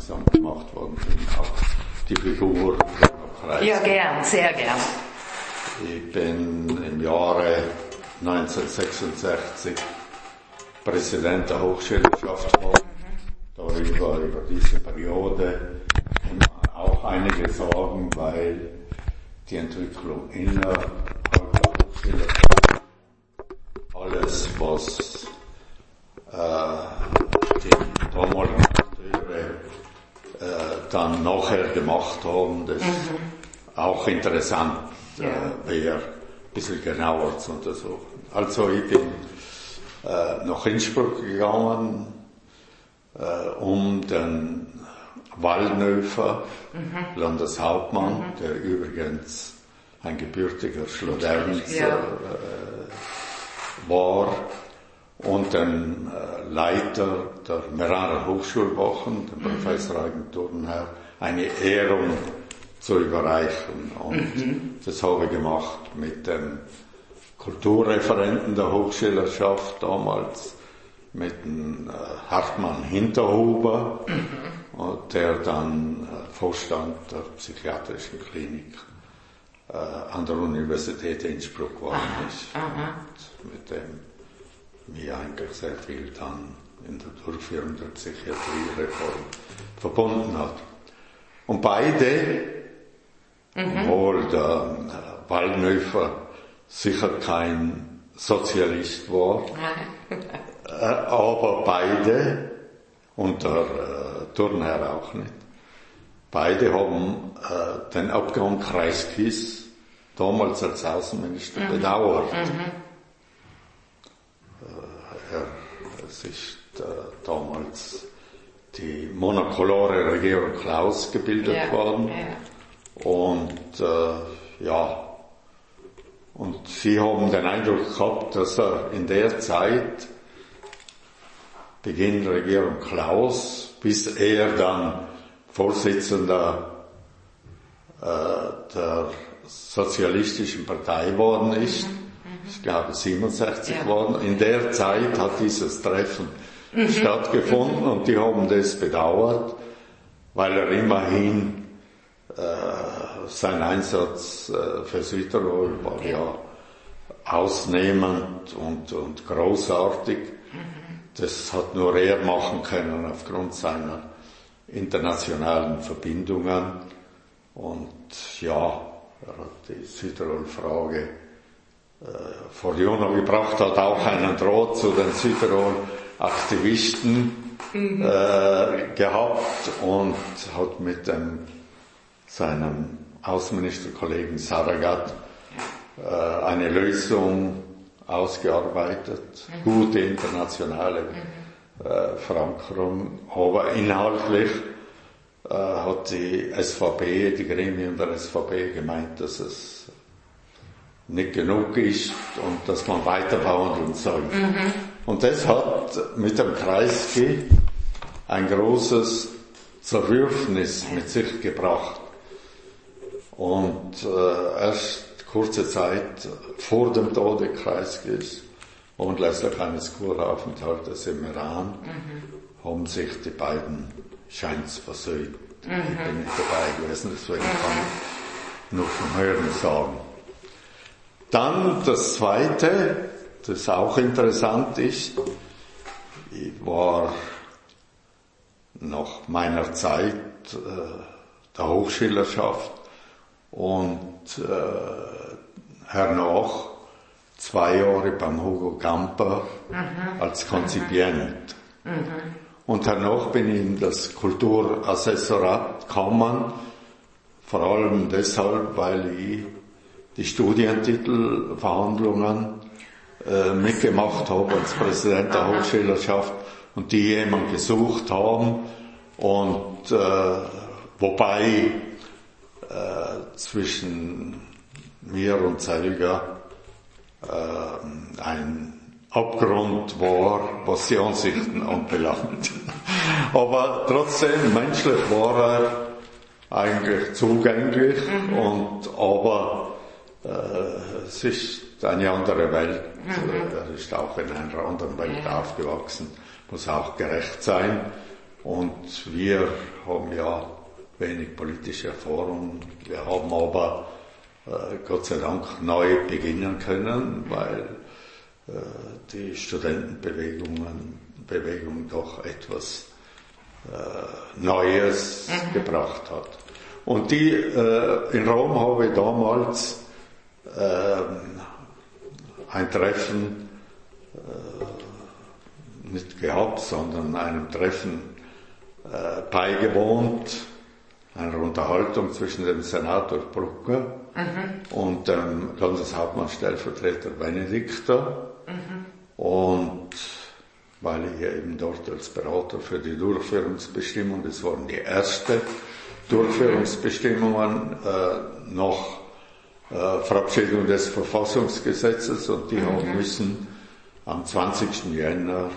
aufmerksam gemacht worden bin auf die Figur Kreisky. Ja, gern, sehr gern. Ich bin im Jahre 1966 Präsident der Hochschülerschaft geworden. Darüber, über diese Periode auch einige Sorgen, weil die Entwicklung in der Hochschülerschaft, alles was die damaligen Akteure dann nachher gemacht haben, das auch interessant wäre, ein bisschen genauer zu untersuchen. Also ich bin nach Innsbruck gegangen, um den Waldnöfer, Landeshauptmann, der übrigens ein gebürtiger Schloderns war, und den Leiter der Meraner Hochschulwochen, den Professor Eugen Thurnherr, eine Ehrung zu überreichen. Und das habe ich gemacht mit dem Kulturreferenten der Hochschülerschaft damals, mit dem Hartmann Hinterhuber, der dann Vorstand der psychiatrischen Klinik an der Universität Innsbruck geworden ist. Und mit dem mich eigentlich sehr viel dann in der Durchführung der Psychiatriereform verbunden hat. Und beide, obwohl der Waldnöfer sicher kein Sozialist war, aber beide, und der Thurnherr auch nicht, beide haben den Abgang Kreiskys damals als Außenminister bedauert. Es ist damals die monokolore Regierung Klaus gebildet worden. Und und sie haben den Eindruck gehabt, dass er in der Zeit, Beginn der Regierung Klaus, bis er dann Vorsitzender der Sozialistischen Partei geworden ist, ich glaube 67 geworden, in der Zeit hat dieses Treffen stattgefunden, und die haben das bedauert, weil er immerhin sein Einsatz für Südtirol war ja ausnehmend und großartig. Das hat nur er machen können aufgrund seiner internationalen Verbindungen. Und ja, er hat die Südtirol-Frage vor die UNO gebracht, hat auch einen Draht zu den Südtirol-Aktivisten gehabt und hat mit seinem Außenministerkollegen Saragat eine Lösung ausgearbeitet, gute internationale Verankerung, aber inhaltlich hat die SVP, die Gremien der SVP gemeint, dass es nicht genug ist und dass man weiter verhandeln soll. Und das hat mit dem Kreisky ein großes Zerwürfnis mit sich gebracht. Und erst kurze Zeit vor dem Tode Kreiskys und letztlich eines Kuraufenthaltes im Iran haben sich die beiden scheint's versöhnt. Ich bin nicht dabei gewesen, deswegen kann ich nur vom Hören sagen. Dann das Zweite, das auch interessant ist, ich war nach meiner Zeit der Hochschülerschaft und hernach 2 Jahre beim Hugo Gamper als Konzipient. Und hernach bin ich in das Kulturassessorat gekommen, vor allem deshalb, weil ich die Studientitelverhandlungen mitgemacht habe als Präsident der Hochschülerschaft und die jemand gesucht haben, und wobei zwischen mir und Zelga ein Abgrund war, was die Ansichten anbelangt. Aber trotzdem, menschlich war er eigentlich zugänglich, aber es ist eine andere Welt. Er ist auch in einer anderen Welt aufgewachsen, muss auch gerecht sein. Und wir haben ja wenig politische Erfahrung. Wir haben aber Gott sei Dank neu beginnen können, weil die Studentenbewegung doch etwas Neues gebracht hat. Und in Rom habe ich damals ein Treffen nicht gehabt, sondern einem Treffen beigewohnt, einer Unterhaltung zwischen dem Senator Brucker und dem Landeshauptmann-Stellvertreter Benedikter. Und weil ich eben dort als Berater für die Durchführungsbestimmung, das waren die ersten Durchführungsbestimmungen nach Verabschiedung des Verfassungsgesetzes, und die haben müssen am 20. Jänner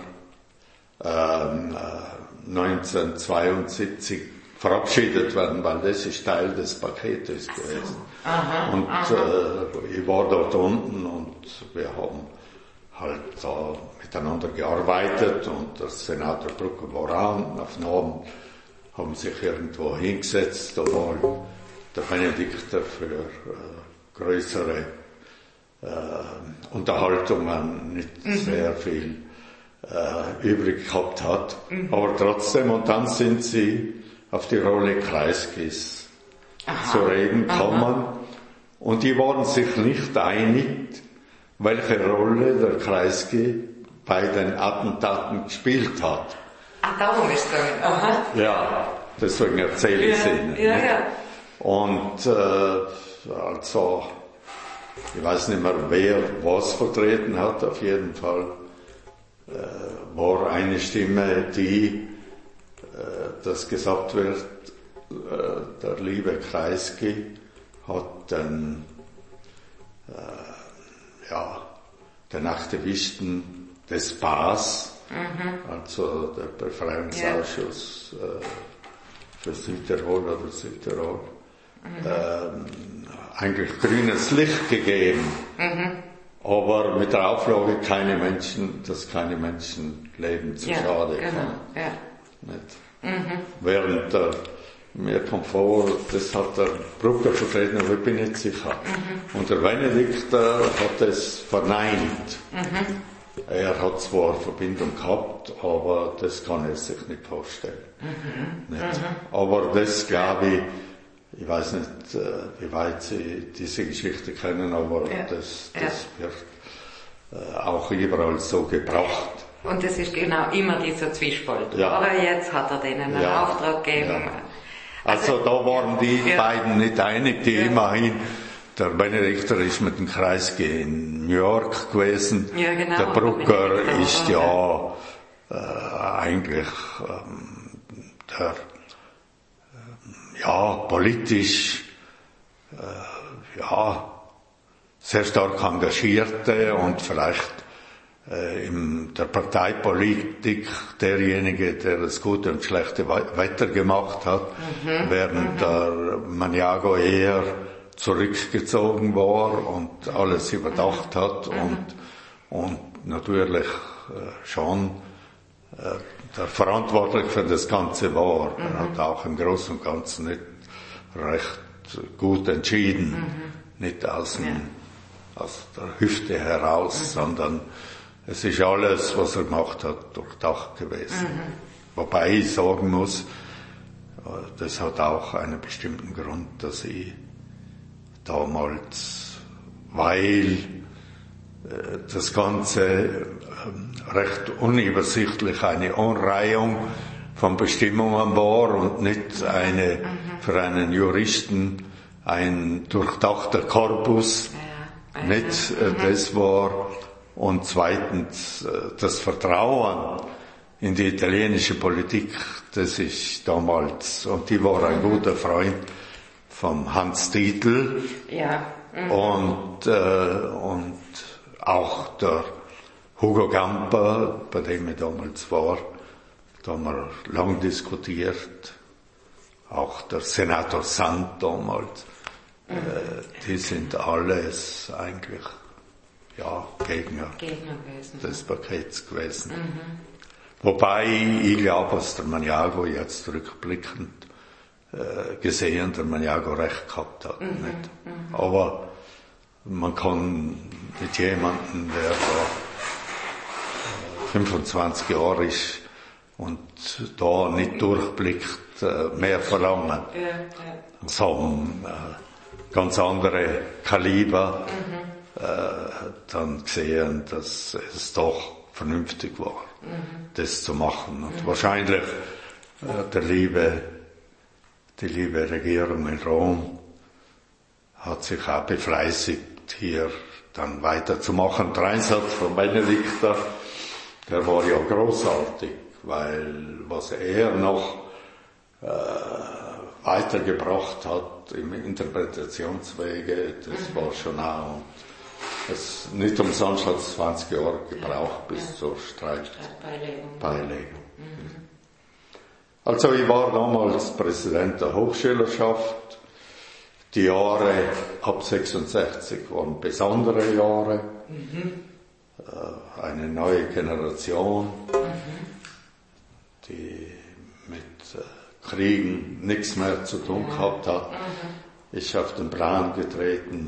1972 verabschiedet werden, weil das ist Teil des Paketes gewesen. Ich war dort unten und wir haben halt da miteinander gearbeitet, und der Senator Brucker war an, auf den Abend haben sich irgendwo hingesetzt, da war der Benedikter für größere Unterhaltungen nicht sehr viel übrig gehabt hat, aber trotzdem, und dann sind sie auf die Rolle Kreiskys zu reden gekommen, und die waren sich nicht einig, welche Rolle der Kreisky bei den Attentaten gespielt hat. Ach, darum ist es gegangen. Aha. Ja, deswegen erzähle ich es Ihnen. Ja. Und also, ich weiß nicht mehr, wer was vertreten hat, auf jeden Fall war eine Stimme, die, dass gesagt wird, der liebe Kreisky hat den Aktivisten des BAS, also der Befreiungsausschuss für Südtirol oder Südtirol, eigentlich grünes Licht gegeben, aber mit der Auflage, dass keine Menschenleben zu Schade kommen. Ja. Während mir kommt vor, das hat der Brucker vertreten, aber ich bin nicht sicher. Und der Benedikter hat es verneint. Er hat zwar Verbindung gehabt, aber das kann er sich nicht vorstellen. Nicht. Aber das, glaube ich weiß nicht, wie weit Sie diese Geschichte kennen, aber das wird auch überall so gebracht. Und es ist genau immer dieser Zwiespalt. Ja. Aber jetzt hat er denen einen Auftrag gegeben. Ja. Also da waren die beiden nicht einig, die immerhin, der Benedikter ist mit dem Kreisky in New York gewesen, genau, der Brucker ist eigentlich politisch sehr stark engagierte und vielleicht in der Parteipolitik derjenige, der das gute und schlechte Wetter gemacht hat, während der Maniago eher zurückgezogen war und alles überdacht hat und natürlich schon der Verantwortlich für das Ganze war. Er hat auch im Großen und Ganzen nicht recht gut entschieden, nicht aus der Hüfte heraus, sondern es ist alles, was er gemacht hat, durchdacht gewesen. Wobei ich sagen muss, das hat auch einen bestimmten Grund, dass ich damals, weil das Ganze recht unübersichtlich eine Anreihung von Bestimmungen war und nicht für einen Juristen ein durchdachter Korpus, nicht das war. Und zweitens, das Vertrauen in die italienische Politik, das ist damals, und die war ein guter Freund vom Hans Tiedl. Ja. Und auch der Hugo Gamper, bei dem ich damals war, da haben wir lang diskutiert. Auch der Senator Sant damals. Die sind alles eigentlich Gegner gewesen. des Pakets gewesen. Wobei ich glaube, dass der Maniago jetzt rückblickend gesehen, der Maniago recht gehabt hat. Nicht? Aber man kann mit jemandem, der da 25 Jahre ist und da nicht durchblickt, mehr verlangen. So haben ganz andere Kaliber dann gesehen, dass es doch vernünftig war, das zu machen. Und wahrscheinlich die liebe Regierung in Rom hat sich auch befleißigt, hier dann weiterzumachen. Der Einsatz von Benedikt, der war ja großartig, weil was er noch weitergebracht hat im Interpretationswege, das war schon auch. Es nicht umsonst hat es 20 Jahre gebraucht bis zur Streitbeilegung. Also ich war damals Präsident der Hochschülerschaft. Die Jahre ab 66 waren besondere Jahre. Eine neue Generation, die mit Kriegen nichts mehr zu tun gehabt hat, ist auf den Plan getreten.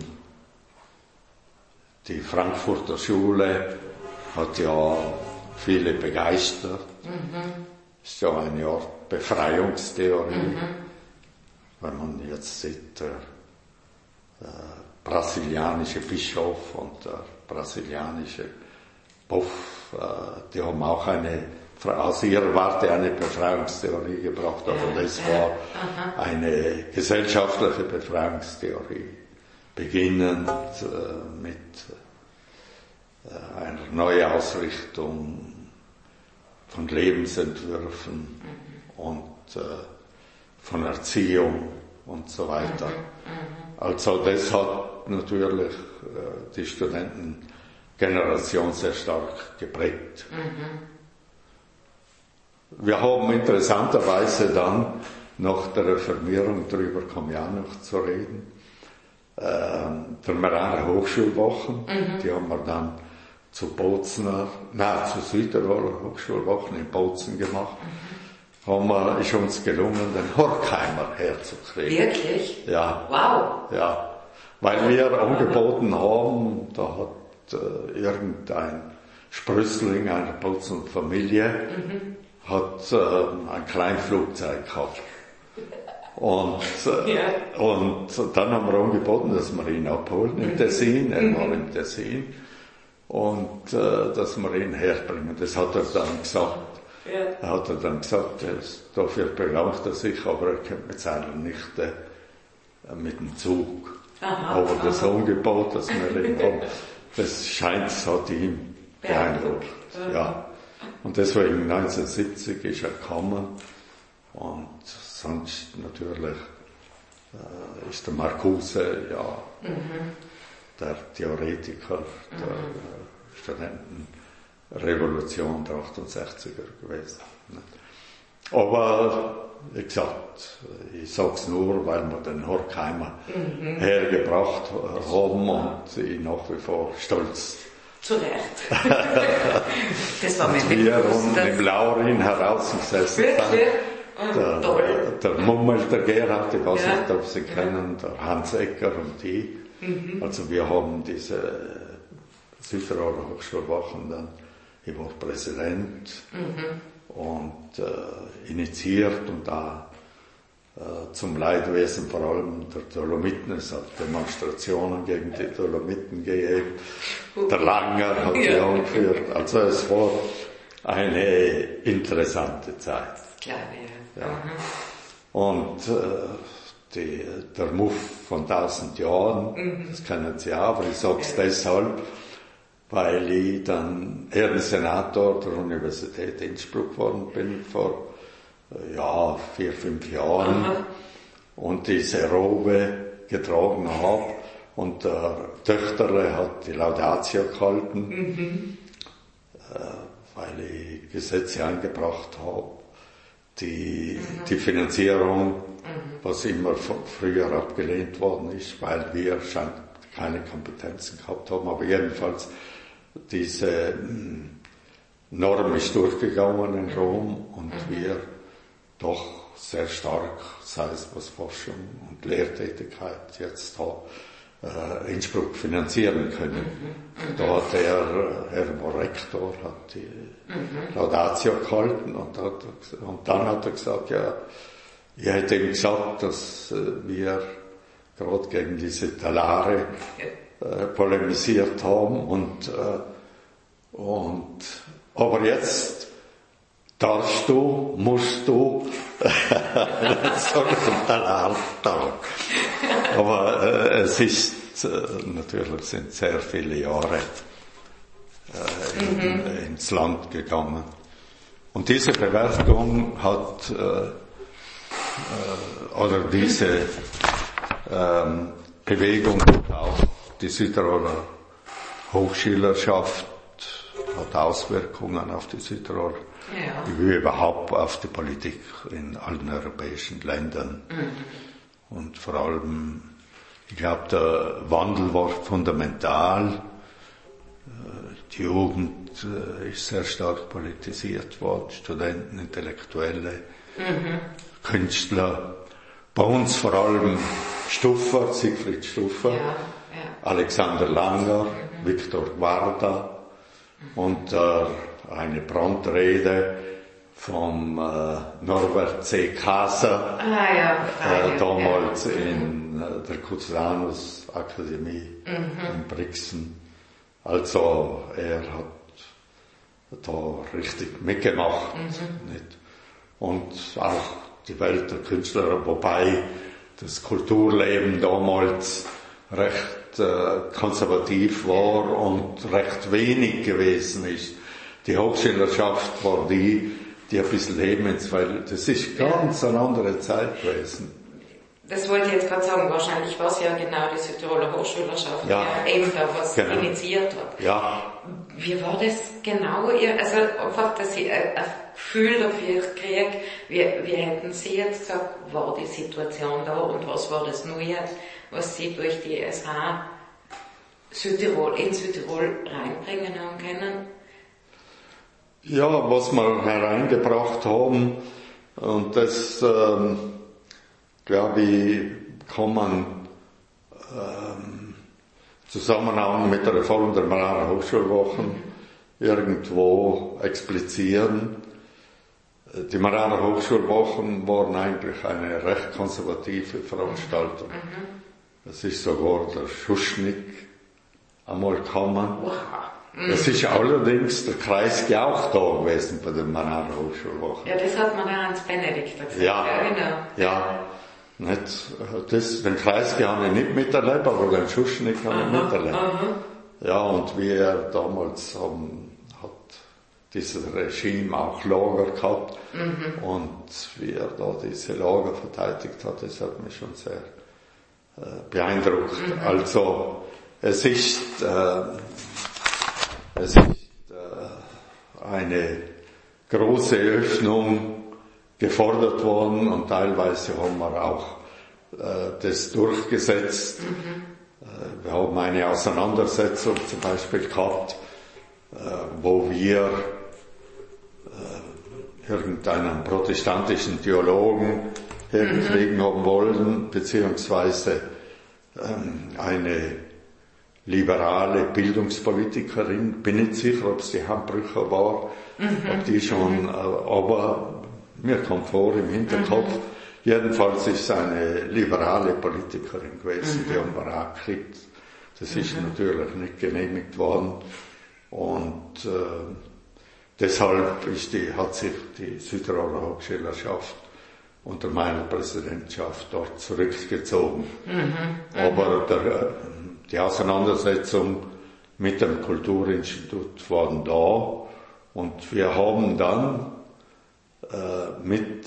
Die Frankfurter Schule hat ja viele begeistert. Ist ja eine Art Befreiungstheorie. Wenn man jetzt sieht, der brasilianische Bischof und der brasilianische Boff, die haben auch aus ihrer Warte eine Befreiungstheorie gebracht, aber das war eine gesellschaftliche Befreiungstheorie, beginnend mit einer Neuausrichtung von Lebensentwürfen und von Erziehung und so weiter. Also das hat natürlich die Studentengeneration sehr stark geprägt. Wir haben interessanterweise dann nach der Reformierung, darüber komme ich auch noch zu reden, der Meraner Hochschulwochen, die haben wir dann zu Südtiroler Hochschulwochen in Bozen gemacht. Ist uns gelungen, den Horkheimer herzukriegen. Wirklich? Ja. Wow. Ja. Weil wir angeboten haben, da hat irgendein Sprössling einer Bozener Familie hat ein Kleinflugzeug gehabt. Und dann haben wir angeboten, dass wir ihn abholen im Tessin, er war im Tessin, und dass wir ihn herbringen. Das hat er dann gesagt. Er hat dann gesagt, dafür belangt er sich, aber er kommt mit seiner Nichte mit dem Zug. Aber das Angebot, das wir ihm haben, das hat ihn beeindruckt. Ja. Und deswegen 1970 ist er gekommen, und sonst natürlich ist der Marcuse, der Theoretiker der Studentenrevolution der 68er gewesen. Aber, wie gesagt, ich sag's nur, weil wir den Horkheimer hergebracht haben und ich nach wie vor stolz. Zu Recht. Das war und wir unten im Laurin herausgesessen. Der Mummel, der Gerhard, ich weiß nicht, ob Sie kennen, der Hans Ecker und die. Also wir haben diese Südtiroler Hochschulwochen dann, ich war Präsident und initiiert und da zum Leidwesen vor allem der Dolomiten. Es hat Demonstrationen gegen die Dolomiten gegeben. Der Langer hat die angeführt. Also es war eine interessante Zeit. Klar, ja. Und der Muff von 1000 Jahren, das kennen Sie auch, aber ich sage es deshalb, weil ich dann Ehrensenator der Universität Innsbruck geworden bin vor 4-5 Jahren und diese Robe getragen habe und der Töchterle hat die Laudatio gehalten, weil ich Gesetze eingebracht habe, die Finanzierung, was immer früher abgelehnt worden ist, weil wir keine Kompetenzen gehabt haben, aber jedenfalls diese Norm ist durchgegangen in Rom und wir doch sehr stark, sei es was Forschung und Lehrtätigkeit jetzt da Innsbruck finanzieren können. Da hat er war Rektor, hat die Laudatio gehalten und dann hat er gesagt, ja, ich hätte ihm gesagt, dass wir gerade gegen diese Talare polemisiert haben aber jetzt musst du so einen Talartag. Aber es ist natürlich sind sehr viele Jahre ins Land gegangen. Und diese Bewertung hat oder diese Bewegung auch die Südtiroler Hochschülerschaft hat Auswirkungen auf die Südtiroler, wie überhaupt auf die Politik in allen europäischen Ländern. Und vor allem, ich glaube, der Wandel war fundamental. Die Jugend ist sehr stark politisiert worden, Studenten, Intellektuelle, Künstler. Bei uns vor allem Stuffer, Siegfried Stuffer, Alexander Langer, Viktor Varda und eine Brandrede vom Norbert C. Kaser, damals in der Cusanus Akademie in Brixen. Also er hat da richtig mitgemacht. Nicht? Und auch die Welt der Künstler, wobei das Kulturleben damals recht konservativ war und recht wenig gewesen ist. Die Hochschülerschaft war die ein bisschen lebenswert. Das ist ganz eine andere Zeit gewesen. Das wollte ich jetzt gerade sagen, wahrscheinlich war es ja genau die Südtiroler Hochschülerschaft, die eben da was initiiert hat. Ja. Wie war das genau? Also einfach, dass ich ein Gefühl dafür kriege, wie hätten Sie jetzt gesagt, war die Situation da und was war das Neue, was Sie durch die SH in Südtirol reinbringen haben können? Ja, was wir hereingebracht haben, und das, glaube ich, kann man Zusammenhang mit der Reform der Maraner Hochschulwochen irgendwo explizieren. Die Maraner Hochschulwochen waren eigentlich eine recht konservative Veranstaltung. Es ist sogar der Schuschnigg einmal gekommen. Es ist allerdings der Kreisky auch da gewesen bei den Maraner Hochschulwochen. Ja, das hat man ja Hans Benedikt gesagt. Ja, genau. Ja. Nicht, den Kreisky habe ich nicht miterlebt, aber den Schuschnigg habe ich miterlebt. Ja, und wie er damals hat dieses Regime auch Lager gehabt und wie er da diese Lager verteidigt hat, das hat mich schon sehr beeindruckt. Also es ist eine große Öffnung gefordert worden und teilweise haben wir auch das durchgesetzt. Wir haben eine Auseinandersetzung zum Beispiel gehabt, wo wir irgendeinen protestantischen Theologen herkriegen haben wollen, beziehungsweise eine liberale Bildungspolitikerin, bin nicht sicher, ob es die Handbrücher war, ob die schon, aber mir kommt vor im Hinterkopf, jedenfalls ist es eine liberale Politikerin gewesen, die haben wir auch gekriegt. Das ist natürlich nicht genehmigt worden und deshalb hat sich die Südtiroler Hochschülerschaft unter meiner Präsidentschaft dort zurückgezogen. Aber die Auseinandersetzung mit dem Kulturinstitut waren da und wir haben dann mit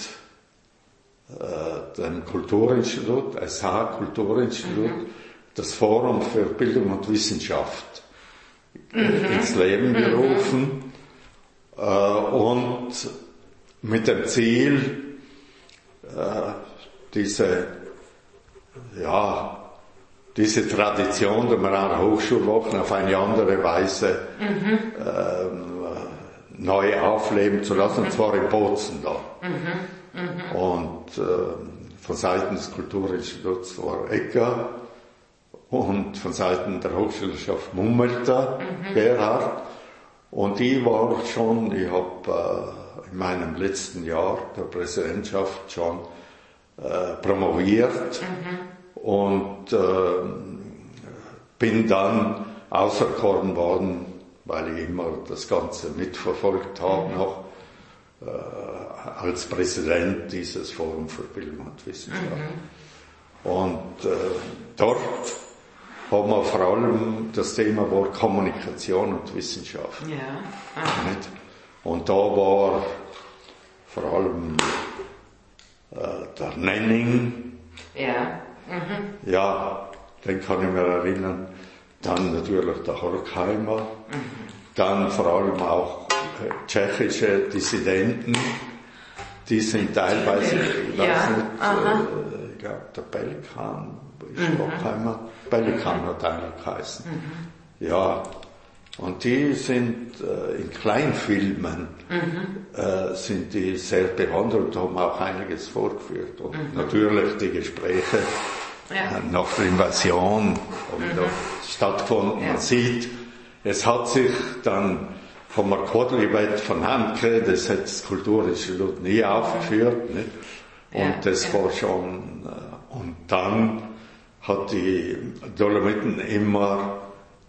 dem Kulturinstitut, SH Kulturinstitut, das Forum für Bildung und Wissenschaft ins Leben gerufen und mit dem Ziel, diese Tradition der Maraner Hochschulwochen auf eine andere Weise neu aufleben zu lassen, und zwar in Bozen da. Und von Seiten des Kulturinstituts war Egger und von Seiten der Hochschülerschaft Mummelter, Gerhard. Und ich habe in meinem letzten Jahr der Präsidentschaft schon promoviert und bin dann auserkoren worden, weil ich immer das Ganze mitverfolgt habe, noch als Präsident dieses Forum für Bildung und Wissenschaft. Und dort haben wir vor allem das Thema war Kommunikation und Wissenschaft. Ja. Und da war vor allem der Nenning. Ja. Ja, den kann ich mir erinnern. Dann natürlich der Horkheimer. Dann vor allem auch tschechische Dissidenten. Die sind teilweise, ich weiß nicht, ich glaube der Pelikan ist Horkheimer. Pelikan hat eigentlich geheißen. Ja, und die sind in Kleinfilmen sind die sehr bewandert und haben auch einiges vorgeführt. Und natürlich die Gespräche nach der Invasion haben da stattgefunden. Man sieht, es hat sich dann von der Quadlibet von Handke, das hat das Kulturinstitut nie aufgeführt, nicht? Und das war schon, und dann hat die Dolomiten immer,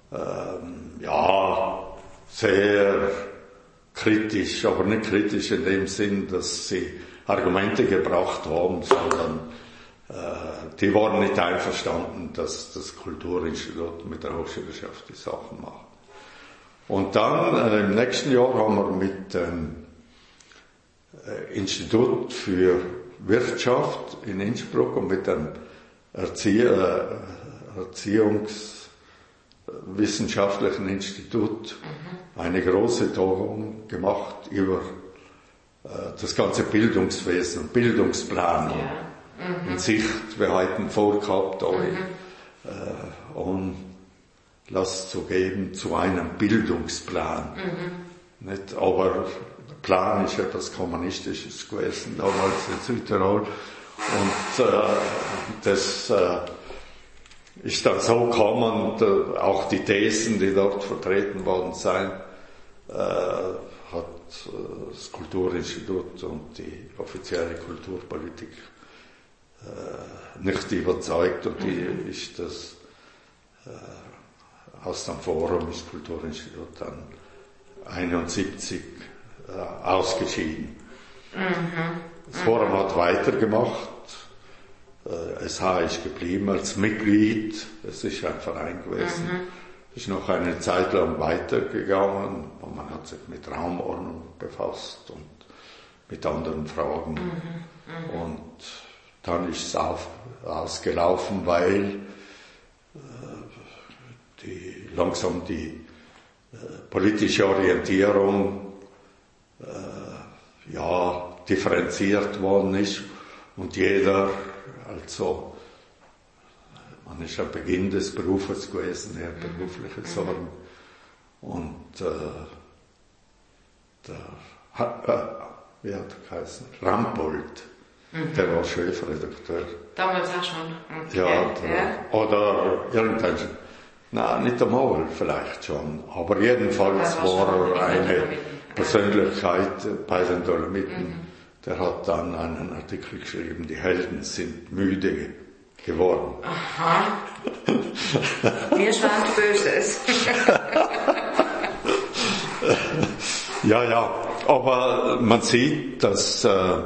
sehr kritisch, aber nicht kritisch in dem Sinn, dass sie Argumente gebracht haben, sondern die waren nicht einverstanden, dass das Kulturinstitut mit der Hochschülerschaft die Sachen macht. Und dann im nächsten Jahr haben wir mit dem Institut für Wirtschaft in Innsbruck und mit dem Erziehungswissenschaftlichen Institut eine große Tagung gemacht über das ganze Bildungswesen, Bildungsplanung in Sicht. Wir hatten vorgehabt, euch Anlass zu geben zu einem Bildungsplan. Nicht? Aber der Plan ist etwas Kommunistisches gewesen, damals in Südtirol. Und das ist dann so gekommen, auch die Thesen, die dort vertreten worden sind, hat das Kulturinstitut und die offizielle Kulturpolitik nicht überzeugt, und die ist das aus dem Forum des Kulturinstituts dann 1971 ausgeschieden. Das Forum hat weitergemacht. SH ist geblieben als Mitglied. Es ist ein Verein gewesen. Ist noch eine Zeit lang weitergegangen. Und man hat sich mit Raumordnung befasst und mit anderen Fragen. Und dann ist es ausgelaufen, weil langsam die politische Orientierung differenziert worden ist und jeder, also man ist am Beginn des Berufes gewesen, berufliche Sorgen, und wie hat er geheißen? Rampold, der war Chefredakteur. Damals auch schon. Oder irgendein, nicht einmal vielleicht schon, aber jedenfalls war er eine Persönlichkeit bei den Dolomiten. Der hat dann einen Artikel geschrieben, die Helden sind müde geworden. Aha. Mir schwant Böses. Ja, aber man sieht, dass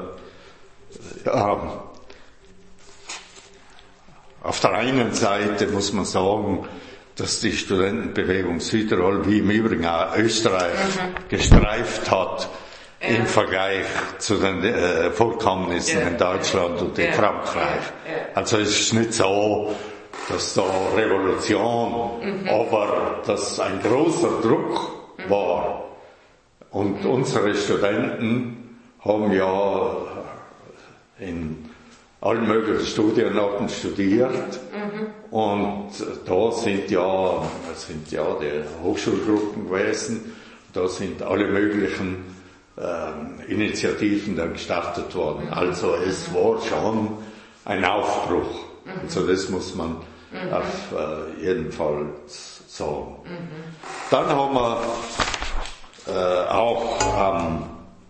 auf der einen Seite muss man sagen, dass die Studentenbewegung Südtirol, wie im Übrigen auch Österreich, gestreift hat im Vergleich zu den Vorkommnissen in Deutschland und in Frankreich. Also es ist nicht so, dass da Revolution, aber dass ein großer Druck war. Und unsere Studenten haben ja in allen möglichen Studienorten studiert. Und da sind ja die Hochschulgruppen gewesen, da sind alle möglichen Initiativen dann gestartet worden. Also es war schon ein Aufbruch. Also das muss man auf jeden Fall sagen. Dann haben wir auch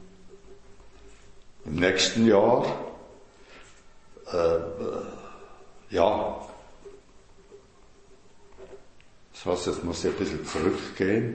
im nächsten Jahr das heißt, jetzt muss ich ein bisschen zurückgehen.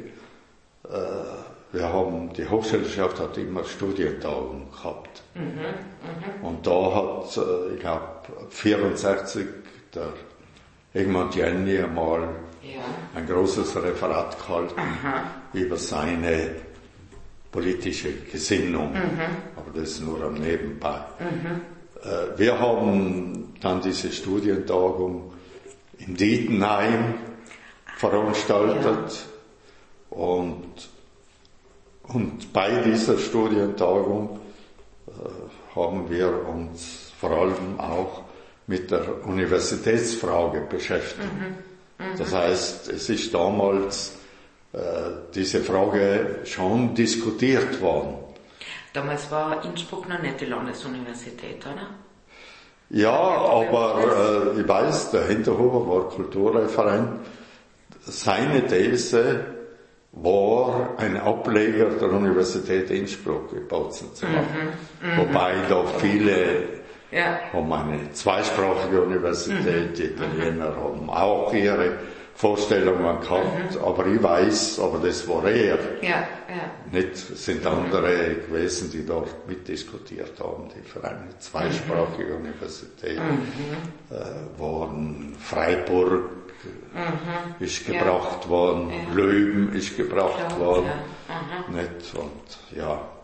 Die Hochschülerschaft hat immer Studientagungen gehabt. Und da hat, ich glaube, 1964 der Egmont Jenny einmal ein großes Referat gehalten über seine politische Gesinnung. Aber das nur am Nebenbei. Wir haben dann diese Studientagung in Dietenheim veranstaltet und bei dieser Studientagung haben wir uns vor allem auch mit der Universitätsfrage beschäftigt. Das heißt, es ist damals diese Frage schon diskutiert worden. Damals war Innsbruck noch nicht die Landesuniversität, oder? Ja, aber ich weiß, der Hinterhuber war Kulturreferent. Seine These war, ein Ableger der Universität Innsbruck in Bautzen zu machen. Wobei da viele haben eine zweisprachige Universität, die Italiener haben auch ihre Vorstellungen gehabt, aber ich weiß, aber das war er. Nicht, sind andere gewesen, die dort mitdiskutiert haben, die für eine zweisprachige Universität waren. Freiburg ist gebracht worden, Löwen ist gebracht worden, nicht, und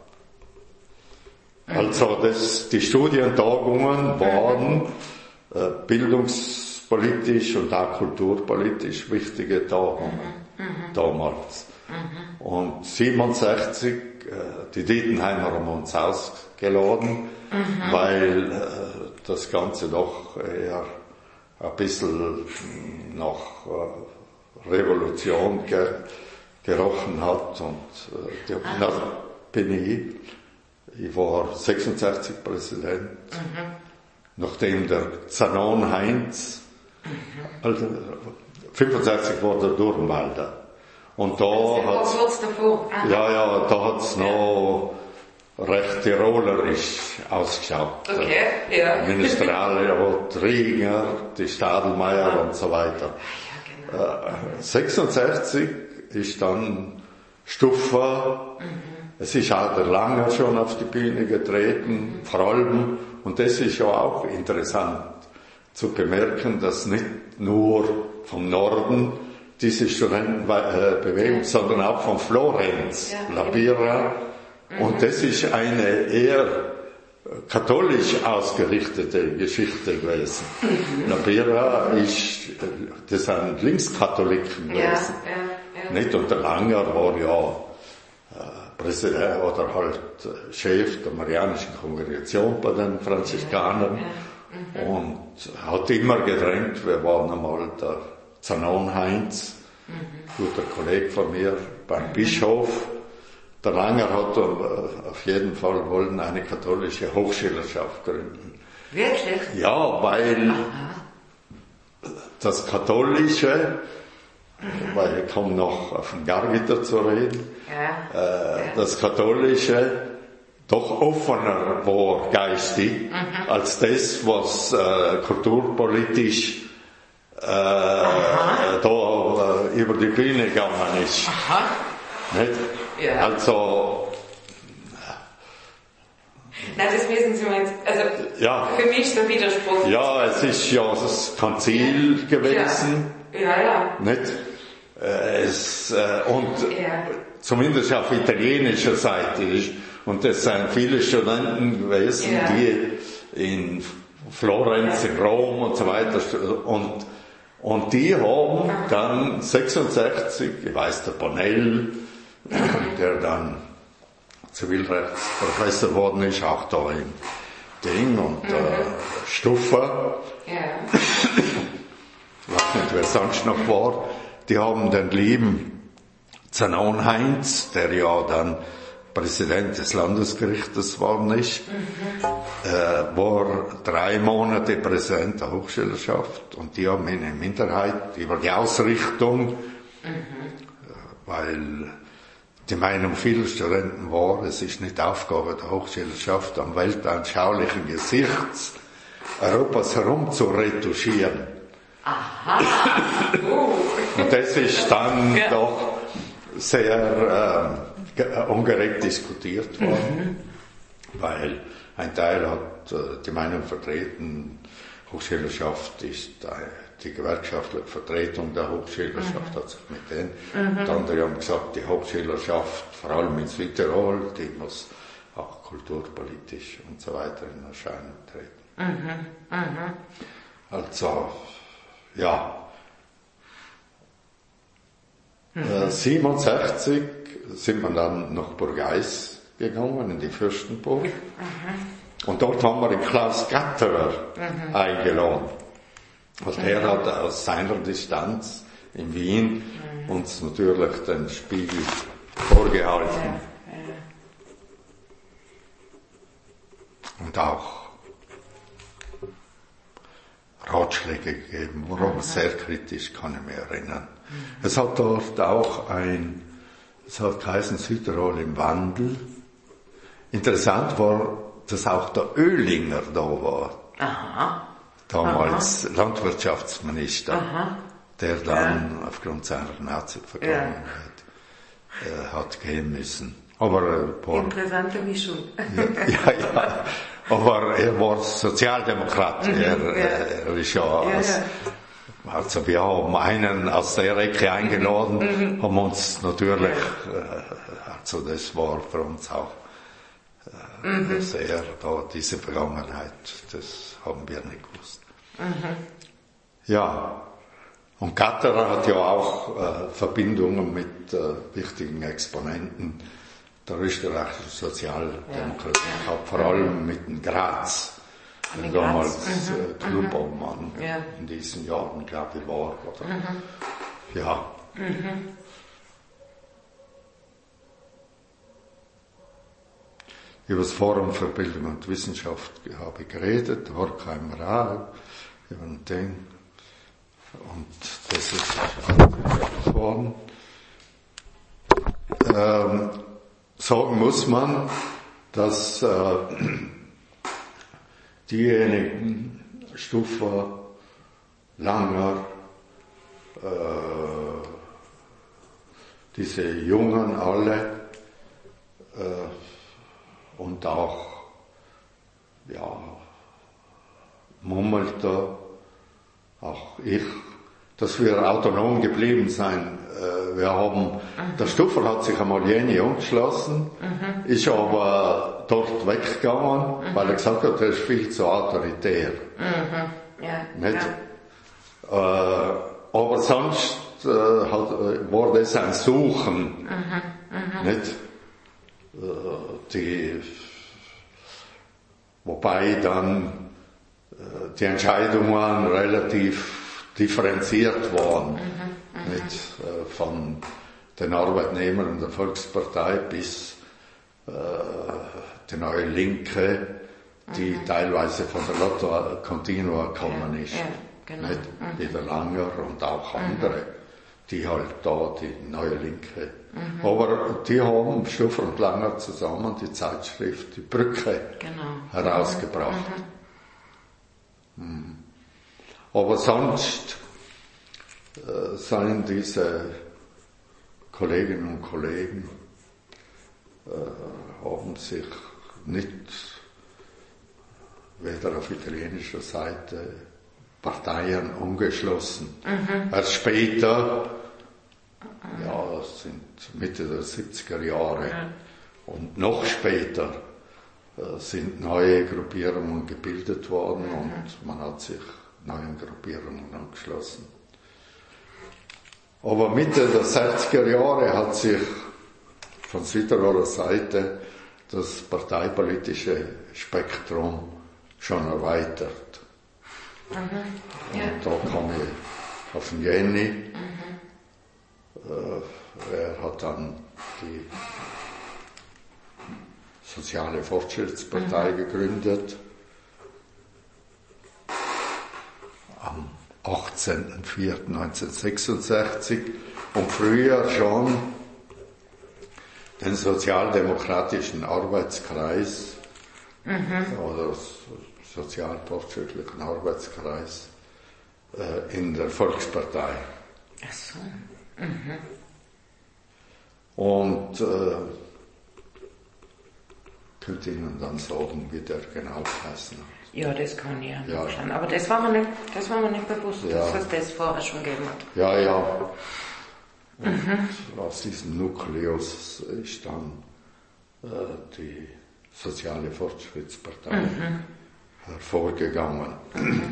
also die Studientagungen waren bildungspolitisch und auch kulturpolitisch wichtige Tagungen damals. Und 1967, die Dietenheimer haben uns ausgeladen, weil das Ganze doch eher ein bisschen nach Revolution gerochen hat. Und da bin ich war 66 Präsident, nachdem der Zanon Heinz, also 65 war der Durnwalder. Und da hat's da hat's noch recht tirolerisch ausgeschaut. Okay, ja. Ministerialrat Rieger, die Stadelmeier und so weiter. 66 ist dann Stuffer, es ist auch der Langer schon auf die Bühne getreten, vor allem, und das ist ja auch interessant zu bemerken, dass nicht nur vom Norden diese Studentenbewegung, sondern auch von Florenz, Labira, und das ist eine eher katholisch ausgerichtete Geschichte gewesen. Labira das sind Linkskatholiken gewesen. Nicht? Und der Langer war ja Präsident oder halt Chef der Marianischen Kongregation bei den Franziskanern und hat immer gedrängt, wir waren einmal der Zanon Heinz, guter Kollege von mir, beim Bischof. Der Langer hat auf jeden Fall wollen eine katholische Hochschülerschaft gründen. Wirklich? Ja, weil das Katholische, weil ich komme noch auf den Gargitter zu reden, das Katholische doch offener war geistig als das, was kulturpolitisch da über die Bühne gegangen ist. Nicht? Ja. Also nein, das wissen Sie mal jetzt, also für mich ist der Widerspruch. Ja, es ist ja das Konzil gewesen. Ja. Nicht? Zumindest auf italienischer Seite ist. Und es sind viele Studenten gewesen, die in Florenz, in Rom und so weiter, und die haben dann 66, ich weiß, der Bonell, der dann Zivilrechtsprofessor geworden ist, auch da in Ding, und Stuffer, ich weiß nicht, wer sonst noch war, die haben den lieben Zanon Heinz, der ja dann Präsident des Landesgerichtes worden ist, war 3 Monate Präsident der Hochschülerschaft und die haben eine Minderheit über die Ausrichtung, weil die Meinung vieler Studenten war, es ist nicht Aufgabe der Hochschülerschaft, am weltanschaulichen Gesichts Europas herum zu retuschieren. Aha. Und das ist dann doch sehr ungerecht diskutiert worden, weil ein Teil hat die Meinung vertreten, Hochschülerschaft ist die gewerkschaftliche Vertretung der Hochschülerschaft, hat sich mit denen. Und andere haben gesagt, die Hochschülerschaft, vor allem in Südtirol, die muss auch kulturpolitisch und so weiter in Erscheinung treten. Also, ja. 1967 sind wir dann nach Burgeis gegangen, in die Fürstenburg. Und dort haben wir den Klaus Gatterer eingeladen. Und er hat aus seiner Distanz in Wien uns natürlich den Spiegel vorgehalten. Und auch Ratschläge gegeben, worum sehr kritisch, kann ich mich erinnern. Es hat dort auch es hat geheißen Südtirol im Wandel. Interessant war, dass auch der Oehlinger da war. Damals Landwirtschaftsminister, der dann aufgrund seiner Nazi-Vergangenheit hat gehen müssen. Aber interessante Mischung. Ja. Aber er war Sozialdemokrat. Er ist ja also wir haben einen aus der Ecke eingeladen, haben uns natürlich, also das war für uns auch sehr da, diese Vergangenheit, das haben wir nicht gewusst. Ja, und Gatterer hat ja auch Verbindungen mit wichtigen Exponenten der österreichischen Sozialdemokratie, vor allem mit dem Graz. Damals Klubobmann in diesen Jahren, glaube ich, war. Oder? Ja. Über das Forum für Bildung und Wissenschaft habe ich geredet, Horkheimer auch, über ein Ding. Und das ist worden. Sagen muss man, dass diejenigen, Stuffer, Langer, diese Jungen alle und auch Mummelter, auch ich, dass wir autonom geblieben sein. Wir haben, der Stuffer hat sich einmal jene angeschlossen, ist aber dort weggegangen, weil er gesagt hat, er ist viel zu autoritär. Nicht? Aber sonst war das ein Suchen. Nicht? Wobei dann die Entscheidungen relativ differenziert waren. Nicht? Von den Arbeitnehmern der Volkspartei bis die Neue Linke, die teilweise von der Lotto Continua gekommen ist. Nicht? Wie der Langer und auch andere, die halt da die Neue Linke. Aber die haben Stuffer und Langer zusammen die Zeitschrift Die Brücke herausgebracht. Aber sonst seien diese Kolleginnen und Kollegen haben sich nicht weder auf italienischer Seite Parteien angeschlossen. Erst später, das sind Mitte der 70er Jahre und noch später sind neue Gruppierungen gebildet worden und man hat sich neuen Gruppierungen angeschlossen. Aber Mitte der 60er Jahre hat sich von Südtiroler Seite das parteipolitische Spektrum schon erweitert. Und da kam ich auf den Jenny. Er hat dann die Soziale Fortschrittspartei gegründet. Am 18.04.1966 und früher schon den Sozialdemokratischen Arbeitskreis oder Sozialfortschrittlichen Arbeitskreis in der Volkspartei. Ach so. Und könnte Ihnen dann sagen, wie der genau geheißen hat. Ja, das kann ich ja schon. Aber das war mir nicht bewusst, dass es das vorher schon gegeben hat. Ja. Und aus diesem Nukleus ist dann die Soziale Fortschrittspartei hervorgegangen.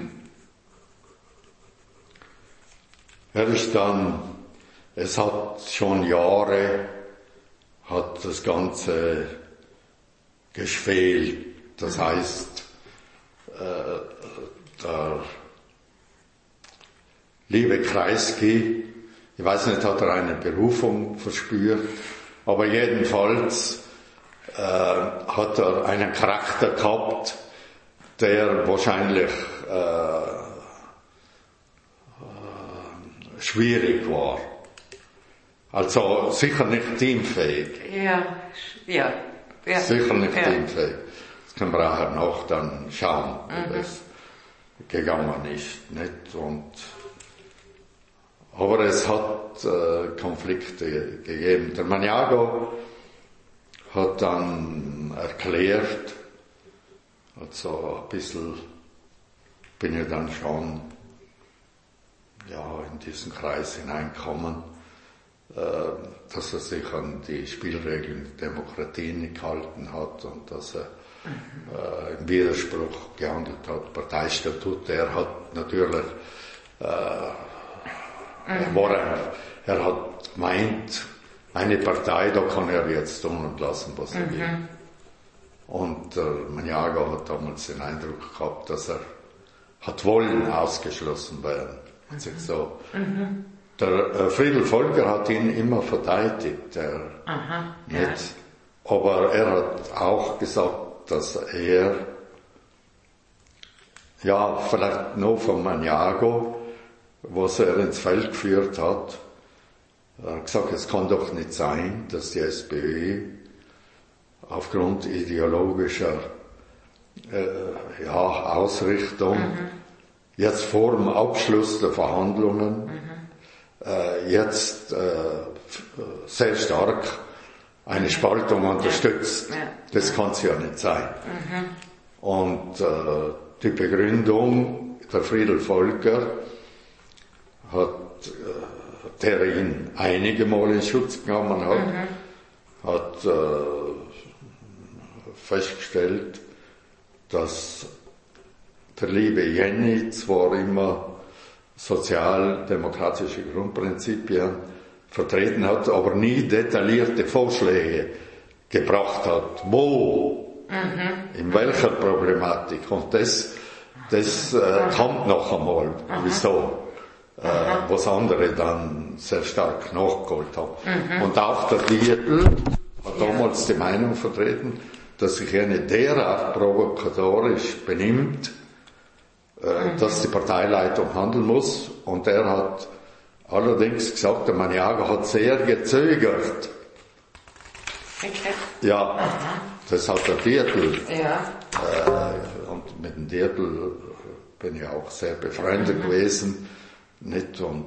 Es hat schon Jahre, hat das Ganze geschwelt. Das heißt, der liebe Kreisky, ich weiß nicht, hat er eine Berufung verspürt, aber jedenfalls hat er einen Charakter gehabt, der wahrscheinlich schwierig war. Also sicher nicht teamfähig. Ja. Sicher nicht teamfähig. Das können wir auch noch dann schauen, wie das gegangen ist. Nicht? Aber es hat Konflikte gegeben. Der Maniago hat dann erklärt, also ein bisschen bin ich dann schon in diesen Kreis hineinkommen, dass er sich an die Spielregeln der Demokratie nicht gehalten hat und dass er im Widerspruch gehandelt hat. Parteistatut, er hat natürlich er hat gemeint, eine Partei, da kann er jetzt tun und lassen, was er will. Und Maniago hat damals den Eindruck gehabt, dass er hat wollen ausgeschlossen werden. So. Der Friedel Volker hat ihn immer verteidigt, aber er hat auch gesagt, dass er, vielleicht noch von Maniago, was er ins Feld geführt hat, er hat gesagt, es kann doch nicht sein, dass die SPÖ aufgrund ideologischer Ausrichtung jetzt vor dem Abschluss der Verhandlungen jetzt sehr stark eine Spaltung unterstützt. Das kann es ja nicht sein. Und die Begründung der Friedel Volker der ihn einige Mal in Schutz genommen hat festgestellt, dass der liebe Jenny zwar immer sozialdemokratische Grundprinzipien vertreten hat, aber nie detaillierte Vorschläge gebracht hat. Wo? In welcher Problematik? Und das kommt noch einmal. Wieso? Was andere dann sehr stark nachgeholt haben. Und auch der Dietl hat damals die Meinung vertreten, dass sich eine derart provokatorisch benimmt, dass die Parteileitung handeln muss. Und er hat allerdings gesagt, der Maniago hat sehr gezögert. Okay. Ja, das hat der Dietl. Und mit dem Dietl bin ich auch sehr befreundet gewesen. Nicht? Und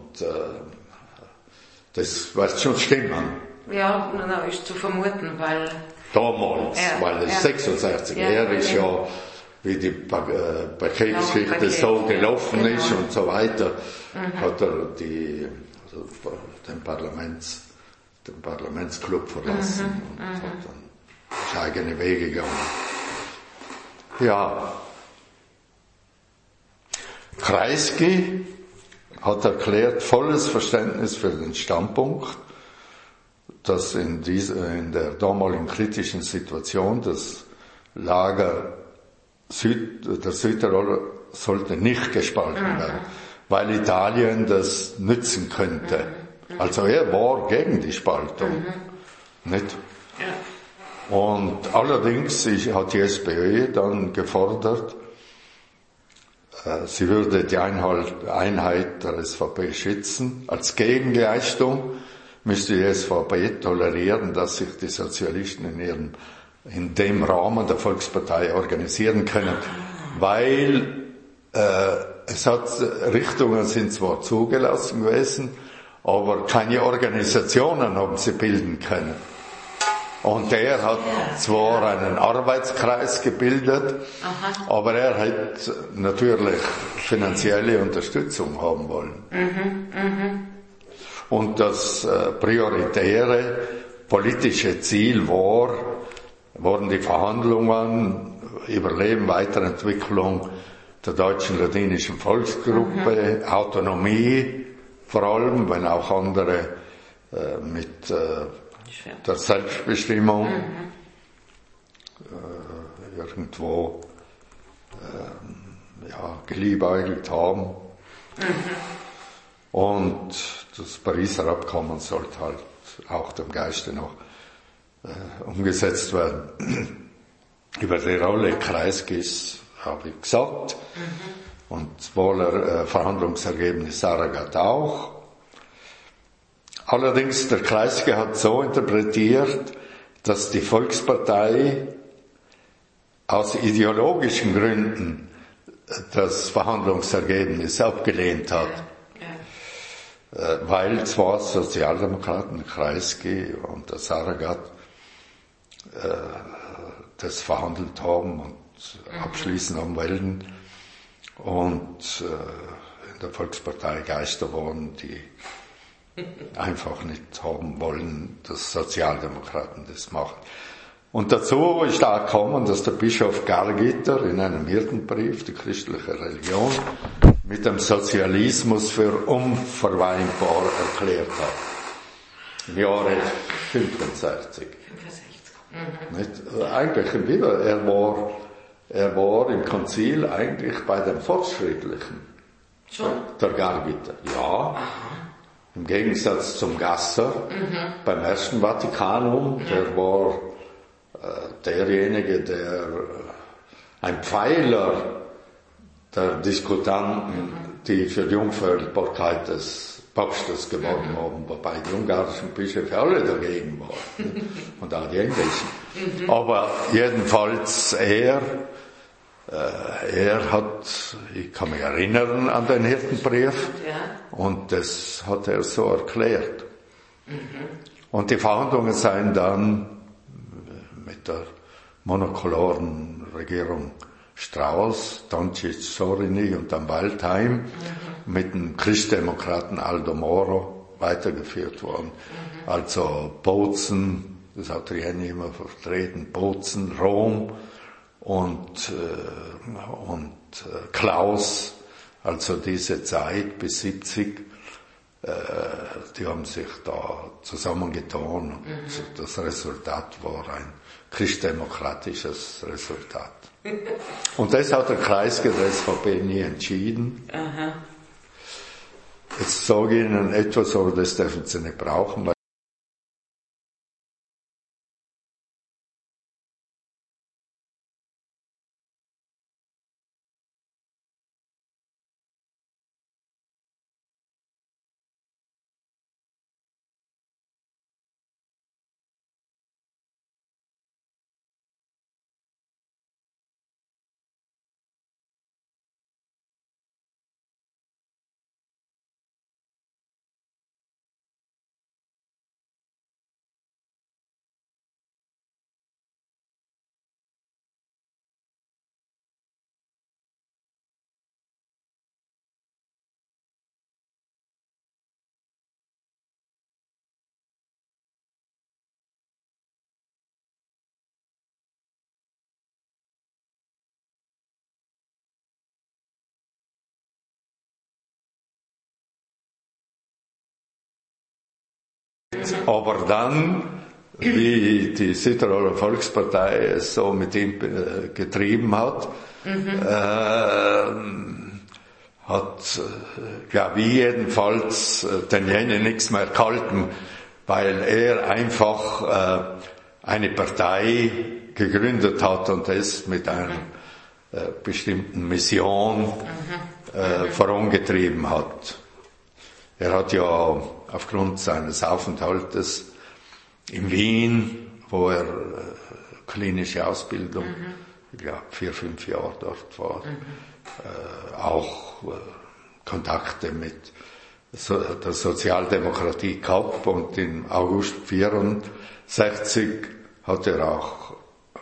das wird schon stimmen. Ja, ist zu vermuten, weil... Damals, weil es 66 er ist ja, wie die Paketgeschichte so gelaufen ist und so weiter, hat er den Parlamentsclub verlassen und hat dann eigene Wege gegangen. Ja. Kreisky hat erklärt, volles Verständnis für den Standpunkt, dass in der damaligen kritischen Situation das Lager der Südtiroler sollte nicht gespalten werden, weil Italien das nützen könnte. Also er war gegen die Spaltung. Nicht? Ja. Und allerdings hat die SPÖ dann gefordert, sie würde die Einheit der SVP schützen. Als Gegenleistung müsste die SVP tolerieren, dass sich die Sozialisten in dem Rahmen der Volkspartei organisieren können, weil Richtungen sind zwar zugelassen gewesen, aber keine Organisationen haben sie bilden können. Und er hat zwar einen Arbeitskreis gebildet, aber er hat natürlich finanzielle Unterstützung haben wollen. Und das prioritäre politische Ziel waren die Verhandlungen über Leben, Weiterentwicklung der deutschen ladinischen Volksgruppe, Autonomie vor allem, wenn auch andere mit der Selbstbestimmung irgendwo geliebäugelt haben. Und das Pariser Abkommen sollte halt auch dem Geiste noch umgesetzt werden. Über die Rolle Kreisky's habe ich gesagt. Und Wohler Verhandlungsergebnis Saragat auch. Allerdings, der Kreisky hat so interpretiert, dass die Volkspartei aus ideologischen Gründen das Verhandlungsergebnis abgelehnt hat. Weil zwar Sozialdemokraten, Kreisky und der Saragat das verhandelt haben und abschließen haben wollen und in der Volkspartei Geister waren, die einfach nicht haben wollen, dass Sozialdemokraten das machen. Und dazu ist da gekommen, dass der Bischof Gargitter in einem Hirtenbrief die christliche Religion mit dem Sozialismus für unvereinbar erklärt hat. Im Jahre 65. Nicht? Eigentlich wieder, er war im Konzil eigentlich bei den Fortschrittlichen. Schon? Der Gargitter, ja. Im Gegensatz zum Gasser beim ersten Vatikanum, der war derjenige, der ein Pfeiler der Diskutanten, die für die Unfehlbarkeit des Papstes geworben haben, wobei die ungarischen Bischöfe alle dagegen waren und auch die englischen. Aber jedenfalls er hat, ich kann mich erinnern an den Hirtenbrief, und das hat er so erklärt. Und die Verhandlungen seien dann mit der monokolaren Regierung Strauß, Doncic, Sorini und dann Waldheim mit dem Christdemokraten Aldo Moro weitergeführt worden. Also Bozen, das hat Trieni immer vertreten, Bozen, Rom und Klaus, also diese Zeit bis 70, die haben sich da zusammengetan und das Resultat war ein christdemokratisches Resultat. Und das hat der Kreisky der SVP nie entschieden. Jetzt sage ich Ihnen etwas, aber das dürfen Sie nicht brauchen, weil aber dann, wie die Südtiroler Volkspartei es so mit ihm getrieben hat, hat, glaube ich jedenfalls, den jenen nichts mehr gehalten, weil er einfach eine Partei gegründet hat und das mit einer bestimmten Mission vorangetrieben hat. Er hat ja aufgrund seines Aufenthaltes in Wien, wo er klinische Ausbildung, ich glaube 4-5 Jahre dort war, auch Kontakte mit der Sozialdemokratie gehabt, und im August 1964 hat er auch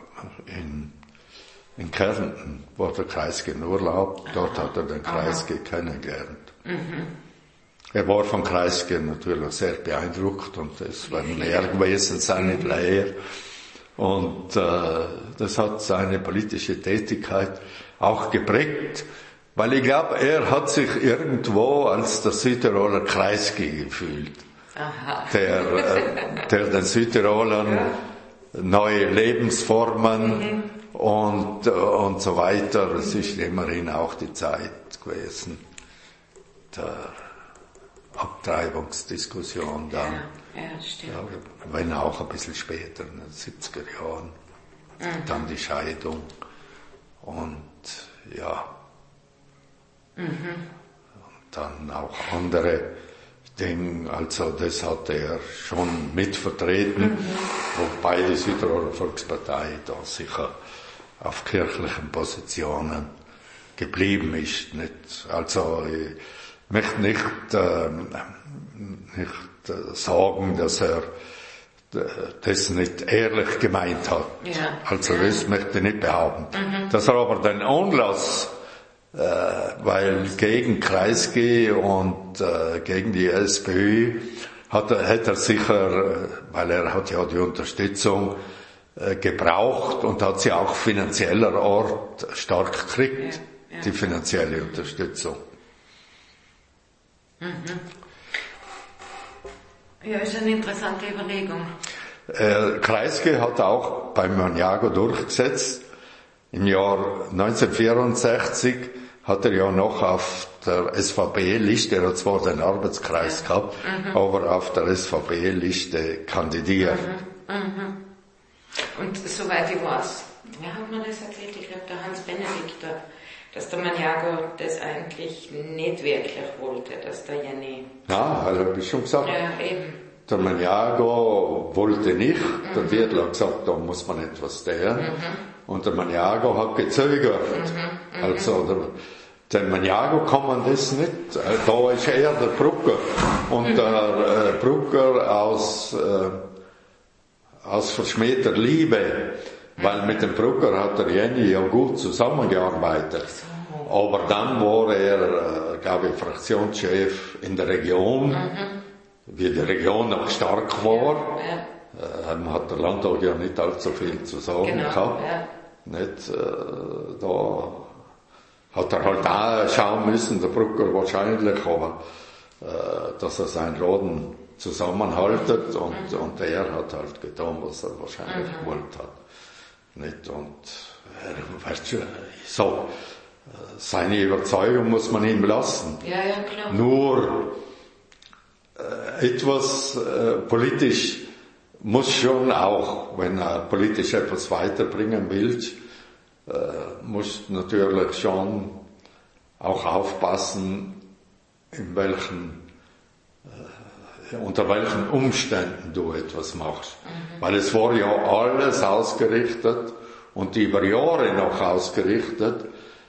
in Kärnten, wo der Kreisky in Urlaub, dort hat er den Kreisky kennengelernt. Er war von Kreisky natürlich sehr beeindruckt, und es war ein Lehrer gewesen, seine Lehre. Und das hat seine politische Tätigkeit auch geprägt, weil ich glaube, er hat sich irgendwo als der Südtiroler Kreisky gefühlt, der den Südtirolern neue Lebensformen und so weiter. Es ist immerhin auch die Zeit gewesen der Abtreibungsdiskussion dann. Ja, stimmt. Ja, wenn auch ein bisschen später, in den 70er Jahren. Dann die Scheidung. Und ja. Und dann auch andere Dinge, also das hat er schon mitvertreten, wobei die Südtiroler Volkspartei da sicher auf kirchlichen Positionen geblieben ist. Nicht? Also ich möchte nicht sagen, dass er das nicht ehrlich gemeint hat. Ja. Also das möchte ich nicht behaupten. Dass er aber den Anlass, weil gegen Kreisky und gegen die SPÖ hätte er sicher, weil er hat ja die Unterstützung gebraucht und hat sie auch finanzieller Art stark gekriegt, die finanzielle Unterstützung. Ja, ist eine interessante Überlegung. Kreisky hat auch bei Maniago durchgesetzt. Im Jahr 1964 hat er ja noch auf der SVP-Liste, er hat zwar den Arbeitskreis gehabt, aber auf der SVP-Liste kandidiert. Und soweit ich weiß, wer hat mir das erzählt? Ich glaube, der Hans Benedikt, dass der Maniago das eigentlich nicht wirklich wollte, dass der Jenny... Ja, habe ich schon gesagt. Ja, eben. Der Maniago wollte nicht, der Dietl hat gesagt, da muss man etwas tun. Und der Maniago hat gezögert. Also der Maniago kann man das nicht. Da ist eher der Brucker. Und der Brucker aus verschmähter Liebe, weil mit dem Brucker hat der Jenny ja gut zusammengearbeitet. Aber dann war er, glaube ich, Fraktionschef in der Region, wie die Region noch stark war. Hat der Landtag ja nicht allzu viel zu sagen gehabt. Nicht, da hat er halt auch schauen müssen, der Brucker wahrscheinlich, aber dass er seinen Laden zusammenhaltet, und er hat halt getan, was er wahrscheinlich gewollt hat. Nicht? Und er weiß schon, so, seine Überzeugung muss man ihm lassen. Ja, klar. Nur etwas politisch muss schon auch, wenn er politisch etwas weiterbringen will, muss natürlich schon auch aufpassen, unter welchen Umständen du etwas machst. Weil es war ja alles ausgerichtet und über Jahre noch ausgerichtet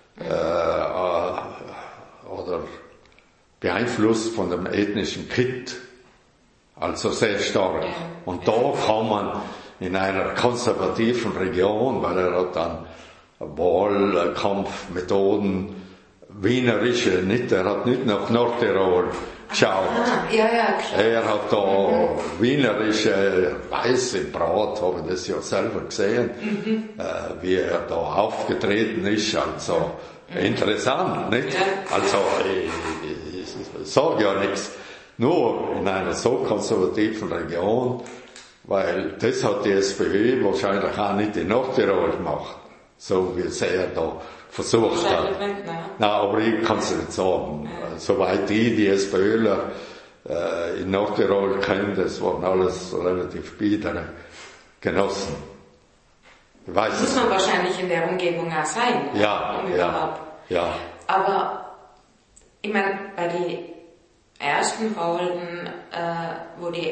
oder beeinflusst von dem ethnischen Kitt. Also sehr stark. Und da kann man in einer konservativen Region, weil er hat dann Wahlkampfmethoden, wienerische, nicht, er hat nicht nach Nordtirol geschaut. Klar. Er hat da wienerische weiße Brat, habe ich das ja selber gesehen, wie er da aufgetreten ist, also interessant, nicht? Also, ich sage ja nichts. Nur in einer so konservativen Region, weil das hat die SPÖ wahrscheinlich auch nicht in Nordtirol gemacht, so wie es er da versucht hat. Nein, aber ich kann es nicht sagen. Soweit ich die SPÖler in Nordtirol kenne, das waren alles relativ biedere Genossen. Ich weiß muss man wahrscheinlich in der Umgebung auch sein. Ja, ja. Aber ich meine, bei den ersten Wahlen, wo die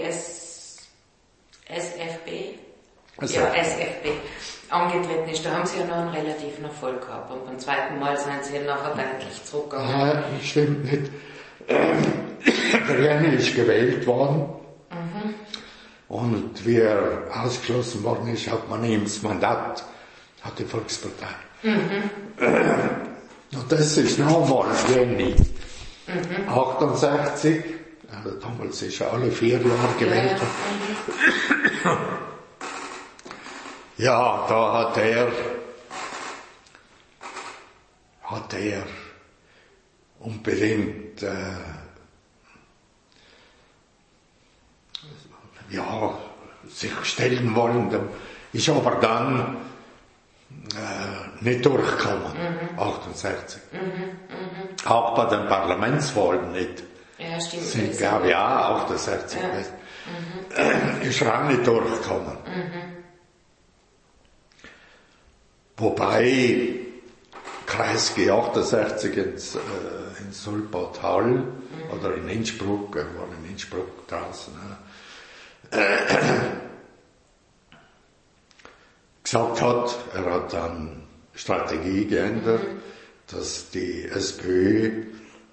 SFB angetreten ist, da haben sie ja noch einen relativen Erfolg gehabt. Und beim zweiten Mal sind sie nachher deutlich zurückgegangen. Nein, stimmt nicht. Der Jenny ist gewählt worden. Und wie er ausgeschlossen worden ist, hat man ihm das Mandat, hat die Volkspartei. Und das ist nochmal Jenny. 68, also damals ist er alle 4 Jahre gewählt. Ja, da hat er unbedingt sich stellen wollen, ist aber dann nicht durchgekommen, 68. Auch bei den Parlamentswahlen nicht. Ja, stimmt. Ich glaube, ja, 68. Ist auch nicht durchgekommen. Wobei Kreisky 68 in Sulzbad-Hall oder in Innsbruck, er war in Innsbruck draußen, gesagt hat, er hat dann Strategie geändert, dass die SPÖ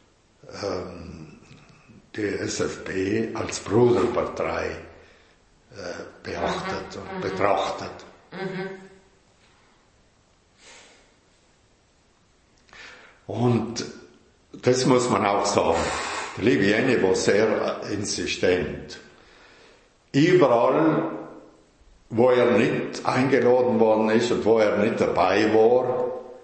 die SFB als Bruderpartei beachtet und betrachtet. Und das muss man auch sagen. Der liebe Jenny war sehr insistent. Überall, wo er nicht eingeladen worden ist und wo er nicht dabei war,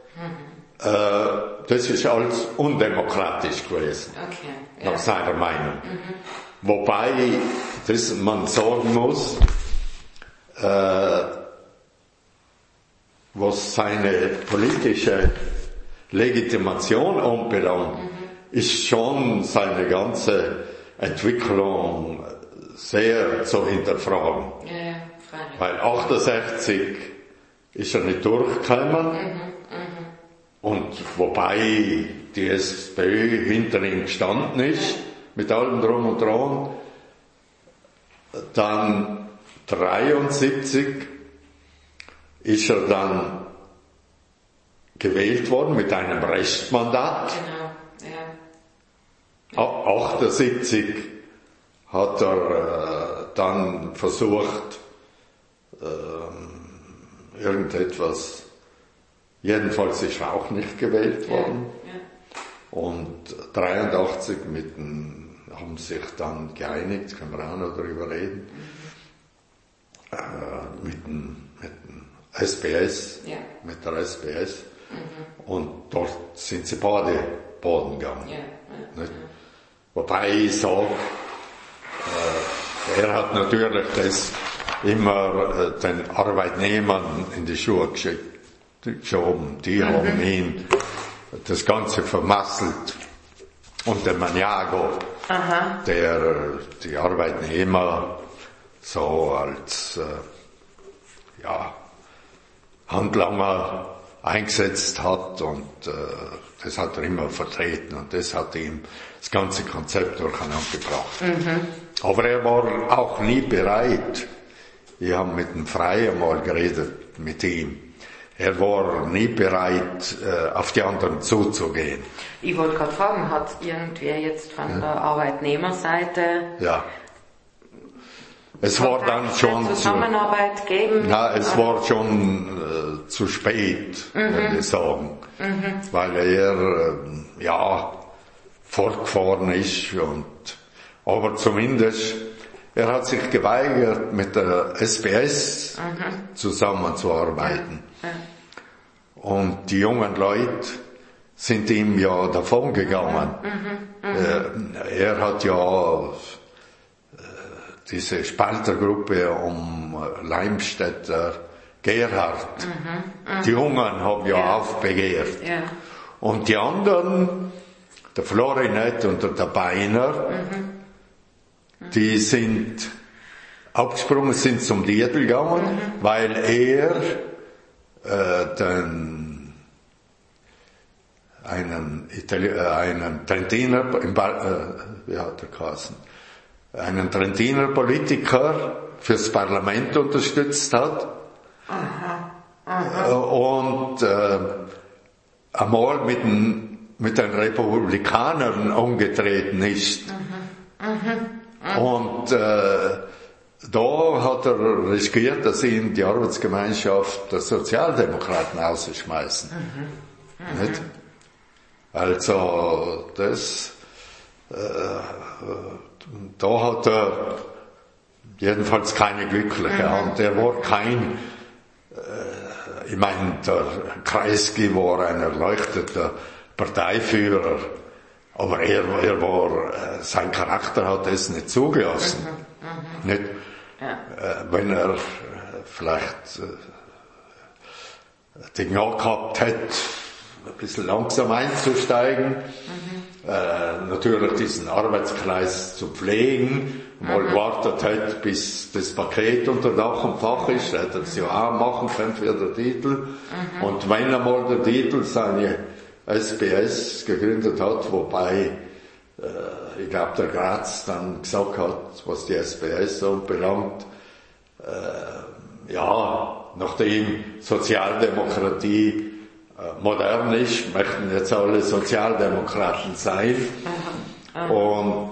das ist alles undemokratisch gewesen, nach seiner Meinung. Wobei, das man sagen muss, was seine politische Legitimation anbelangt, ist schon seine ganze Entwicklung sehr zu hinterfragen. Weil 68 ist er nicht durchgekommen. Und wobei die SPÖ hinter ihm gestanden ist, mit allem Drum und Dran, dann 73 ist er dann gewählt worden mit einem Restmandat. Genau, ja. 78 hat er dann versucht, irgendetwas, jedenfalls ist er auch nicht gewählt worden. Ja. Und 83 haben sich dann geeinigt, können wir auch noch darüber reden, mit dem SPS, mit der SPS. Und dort sind sie beide baden gegangen. Wobei ich sage, er hat natürlich das immer den Arbeitnehmern in die Schuhe geschoben. Die haben ihn das Ganze vermasselt. Und der Maniago, der die Arbeitnehmer so als Handlanger eingesetzt hat, und das hat er immer vertreten, und das hat ihm das ganze Konzept durcheinander gebracht. Aber er war auch nie bereit. Ich habe mit dem Frey einmal geredet, mit ihm. Er war nie bereit, auf die anderen zuzugehen. Ich wollte gerade fragen, hat irgendwer jetzt von der Arbeitnehmerseite es war dann schon Zusammenarbeit geben? Na, es war schon zu spät, würde ich sagen, weil er fortgefahren ist, aber zumindest er hat sich geweigert, mit der SPS zusammenzuarbeiten. Und die jungen Leute sind ihm ja davon gegangen. Er hat ja diese Spaltergruppe um Leimstädter Gerhard. Die Jungen haben ja aufbegehrt. Ja. Und die anderen, der Florinet und der Beiner, die sind abgesprungen, sind zum Dietl gegangen, weil er einen Trentiner, wie hat er geheißen, einen Trentiner Politiker fürs Parlament unterstützt hat. Und einmal mit den Republikanern umgetreten ist. Und da hat er riskiert, dass sie in die Arbeitsgemeinschaft der Sozialdemokraten rausschmeißen. Nicht? Also da hat er jedenfalls keine glückliche Hand. Er war kein, ich meine, der Kreisky war ein erleuchteter Parteiführer, aber er war, sein Charakter hat es nicht zugelassen. Nicht? Wenn er vielleicht den Jahr gehabt hätte, ein bisschen langsam einzusteigen, natürlich diesen Arbeitskreis zu pflegen, mal gewartet hat, bis das Paket unter Dach und Fach ist, hätte er es ja auch machen können für den Titel. Und wenn einmal der Titel seine SPS gegründet hat, wobei ich glaube, der Graz dann gesagt hat, was die SPS so belangt, ja, nachdem Sozialdemokratie modern ist, möchten jetzt alle Sozialdemokraten sein. Und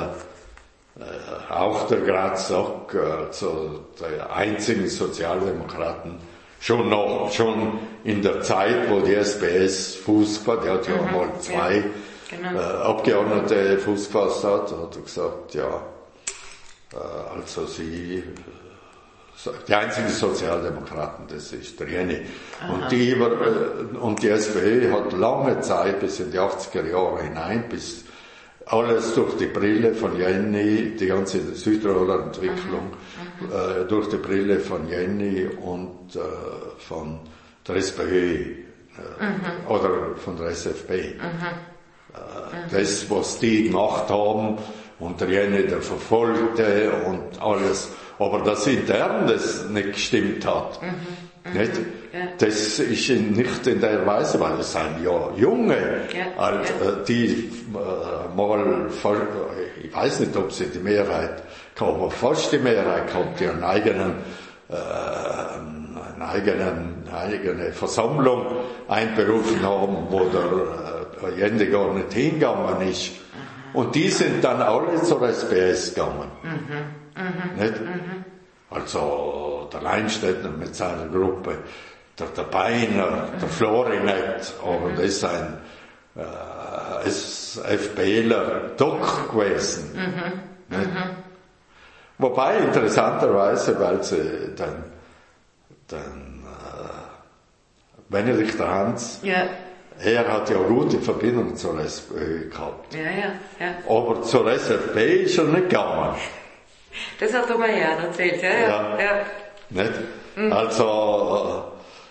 auch der Graz sagt, der einzigen Sozialdemokraten, schon in der Zeit, wo die SPS Fuß gefasst, die hat ja mal zwei Abgeordnete Fuß gefasst hat er gesagt, ja, also die einzigen Sozialdemokraten, das ist der Jenny. Und die SPÖ hat lange Zeit, bis in die 80er Jahre hinein, bis alles durch die Brille von Jenny, die ganze Südtiroler Entwicklung, durch die Brille von Jenny und von der SPÖ oder von der SFB. Das, was die gemacht haben, und der Jenny, der Verfolgte und alles, aber das intern das nicht gestimmt hat. Nicht? Das ist nicht in der Weise, weil es sind ja Junge, die mal, ich weiß nicht, ob sie die Mehrheit gehabt, aber fast die Mehrheit gehabt, die eine eigene Versammlung einberufen haben, wo der Jende gar nicht hingegangen ist. Und die sind dann alle zur SPS gegangen. Nicht? Also der Leinstädter mit seiner Gruppe, der Beiner, der Florinet, aber das ist ein SFBler doch gewesen. Wobei interessanterweise, weil sie dann Benedikt Hans, er hat ja gute Verbindung zur SPÖ gehabt. Aber zur SFB ist er nicht gegangen. Das hat er mir ja erzählt, ja. Nicht? Also,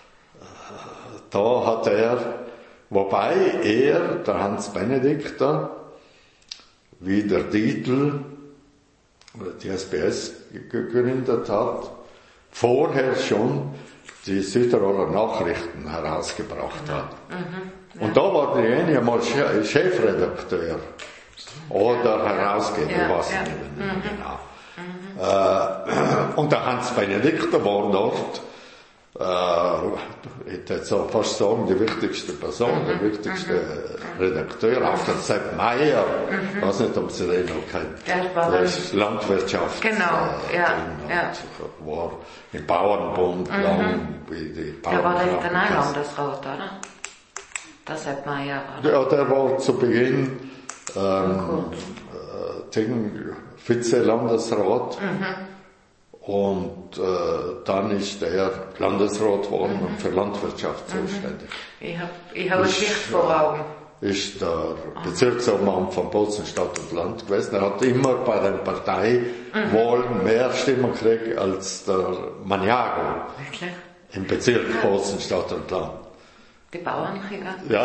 da hat er, wobei der Hans Benedikter, wie der Dietl, die SPS gegründet hat, vorher schon die Südtiroler Nachrichten herausgebracht hat. Und da war der Jenny einmal Chefredakteur oder Herausgeber, was nicht genau. Und der Hans Benedikter war dort, ich würde so fast sagen, die wichtigste Person, der wichtigste Redakteur, auch der Sepp Meier, ich weiß nicht, ob Sie den noch kennen, der ist Landwirtschaft, war im Bauernbund lang, wie die Bauern. Der war der Landesrat, oder? Der Sepp Meier, oder? Ja, der war zu Beginn Vize-Landesrat. Und dann ist er Landesrat geworden und für Landwirtschaft zuständig. Ich hab ein Licht vor Augen. Ist der Bezirksobmann von Bozen Stadt und Land gewesen. Er hat immer bei den Parteiwahlen mehr Stimmen gekriegt als der Maniago. Wirklich? im Bezirk Bozen, Stadt und Land. Die Bauern, ja.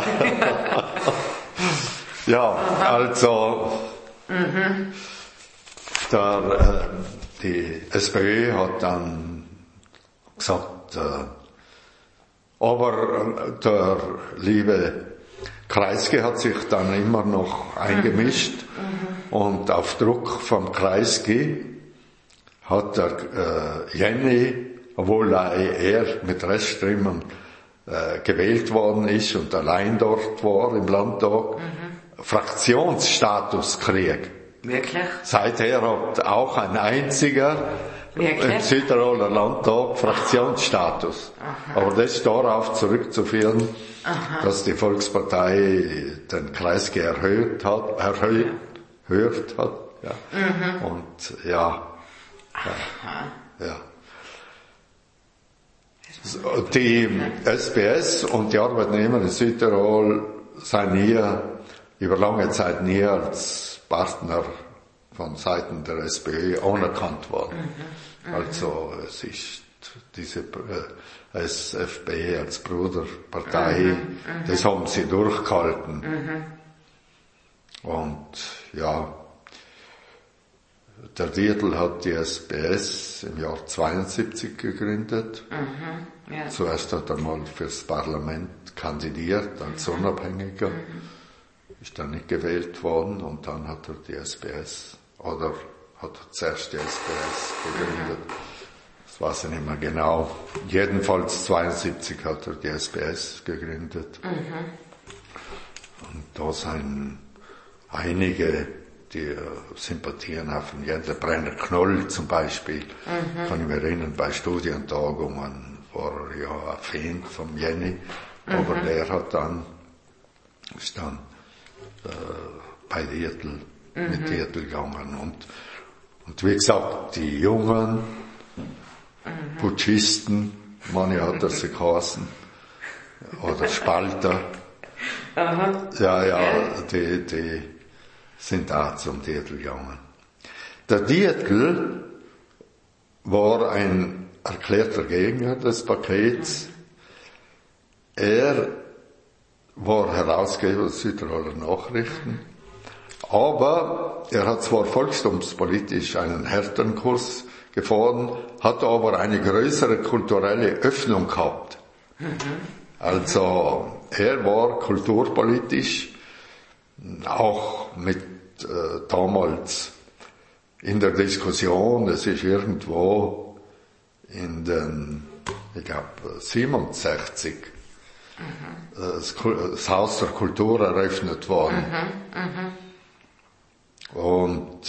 Ja, also, die SPÖ hat dann gesagt, aber der liebe Kreisky hat sich dann immer noch eingemischt und auf Druck vom Kreisky hat der Jenny, obwohl er mit Reststimmen gewählt worden ist und allein dort war im Landtag, Fraktionsstatus kriegt. Wirklich? Seither hat auch ein einziger im Südtiroler Landtag Fraktionsstatus. Aha. Aber das ist darauf zurückzuführen, dass die Volkspartei den Kreisky erhöht hat. Ja. Und ja. Die SPS und die Arbeitnehmer in Südtirol sind über lange Zeit nie als Partner von Seiten der SPÖ anerkannt worden. Also es ist diese SFP als Bruderpartei, das haben sie durchgehalten. Und ja, der Dietl hat die SPS im Jahr 72 gegründet. Ja. Zuerst hat er mal fürs Parlament kandidiert als Unabhängiger, ist dann nicht gewählt worden und dann hat er die SPS, oder hat er zuerst die SPS gegründet. Das weiß ich nicht mehr genau. Jedenfalls 72 hat er die SPS gegründet. Und da sind einige, die Sympathien haben. Jens Brenner Knoll zum Beispiel, kann ich mich erinnern, bei Studientagungen war er ja ein Fan von Jenny, aber der hat ist dann bei Dietl, mit Dietl gegangen. Und wie gesagt, die Jungen Putschisten, manche hat er sie geheißen, oder Spalter, die sind auch zum Dietl gegangen. Der Dietl war ein erklärter Gegner des Pakets. Er war Herausgeber der Südtiroler Nachrichten, aber er hat zwar volkstumspolitisch einen härteren Kurs gefahren, hat aber eine größere kulturelle Öffnung gehabt. Also er war kulturpolitisch auch mit damals in der Diskussion, es ist irgendwo in den, ich glaube 67, das Haus der Kultur eröffnet worden. Und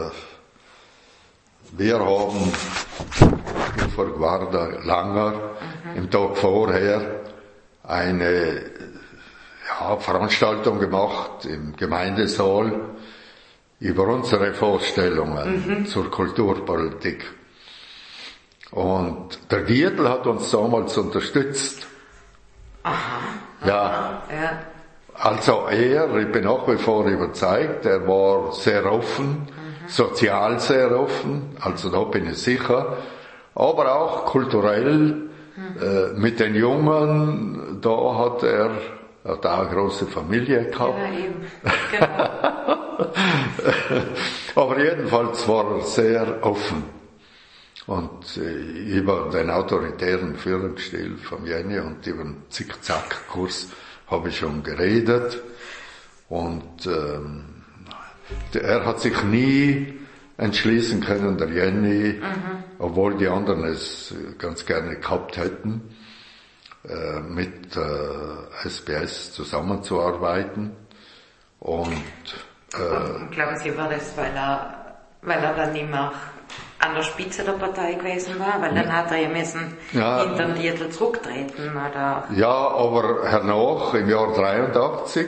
wir haben vor Guarda Langer im Tag vorher eine Veranstaltung gemacht im Gemeindesaal über unsere Vorstellungen zur Kulturpolitik. Und der Dietl hat uns damals unterstützt. Ja. Also ich bin nach wie vor überzeugt, er war sehr offen, sozial sehr offen, also da bin ich sicher, aber auch kulturell, mit den Jungen, da hat er auch eine große Familie gehabt. Ja, eben. Genau. Aber jedenfalls war er sehr offen. Und über den autoritären Führungsstil von Jenny und über den Zickzack-Kurs habe ich schon geredet. Und er hat sich nie entschließen können, der Jenny, obwohl die anderen es ganz gerne gehabt hätten, mit SPS zusammenzuarbeiten. Und glauben Sie, war das, weil er dann nicht mehr an der Spitze der Partei gewesen war? Weil dann hat er ja müssen hinter den Dietl zurücktreten, oder? Ja, aber hernach, im Jahr 83,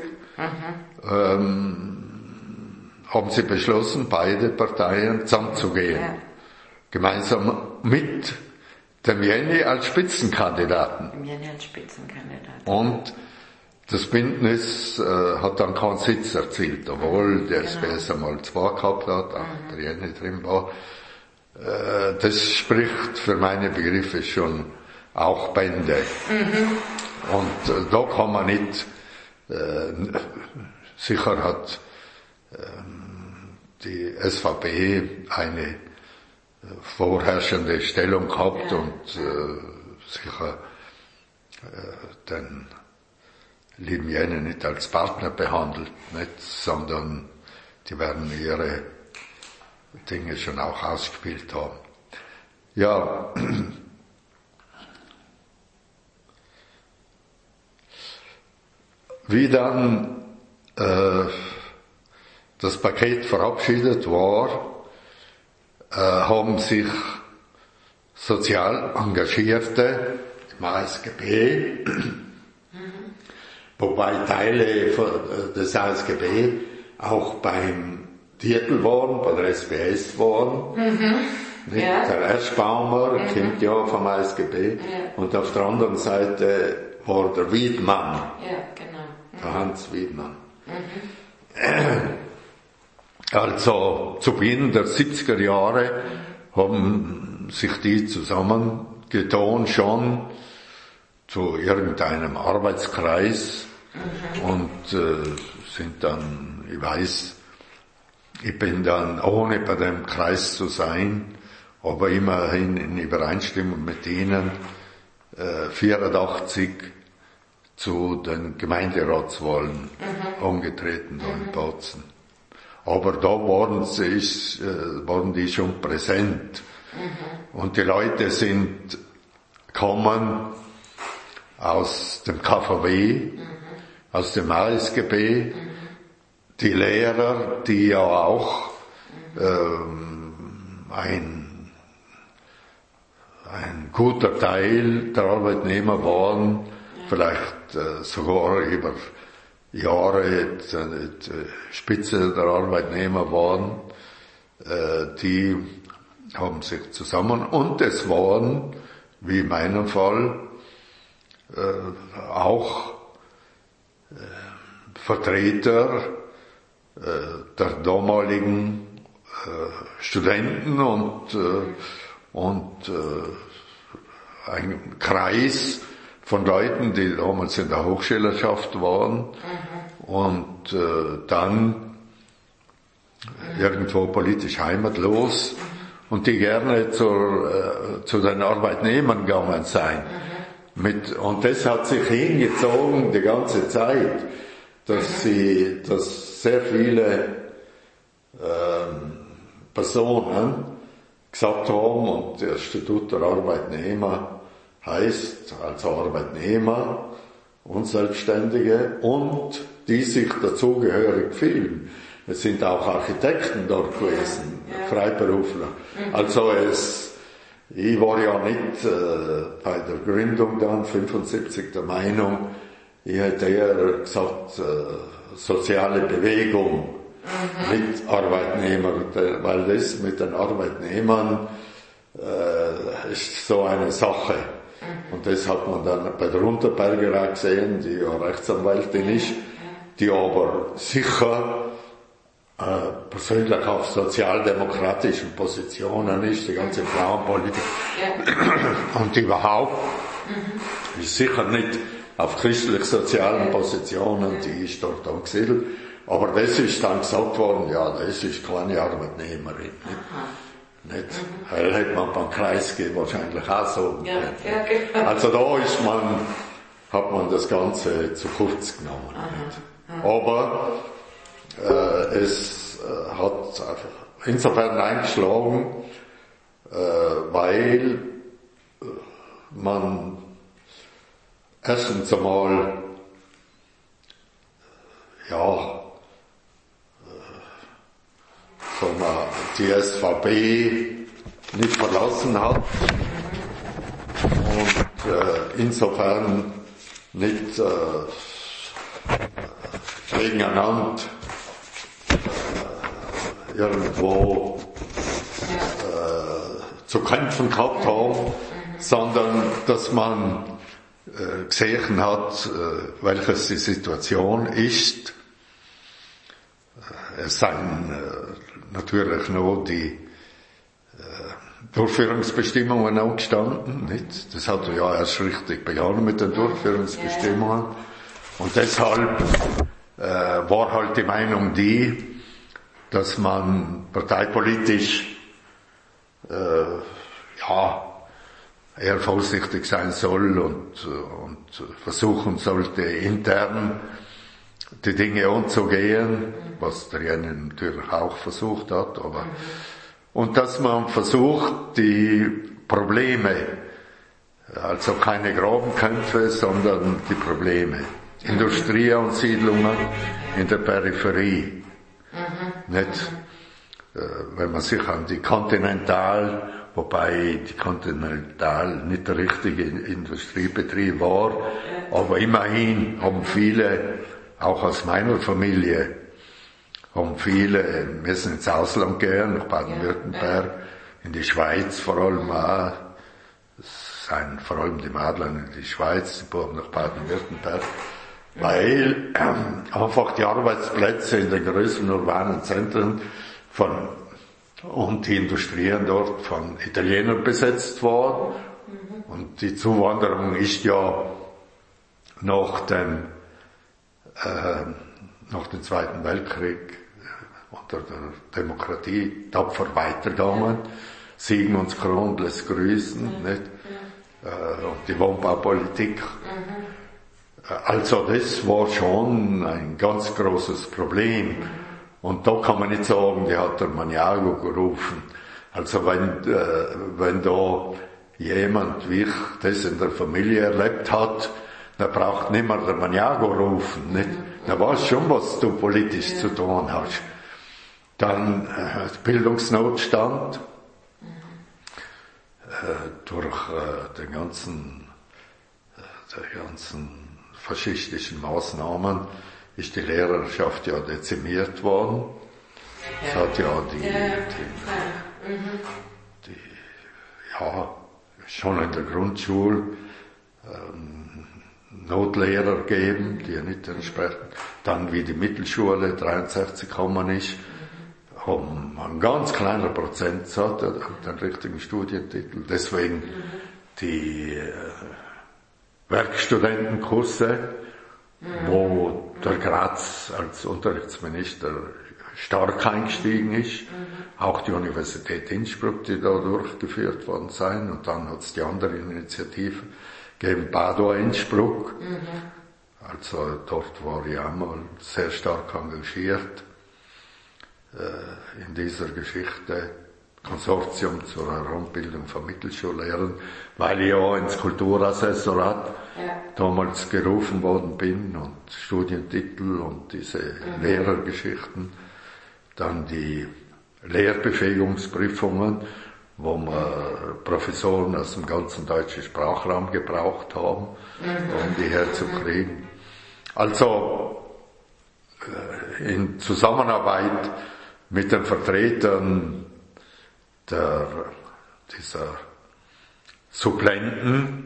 haben sie beschlossen, beide Parteien zusammenzugehen. Ja. Gemeinsam mit dem Jenny als Spitzenkandidaten. Und das Bündnis hat dann keinen Sitz erzielt, obwohl der SPS einmal 2 gehabt hat, auch der Jenny drin war. Das spricht für meine Begriffe schon auch Bände. Und da kann man nicht, sicher hat die SVP eine vorherrschende Stellung gehabt und sicher den lieben Jene nicht als Partner behandelt, nicht, sondern die werden ihre Dinge schon auch ausgespielt haben. Ja, wie dann das Paket verabschiedet war, haben sich sozial Engagierte im ASGB, wobei Teile des ASGB auch beim Dietl waren, bei der SPS waren. Ja. Der Eschbaumer kommt ja vom ASGB und auf der anderen Seite war der Wiedmann, der Hans Wiedmann. Also zu Beginn der 70er Jahre haben sich die zusammengetan schon zu irgendeinem Arbeitskreis und sind dann, ich weiß, ich bin dann, ohne bei dem Kreis zu sein, aber immerhin in Übereinstimmung mit ihnen, 84 zu den Gemeinderatswahlen angetreten in Bozen. Aber da waren die schon präsent. Und die Leute kamen aus dem KVW, aus dem ASGB, die Lehrer, die ja auch ein guter Teil der Arbeitnehmer waren, vielleicht sogar über Jahre Spitze der Arbeitnehmer waren, die haben sich zusammen, und es waren, wie in meinem Fall, auch Vertreter der damaligen Studenten und ein Kreis von Leuten, die damals in der Hochschülerschaft waren und dann irgendwo politisch heimatlos und die gerne zu den Arbeitnehmern gegangen sein. Und das hat sich hingezogen die ganze Zeit, dass sehr viele Personen gesagt haben, und das Statut der Arbeitnehmer heißt also Arbeitnehmer und Selbstständige und die sich dazugehörig fühlen. Es sind auch Architekten dort gewesen, Freiberufler. Also ich war ja nicht bei der Gründung dann 75 der Meinung, ich hätte eher gesagt soziale Bewegung mit Arbeitnehmern, weil das mit den Arbeitnehmern ist so eine Sache. Und das hat man dann bei der Unterberger auch gesehen, die ja Rechtsanwältin ist, die aber sicher persönlich auf sozialdemokratischen Positionen ist, die ganze Frauenpolitik. Und überhaupt ist sicher nicht auf christlich-sozialen Positionen, die ist dort angesiedelt. Aber das ist dann gesagt worden, ja, das ist keine Arbeitnehmerin. Nicht? Weil hätte man beim Kreisge wahrscheinlich auch so. Genau. Also da hat man das Ganze zu kurz genommen. Aber es hat insofern eingeschlagen, weil man erstens einmal die SVP nicht verlassen hat und insofern nicht gegeneinander irgendwo zu kämpfen gehabt haben, sondern dass man gesehen hat, welches die Situation ist. Es seien natürlich nur die Durchführungsbestimmungen angestanden, nicht? Das hat ja erst richtig begonnen mit den Durchführungsbestimmungen. Und deshalb war halt die Meinung die, dass man parteipolitisch eher vorsichtig sein soll und versuchen sollte, intern die Dinge anzugehen, was der Jenny natürlich auch versucht hat, aber und dass man versucht, die Probleme, also keine Grabenkämpfe, sondern die Probleme, Industrieansiedlungen in der Peripherie, nicht, wenn man sich an die Continental, wobei die Continental nicht der richtige Industriebetrieb war, aber immerhin haben viele, auch aus meiner Familie, müssen ins Ausland gehen, nach Baden-Württemberg, in die Schweiz vor allem auch, vor allem die Madlein in die Schweiz, die Buben nach Baden-Württemberg, weil einfach die Arbeitsplätze in den größeren urbanen Zentren und die Industrien dort von Italienern besetzt waren. Und die Zuwanderung ist ja nach dem Zweiten Weltkrieg unter der Demokratie tapfer weitergegangen. Siegen uns Kron lässt grüßen, nicht? Und die Wohnbaupolitik. Also das war schon ein ganz großes Problem. Und da kann man nicht sagen, die hat der Maniago gerufen. Also wenn da jemand, wie ich das in der Familie erlebt hat, dann braucht nicht mehr der Maniago rufen, nicht? Da weißt schon, was du politisch zu tun hast. Dann Bildungsnotstand, durch die ganzen faschistischen Maßnahmen ist die Lehrerschaft ja dezimiert worden. Es hat ja schon in der Grundschule Notlehrer geben, die ja nicht entsprechen. Dann, wie die Mittelschule 63 gekommen ist, haben ein ganz kleiner Prozentsatz den richtigen Studientitel. Deswegen die Werkstudentenkurse, wo der Graz als Unterrichtsminister stark eingestiegen ist, auch die Universität Innsbruck, die da durchgeführt worden sein, und dann hat es die andere Initiative gegeben, Padua Innsbruck. Also dort war ich einmal sehr stark engagiert in dieser Geschichte, Konsortium zur Heranbildung von Mittelschullehrern, weil ich ja ins Kulturassessorat damals gerufen worden bin und Studientitel und diese Lehrergeschichten, dann die Lehrbefähigungsprüfungen, wo wir Professoren aus dem ganzen deutschen Sprachraum gebraucht haben, um die herzukriegen. Also in Zusammenarbeit mit den Vertretern dieser Supplenten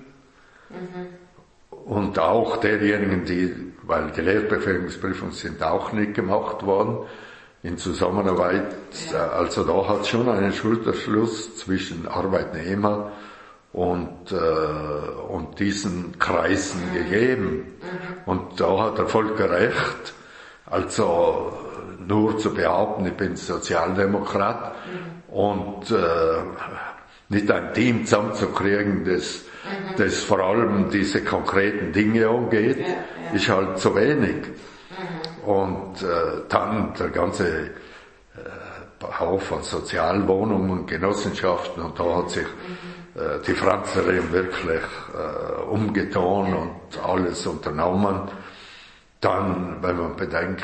und auch derjenigen, weil die Lehrbefähigungsprüfungen sind auch nicht gemacht worden, in Zusammenarbeit, also da hat es schon einen Schulterschluss zwischen Arbeitnehmer und diesen Kreisen gegeben. Und da hat der Volker recht, also nur zu behaupten, ich bin Sozialdemokrat und nicht ein Team zusammenzukriegen, das vor allem diese konkreten Dinge angeht, ist halt zu wenig. Und dann der ganze Haufen Sozialwohnungen und Genossenschaften, und da hat sich die Franzerin wirklich umgetan und alles unternommen. Dann, wenn man bedenkt,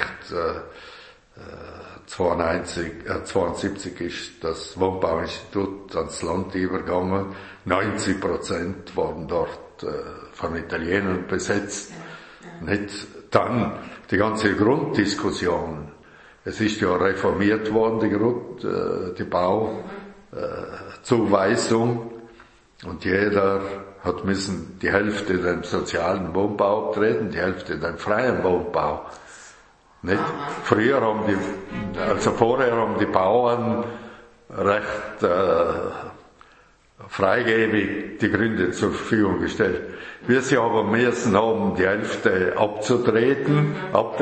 72 ist das Wohnbauinstitut ans Land übergegangen, 90% waren dort von Italienern besetzt. Nicht? Dann die ganze Grunddiskussion. Es ist ja reformiert worden, die Bauzuweisung, und jeder hat müssen die Hälfte dem sozialen Wohnbau treten, die Hälfte dem freien Wohnbau. Nicht? Vorher haben die Bauern recht freigebig die Gründe zur Verfügung gestellt. Wir sie aber müssen haben, die Hälfte abtreten,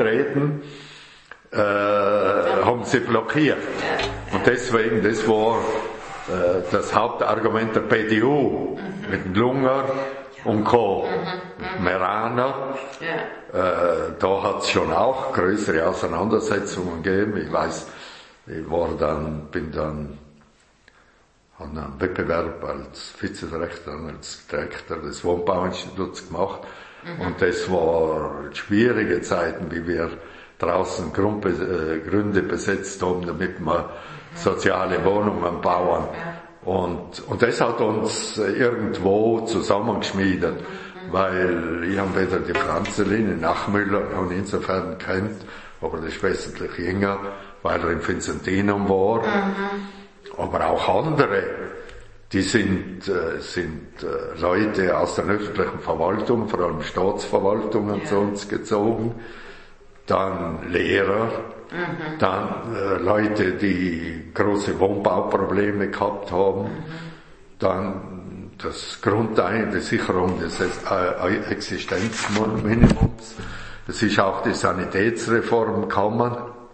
haben sie blockiert. Und deswegen, das war das Hauptargument der PDU mit dem Lunger und Co. Meraner. Da hat es schon auch größere Auseinandersetzungen gegeben. Ich weiß, bin dann an einem Wettbewerb als Vizedirektor, als Direktor des Wohnbauinstituts gemacht. Und das waren schwierige Zeiten, wie wir draußen Gründe besetzt haben, damit wir soziale Wohnungen bauen. Und das hat uns irgendwo zusammengeschmiedet, weil ich habe weder die Franzeline Nachmüller und insofern kennt, aber das ist wesentlich jünger, weil er im Vincentinum war. Aber auch andere, die sind Leute aus der öffentlichen Verwaltung, vor allem Staatsverwaltungen zu uns gezogen, dann Lehrer, dann Leute, die große Wohnbauprobleme gehabt haben, dann die Sicherung des Existenzminimums. Es ist auch die Sanitätsreform gekommen.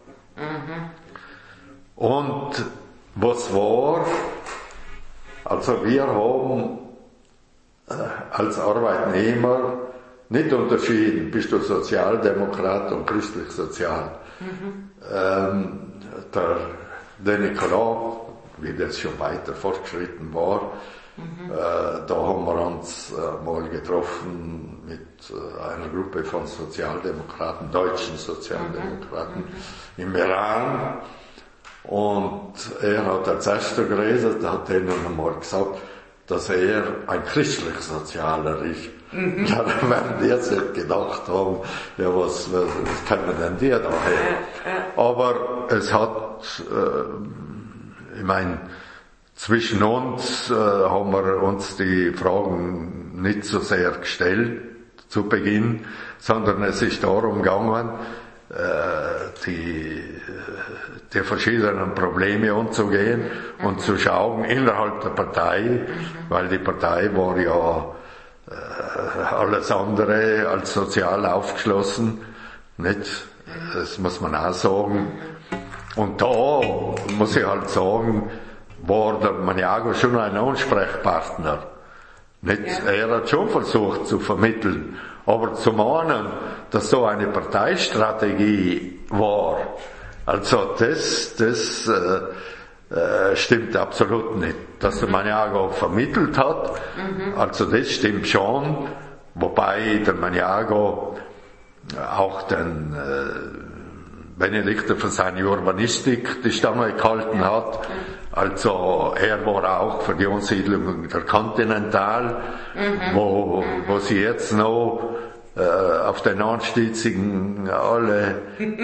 Und was war? Also wir haben als Arbeitnehmer nicht unterschieden, bist du Sozialdemokrat und christlich-sozial. Der Nicolas, wie das schon weiter fortgeschritten war, da haben wir uns mal getroffen mit einer Gruppe von Sozialdemokraten, deutschen Sozialdemokraten im Iran. Und er hat als erster geredet, hat denen einmal gesagt, dass er ein christlich-sozialer ist. Ja, dann werden die jetzt nicht gedacht haben, ja, was können denn die daher? Aber es hat, ich meine, zwischen uns haben wir uns die Fragen nicht so sehr gestellt zu Beginn, sondern es ist darum gegangen, die verschiedenen Probleme umzugehen und zu schauen innerhalb der Partei, weil die Partei war ja alles andere als sozial aufgeschlossen, nicht? Das muss man auch sagen. Und da muss ich halt sagen, war der Maniago schon ein Ansprechpartner. Nicht? Er hat schon versucht zu vermitteln, aber zu mahnen, dass so eine Parteistrategie war, also das stimmt absolut nicht. Dass der Maniago vermittelt hat, also das stimmt schon, wobei der Maniago auch den Benedikter für seine Urbanistik die Stange gehalten hat. Also er war auch für die Umsiedlung der Continental, wo sie jetzt noch auf den Anstiezigen alle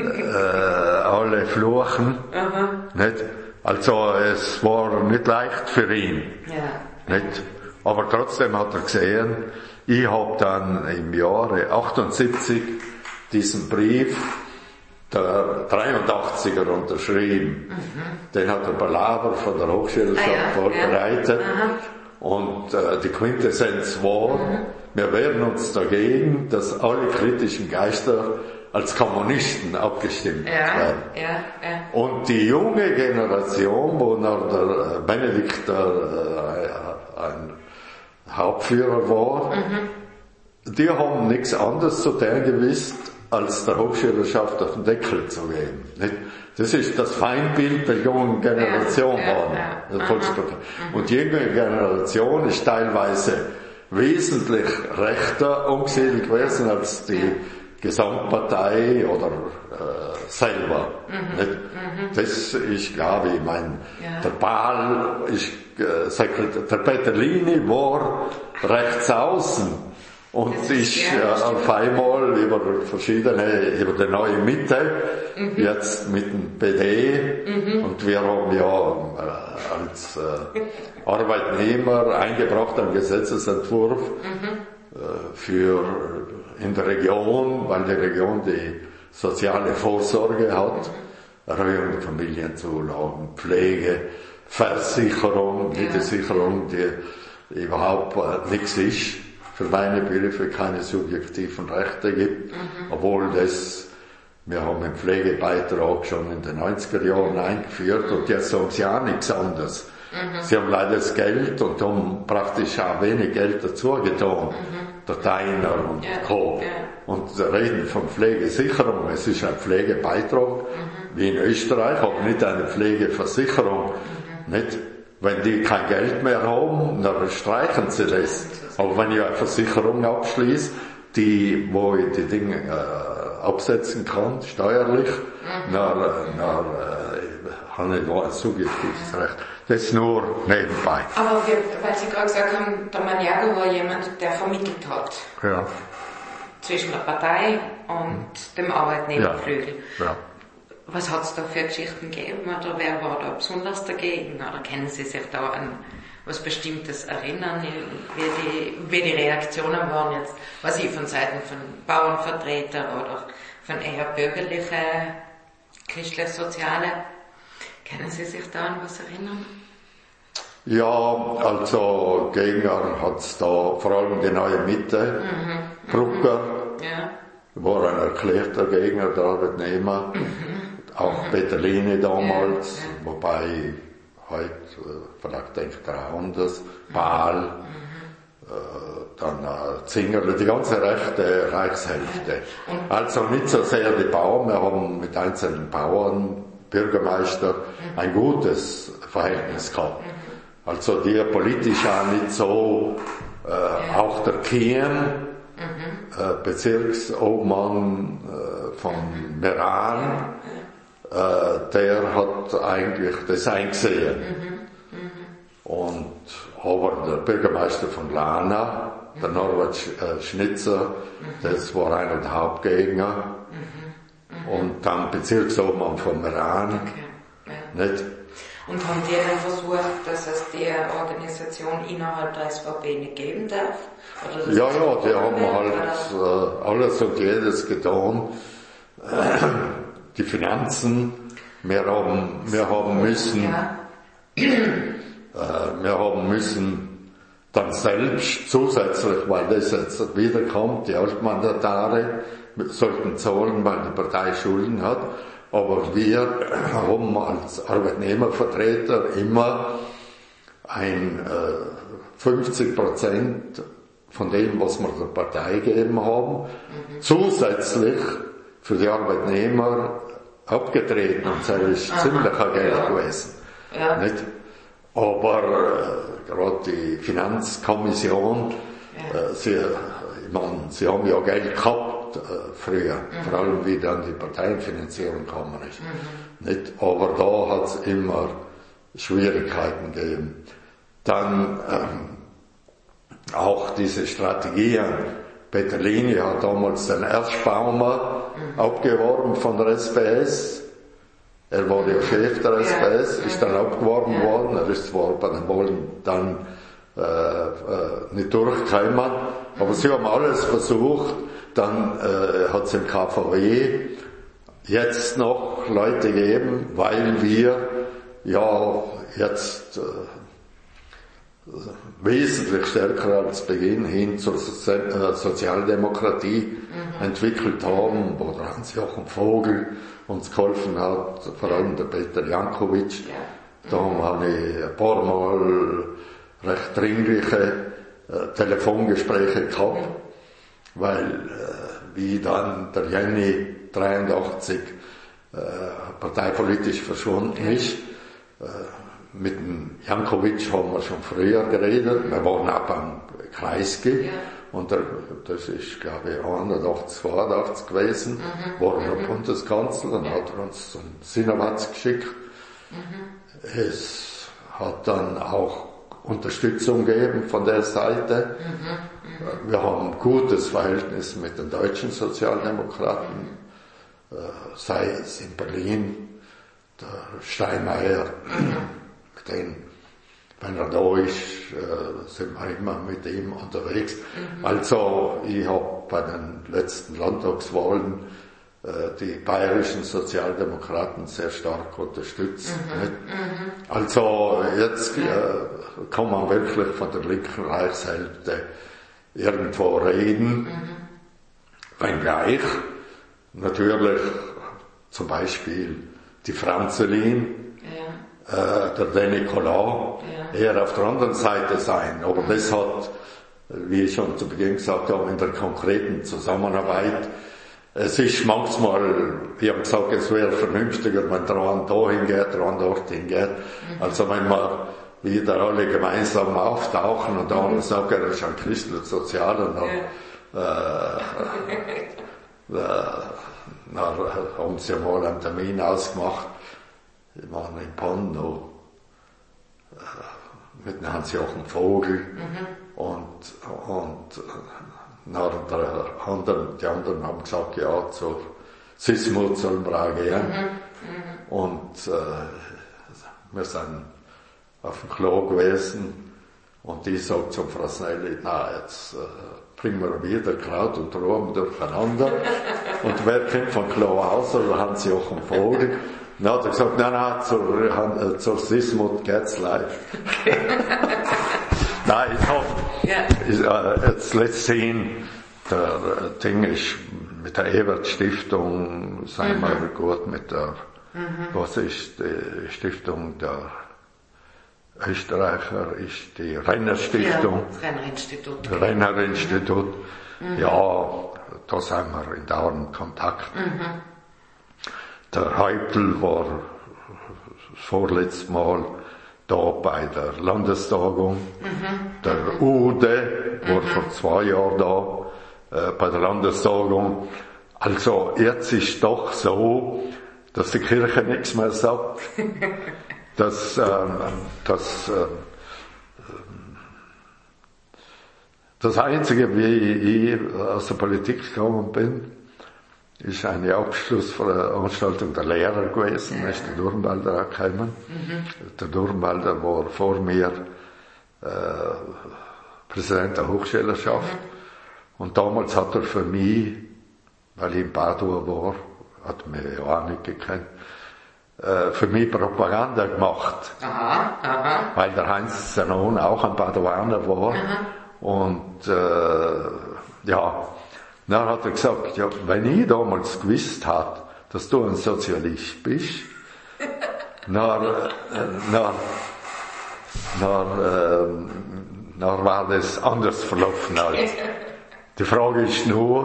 fluchen. Nicht? Also es war nicht leicht für ihn. Nicht? Aber trotzdem hat er gesehen, ich habe dann im Jahre 78 diesen Brief der 83er unterschrieben. Den hat der Balaber von der Hochschulschaft vorbereitet. Und die Quintessenz war, wir wehren uns dagegen, dass alle kritischen Geister als Kommunisten abgestimmt werden. Und die junge Generation, wo noch der Benedikt ein Hauptführer war, die haben nichts anderes zu tun gewusst, als der Hochschülerschaft auf den Deckel zu geben. Das ist das Feindbild der jungen Generation der Volkspartei. Und die junge Generation ist teilweise wesentlich rechter umgesiedelt gewesen als die Gesamtpartei oder selber. Das ist, glaube ich, der Baal ist der Peterlini war rechts außen. Und ist auf einmal über die neue Mitte, jetzt mit dem PD, und wir haben ja als Arbeitnehmer eingebracht einen Gesetzesentwurf in der Region, weil die Region die soziale Vorsorge hat, Erhöhung der Familienzulagen, Pflege, Versicherung, nicht die Sicherung, die überhaupt nichts ist, für meine Begriffe keine subjektiven Rechte gibt, obwohl wir haben den Pflegebeitrag schon in den 90er Jahren eingeführt und jetzt sagen sie auch nichts anderes. Sie haben leider das Geld und haben praktisch auch wenig Geld dazu getan, der Deiner und Co. Und reden von Pflegesicherung, es ist ein Pflegebeitrag, wie in Österreich, aber nicht eine Pflegeversicherung. Nicht? Wenn die kein Geld mehr haben, dann streichen sie das. Aber wenn ich eine Versicherung abschließe, wo ich die Dinge absetzen kann, steuerlich, dann habe ich da ein subjektives Recht. Das ist nur nebenbei. Aber weil Sie gerade gesagt haben, der Maniago war jemand, der vermittelt hat. Ja. Zwischen der Partei und dem Arbeitnehmerflügel. Ja. Was hat es da für Geschichten gegeben? Oder wer war da besonders dagegen? Oder können Sie sich da an was Bestimmtes erinnern, wie die Reaktionen waren jetzt, was ich von Seiten von Bauernvertretern oder von eher bürgerlichen, christlich-sozialen? Können Sie sich da an was erinnern? Ja, also Gegner hat es da, vor allem die Neue Mitte, Brucker, war ein erklärter Gegner der Arbeitnehmer, auch Peterlini damals, wobei heute vielleicht denkt er anders, Baal, dann Zingerle, die ganze rechte Reichshälfte. Also nicht so sehr die Bauern, wir haben mit einzelnen Bauern, Bürgermeister ein gutes Verhältnis gehabt. Also die politisch auch nicht so, auch der Kien, Bezirksobmann von Meran, der hat eigentlich das eingesehen. Aber der Bürgermeister von Lana, der Norbert Schnitzer, das war einer der Hauptgegner. Und dann Bezirksobmann von Meran. Nicht? Und haben die dann versucht, dass es die Organisation innerhalb der SVP nicht geben darf? Ja, die haben halt alles und jedes getan. Die Finanzen, wir haben müssen dann selbst zusätzlich, weil das jetzt wiederkommt, die Altmandatare sollten zahlen, weil die Partei Schulden hat. Aber wir haben als Arbeitnehmervertreter immer 50% von dem, was wir der Partei gegeben haben, zusätzlich für die Arbeitnehmer abgetreten. Und das ist ziemlicher Geld gewesen. Ja. Nicht? Aber gerade die Finanzkommission, sie haben ja Geld gehabt früher, vor allem wie dann die Parteienfinanzierung gekommen ist. Nicht? Aber da hat es immer Schwierigkeiten gegeben. Dann auch diese Strategien. Peterlini hat damals den Erzbaumer abgeworben von der SPS. Er war der Chef der SPS, ist dann abgeworben worden. Er ist zwar bei den Wahlen dann nicht durchgekommen, aber sie haben alles versucht. Dann hat es im KVW jetzt noch Leute gegeben, weil wir ja jetzt wesentlich stärker als Beginn hin zur Sozialdemokratie entwickelt haben, wo der Hans-Jochen Vogel uns geholfen hat, vor allem der Peter Jankovic. Da habe ich ein paar Mal recht dringliche Telefongespräche gehabt, weil wie dann der Jenny 83 parteipolitisch verschwunden ist, mit dem Jankovic haben wir schon früher geredet, wir waren auch beim Kreisky, und das ist glaube ich 81, 82 gewesen, war er Bundeskanzler, und hat er uns zum Sinowatz geschickt. Es hat dann auch Unterstützung gegeben von der Seite. Wir haben ein gutes Verhältnis mit den deutschen Sozialdemokraten, sei es in Berlin, der Steinmeier, mit dem, wenn er da ist, sind wir immer mit ihm unterwegs. Also ich habe bei den letzten Landtagswahlen die bayerischen Sozialdemokraten sehr stark unterstützt. Also jetzt kann man wirklich von der linken Reichshälfte irgendwo reden, wenngleich natürlich zum Beispiel die Franzelin, der Denis-Collat, eher auf der anderen Seite sein. Aber das hat, wie ich schon zu Beginn gesagt habe, in der konkreten Zusammenarbeit, es ist manchmal, ich habe gesagt, es wäre vernünftiger, wenn der eine da hingeht, der andere dort hingeht. Also wenn wir wieder alle gemeinsam auftauchen und der andere sagt, er ist ein christlich Sozialer, dann haben sie mal einen Termin ausgemacht, ich meine in Pannow, mit dem Hans-Jochen Vogel und die anderen haben gesagt, ja, zur Sismut sollen wir auch gehen. Und wir sind auf dem Klo gewesen und die sagt zum Frasnelli, na, jetzt bringen wir wieder Kraut und Rüben durcheinander. Und wer kommt vom Klo aus, oder Hans-Jochen Vogel? Dann hat er gesagt, nein, zur Sismut geht's live. Nein, ich hoffe, jetzt let's sehen, der Ding ist mit der Ebert-Stiftung, sind wir gut mit der, was ist die Stiftung der Österreicher, ist die Renner-Stiftung. Ja, Renner-Institut. Renner-Institut. Ja, da sind wir in dauerndem Kontakt. Der Häupl war das vorletzte Mal da bei der Landestagung. Der Ude war vor 2 Jahren da bei der Landestagung. Also jetzt ist doch so, dass die Kirche nichts mehr sagt. Das Einzige, wie ich aus der Politik gekommen bin, ist eine Abschlussveranstaltung der Lehrer gewesen, da ist der Durnwalder auch gekommen. Der Durnwalder war vor mir Präsident der Hochschülerschaft und damals hat er für mich, weil ich in Padua war, hat mich ja auch nicht gekannt, für mich Propaganda gemacht. Weil der Heinz Zenon auch ein Paduaner war. Und dann hat er gesagt, ja, wenn ich damals gewusst hat, dass du ein Sozialist bist, dann war das anders verlaufen als. Die Frage ist nur,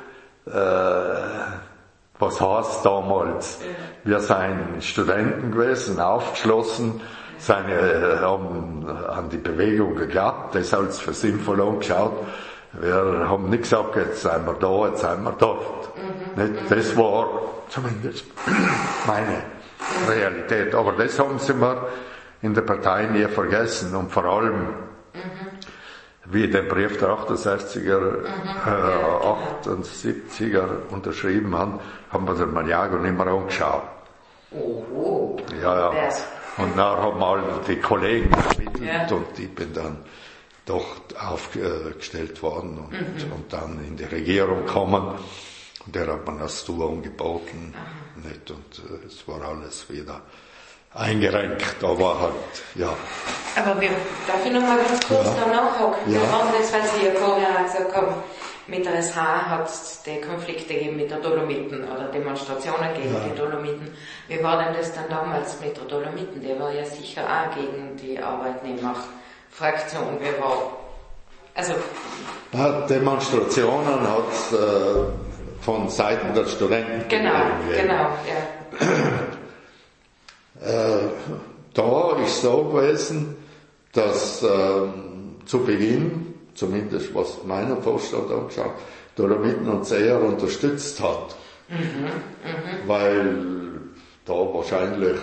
was heißt damals? Wir seien Studenten gewesen, aufgeschlossen, haben an die Bewegung geglaubt, das als für sinnvoll angeschaut. Wir haben nicht gesagt, jetzt sind wir da, jetzt sind wir dort. Das war zumindest meine Realität. Aber das haben sie mir in der Partei nie vergessen. Und vor allem, wie den Brief der 68er, 78er unterschrieben haben wir den Maniago nicht mehr angeschaut. Ja. Und dann haben alle die Kollegen ermittelt und ich bin dann dort aufgestellt worden und dann in die Regierung gekommen. Und der hat mir das Du angeboten. Nicht? Und es war alles wieder eingerenkt, aber halt, ja. Aber darf ich noch mal ganz kurz da nachhaken? Wir haben das, weil Sie ja vorher gesagt haben, mit der SH hat es die Konflikte gegeben mit der Dolomiten oder Demonstrationen gegen die Dolomiten. Wie war denn das dann damals mit der Dolomiten? Der war ja sicher auch gegen die Arbeitnehmerfraktion. Demonstrationen hat es von Seiten der Studenten gegeben. Da ist so gewesen, dass zu Beginn, zumindest was meiner Vorstand angeschaut, Dolomiten uns eher unterstützt hat. Weil da wahrscheinlich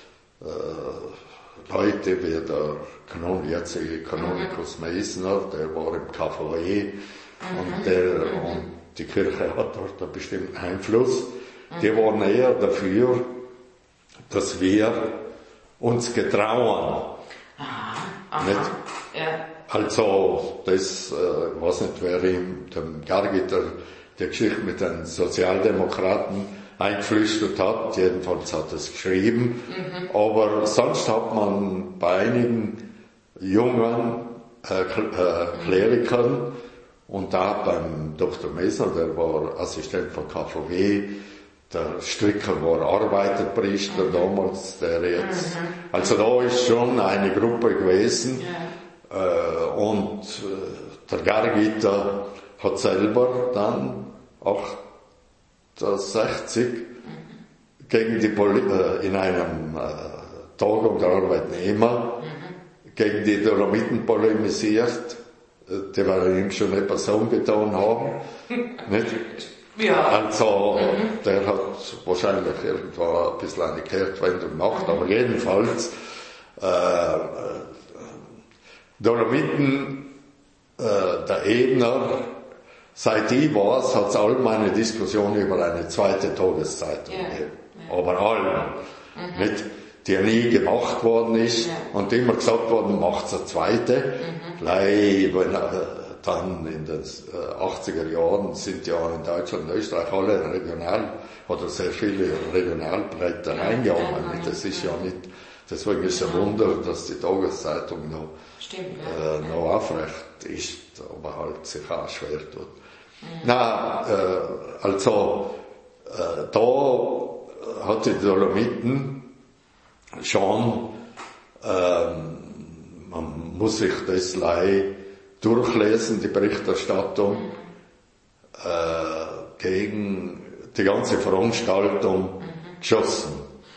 Leute wie der jetzige Kanonikus Meissner, der war im KVE und die Kirche hat dort einen bestimmten Einfluss. Die waren eher dafür, dass wir uns getrauen. Nicht? Also, das, weiß nicht, wer ihm dem Gargiter die Geschichte mit den Sozialdemokraten eingeflüstert hat. Jedenfalls hat er es geschrieben. Aber sonst hat man bei einigen jungen Klerikern und da beim Dr. Mesner, der war Assistent von KVG, der Stricker war Arbeiterpriester damals, der jetzt. Also da ist schon eine Gruppe gewesen. Und der Gargita hat selber dann 68 gegen die in einem Tagung der Arbeitnehmer gegen die Dolomiten polemisiert, die wir ihm schon etwas umgetan haben. Nicht? Ja. Also, der hat wahrscheinlich irgendwo ein bisschen eine Kehrtwendung gemacht, aber jedenfalls, Dolomiten, der Ebner, seit ich war's, hat es allem eine Diskussion über eine zweite Tageszeitung gegeben. Aber allem. Nicht? Die nie gemacht worden ist und immer gesagt worden, macht's eine zweite. Gleich, wenn dann in den 80er Jahren sind ja in Deutschland und Österreich alle oder sehr viele Regionalblätter reingegangen. Das ist ja nicht, deswegen ist es ein Wunder, dass die Tageszeitung noch aufrecht ist, aber halt sich auch schwer tut. Da hat die Dolomiten schon, man muss sich das durchlesen, die Berichterstattung, gegen die ganze Veranstaltung geschossen.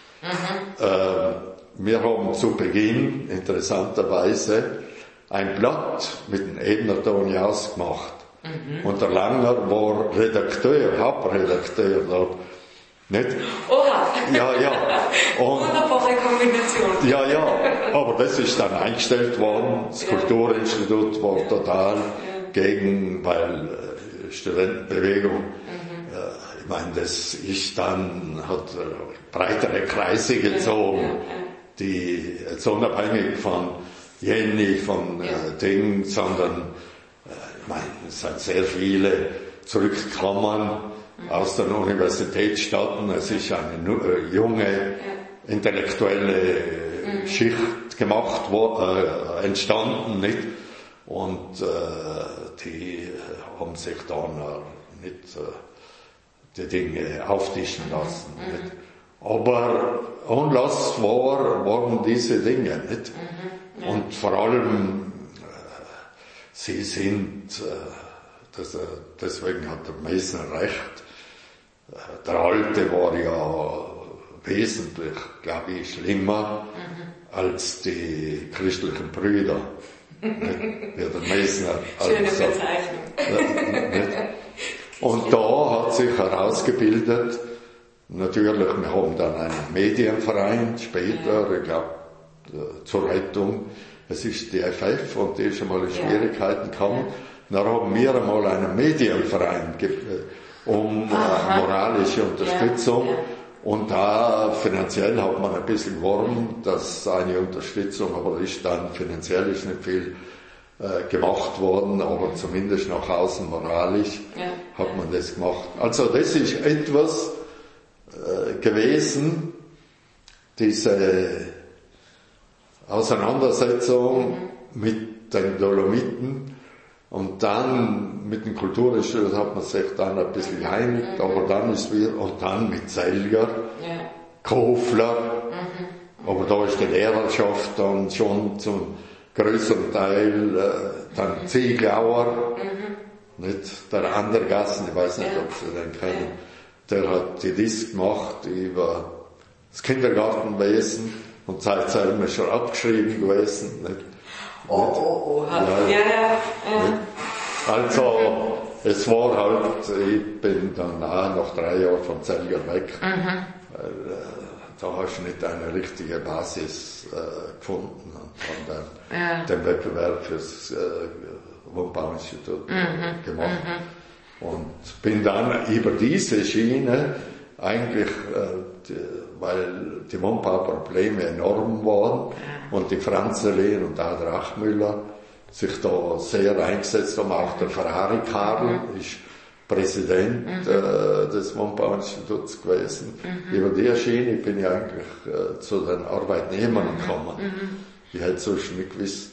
Wir haben zu Beginn, interessanterweise, ein Blatt mit dem Ebner Toni ausgemacht. Und der Langer war Hauptredakteur dort. Nicht? Oha! Ja. Und, wunderbare Kombination. Ja, aber das ist dann eingestellt worden. Das Kulturinstitut war total gegen, weil Studentenbewegung, ich meine, das ist dann, hat breitere Kreise gezogen, die jetzt unabhängig von Jenny, von Ding, sondern, ich meine, es sind sehr viele zurückgekommen aus den Universitätsstaaten. Es ist eine junge, intellektuelle Schicht entstanden, nicht? Und die haben sich dann nicht die Dinge auftischen lassen. Nicht? Aber Anlass waren diese Dinge, nicht? Und vor allem, sie sind, deswegen hat der Mesner recht, der Alte war ja wesentlich, glaube ich, schlimmer als die christlichen Brüder. Wie der Mesner. Schöne Bezeichnung. Und da hat sich herausgebildet, natürlich, wir haben dann einen Medienverein später, ich glaube, zur Rettung. Es ist die FF und die ist schon mal in Schwierigkeiten gekommen. Dann haben wir einmal einen Medienverein um moralische Unterstützung. Und da finanziell hat man ein bisschen Wurm, dass eine Unterstützung, aber ist dann finanziell ist nicht viel gemacht worden, aber zumindest nach außen moralisch hat man das gemacht. Also das ist etwas gewesen, diese Auseinandersetzung mit den Dolomiten. Und dann mit dem Kulturinstitut hat man sich dann ein bisschen geeinigt, aber dann und dann mit Selger, Kofler, aber da ist die Lehrerschaft dann schon zum größeren Teil, dann Zieglauer, nicht der Andergassen, ich weiß nicht, ob Sie den kennen, der hat die Liste gemacht über das Kindergartenwesen und seitdem ist schon abgeschrieben gewesen, nicht? Also, es war halt, ich bin dann auch nach 3 Jahren von Selger weg, weil da hast du nicht eine richtige Basis gefunden von dem Wettbewerb fürs Wohnbauinstitut gemacht. Und bin dann über diese Schiene eigentlich, weil die Wohnbauprobleme enorm waren und die Franzeli und auch der Achmüller sich da sehr eingesetzt haben, auch der Ferrari Karl ist Präsident des Wohnbauinstituts gewesen. Über die Schiene bin ich eigentlich zu den Arbeitnehmern gekommen. Ich hätte sonst nicht gewusst,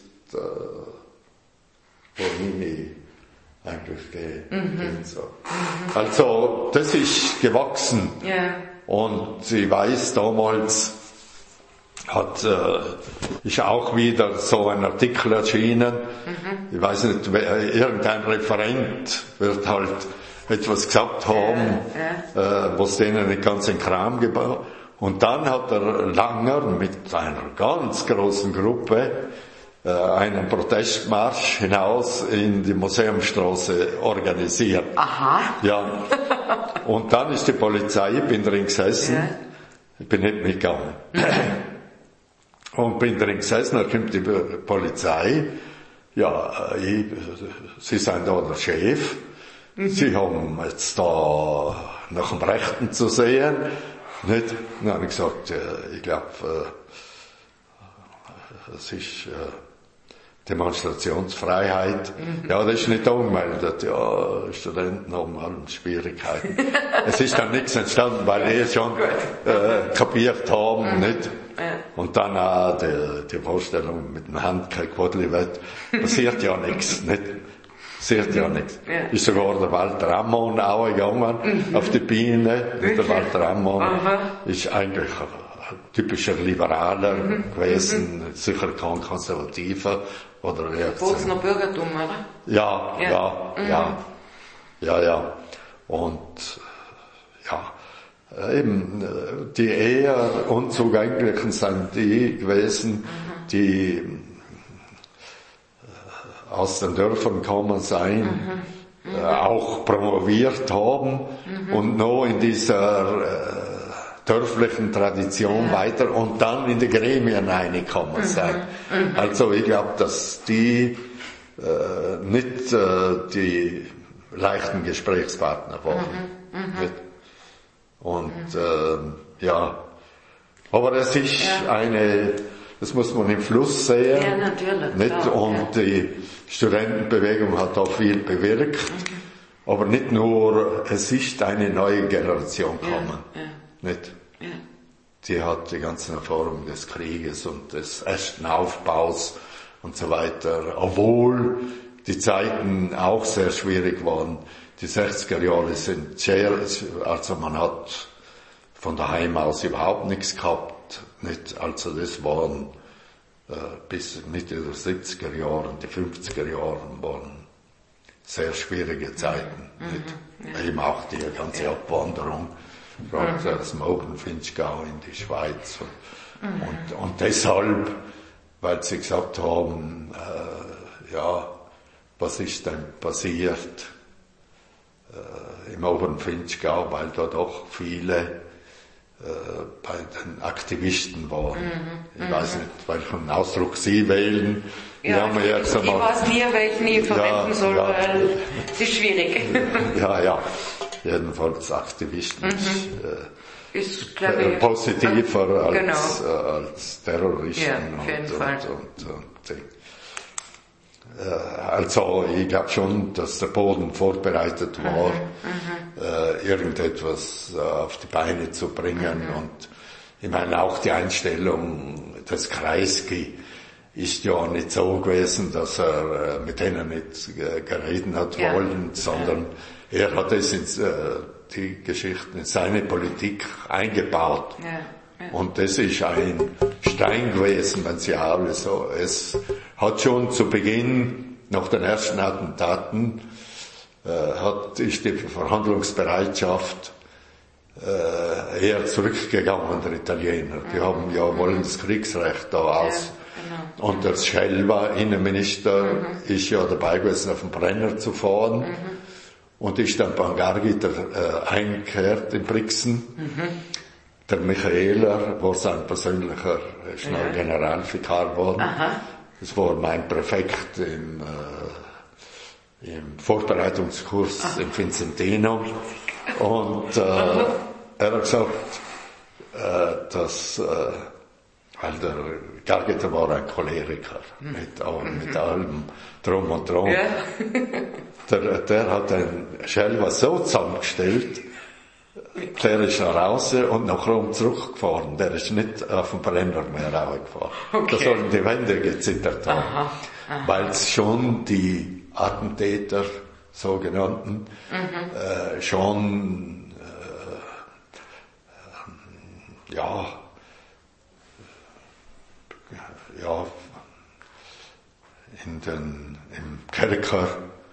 wohin ich eigentlich gehen soll. Also, das ist gewachsen. Und ich weiß, damals ist auch wieder so ein Artikel erschienen. Ich weiß nicht, irgendein Referent wird halt etwas gesagt haben, was denen nicht ganz in den Kram gebracht. Und dann hat der Langer mit einer ganz großen Gruppe einen Protestmarsch hinaus in die Museumstraße organisiert. Aha. Ja. Und dann ist die Polizei, ich bin drin gesessen, ich bin nicht mitgegangen. Und bin drin gesessen, dann kommt die Polizei, Sie sind da der Chef, Sie haben jetzt da nach dem Rechten zu sehen, nicht? Dann habe ich gesagt, ich glaube, es ist Demonstrationsfreiheit. Ja, das ist nicht angemeldet. Ja, Studenten haben alle Schwierigkeiten. Es ist dann nichts entstanden, weil die schon kapiert haben, nicht? Und dann auch die Vorstellung mit dem Handquadli wird, passiert ja nichts, nicht? Passiert ja nichts. Ist sogar der Walter Ammon auch gegangen auf die Bühne. Der Walter Ammon ist eigentlich typischer Liberaler gewesen, sicher kein Konservativer oder Bozner Bürgertum, oder? Ja. Und eben die eher Unzugänglichen sind die gewesen, die aus den Dörfern kommen sein, auch promoviert haben und noch in dieser dörflichen Tradition weiter und dann in die Gremien reingekommen sind. Also ich glaube, dass die nicht die leichten Gesprächspartner waren. Und aber es ist das muss man im Fluss sehen. Ja, natürlich. Nicht? Klar, und die Studentenbewegung hat auch viel bewirkt. Aber nicht nur, es ist eine neue Generation gekommen. Nicht? Die hat die ganzen Erfahrungen des Krieges und des ersten Aufbaus und so weiter. Obwohl die Zeiten auch sehr schwierig waren. Die 60er Jahre sind sehr, also man hat von daheim aus überhaupt nichts gehabt. Nicht? Also das waren bis Mitte der 70er Jahre und die 50er Jahre waren sehr schwierige Zeiten. Nicht? Eben auch die ganze Abwanderung, gerade aus dem Oberfinchgau in die Schweiz. Und deshalb, weil sie gesagt haben, was ist denn passiert im Oberfinchgau, weil da doch viele bei den Aktivisten waren. Ich weiß nicht, welchen Ausdruck Sie wählen. Ich weiß nie, welchen ich verwenden soll, weil es ist schwierig. Jedenfalls Aktivisten ist glaube ich, positiver als Terroristen. Ja, auf jeden Fall. Also ich glaube schon, dass der Boden vorbereitet war, irgendetwas auf die Beine zu bringen. Und ich meine auch die Einstellung des Kreisky ist ja nicht so gewesen, dass er mit denen nicht geredet hat wollen, sondern er hat es die Geschichten in seine Politik eingebaut. Und das ist ein Stein gewesen, wenn Sie alle so. Es hat schon zu Beginn, nach den ersten Attentaten, ist die Verhandlungsbereitschaft eher zurückgegangen der Italiener. Die wollen das Kriegsrecht da aus. Genau. Und der Schelva, Innenminister, ist ja dabei gewesen, auf den Brenner zu fahren. Und ist dann Bangargiter eingekehrt in Brixen. Der Michaeler war sein persönlicher Generalvikar geworden. Das war mein Präfekt im Vorbereitungskurs im Vincentino. Und er hat gesagt, dass weil der Gargiter war ein Choleriker, mit allem drum und dran. Ja. Der hat ein Schelwa so zusammengestellt, der ist nach Hause und nach Rom zurückgefahren. Der ist nicht auf den Brenner mehr rausgefahren. Okay. Da sollen die Wände gezittert haben. Weil es schon die Attentäter, sogenannten, schon, im Kerker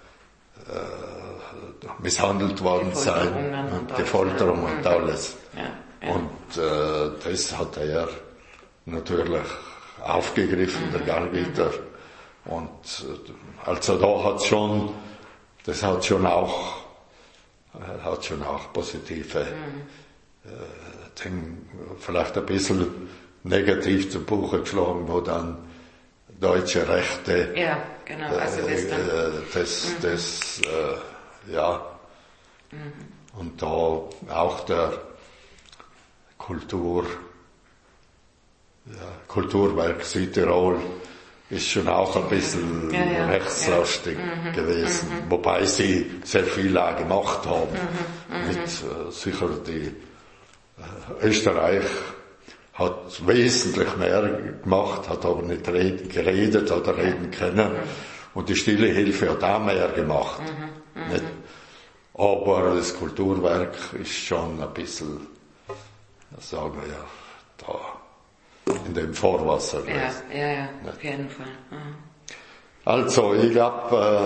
misshandelt worden sein, die Folterung und alles. Ja. Und das hat er natürlich aufgegriffen, der Gargiter. Und also da hat schon auch positive Dinge, vielleicht ein bisschen negativ zu Buche geschlagen, wo dann deutsche Rechte, ja, genau, also und da auch der Kulturwerk Südtirol ist schon auch ein bisschen rechtslastig gewesen, wobei sie sehr viel auch gemacht haben. Mit sicher die Österreich hat wesentlich mehr gemacht, hat aber nicht geredet oder reden können. Und die Stille Hilfe hat auch mehr gemacht. Nicht? Aber das Kulturwerk ist schon ein bisschen, sagen wir da in dem Vorwasser. Ja, auf jeden Fall. Also, ich glaube,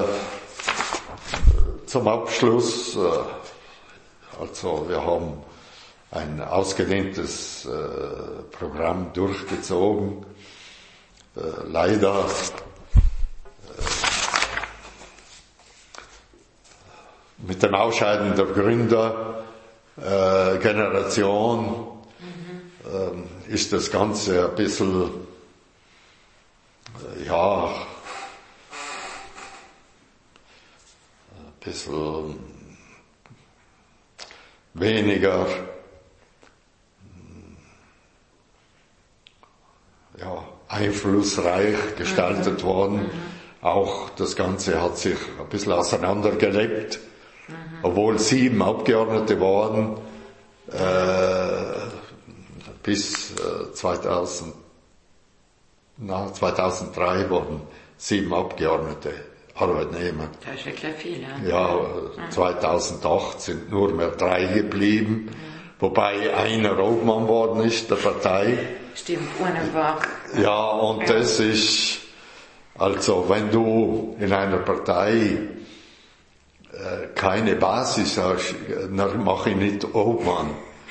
zum Abschluss, wir haben ein ausgedehntes Programm durchgezogen. Leider mit dem Ausscheiden der Gründergeneration ist das Ganze ein bisschen weniger einflussreich gestaltet worden. Auch das Ganze hat sich ein bisschen auseinandergelebt. Obwohl 7 Abgeordnete waren, bis 2003 wurden 7 Abgeordnete Arbeitnehmer. Das ist wirklich viel, ja. 2008 sind nur mehr 3 geblieben, wobei einer Obmann worden ist, der Partei. Stimmt, einer war. Ja, und das ist, also wenn du in einer Partei keine Basis hast, dann mach ich nicht Obmann.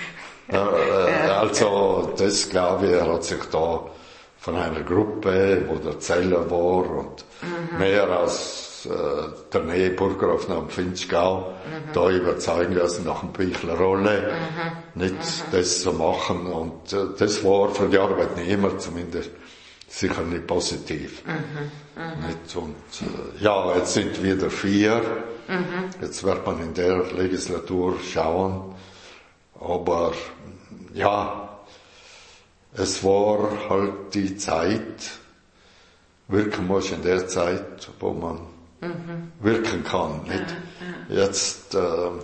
Also das, glaube ich, er hat sich da von einer Gruppe, wo der Zeller war und mehr aus der Nähe Burggraf am Vinzgau da überzeugen lassen nach dem Bichler Rolle, nicht das zu machen. Und das war für die Arbeitnehmer zumindest sicher nicht positiv. Nicht? Und jetzt sind wieder 4. Jetzt wird man in der Legislatur schauen. Aber es war halt die Zeit, wirken muss in der Zeit, wo man wirken kann. Nicht? Jetzt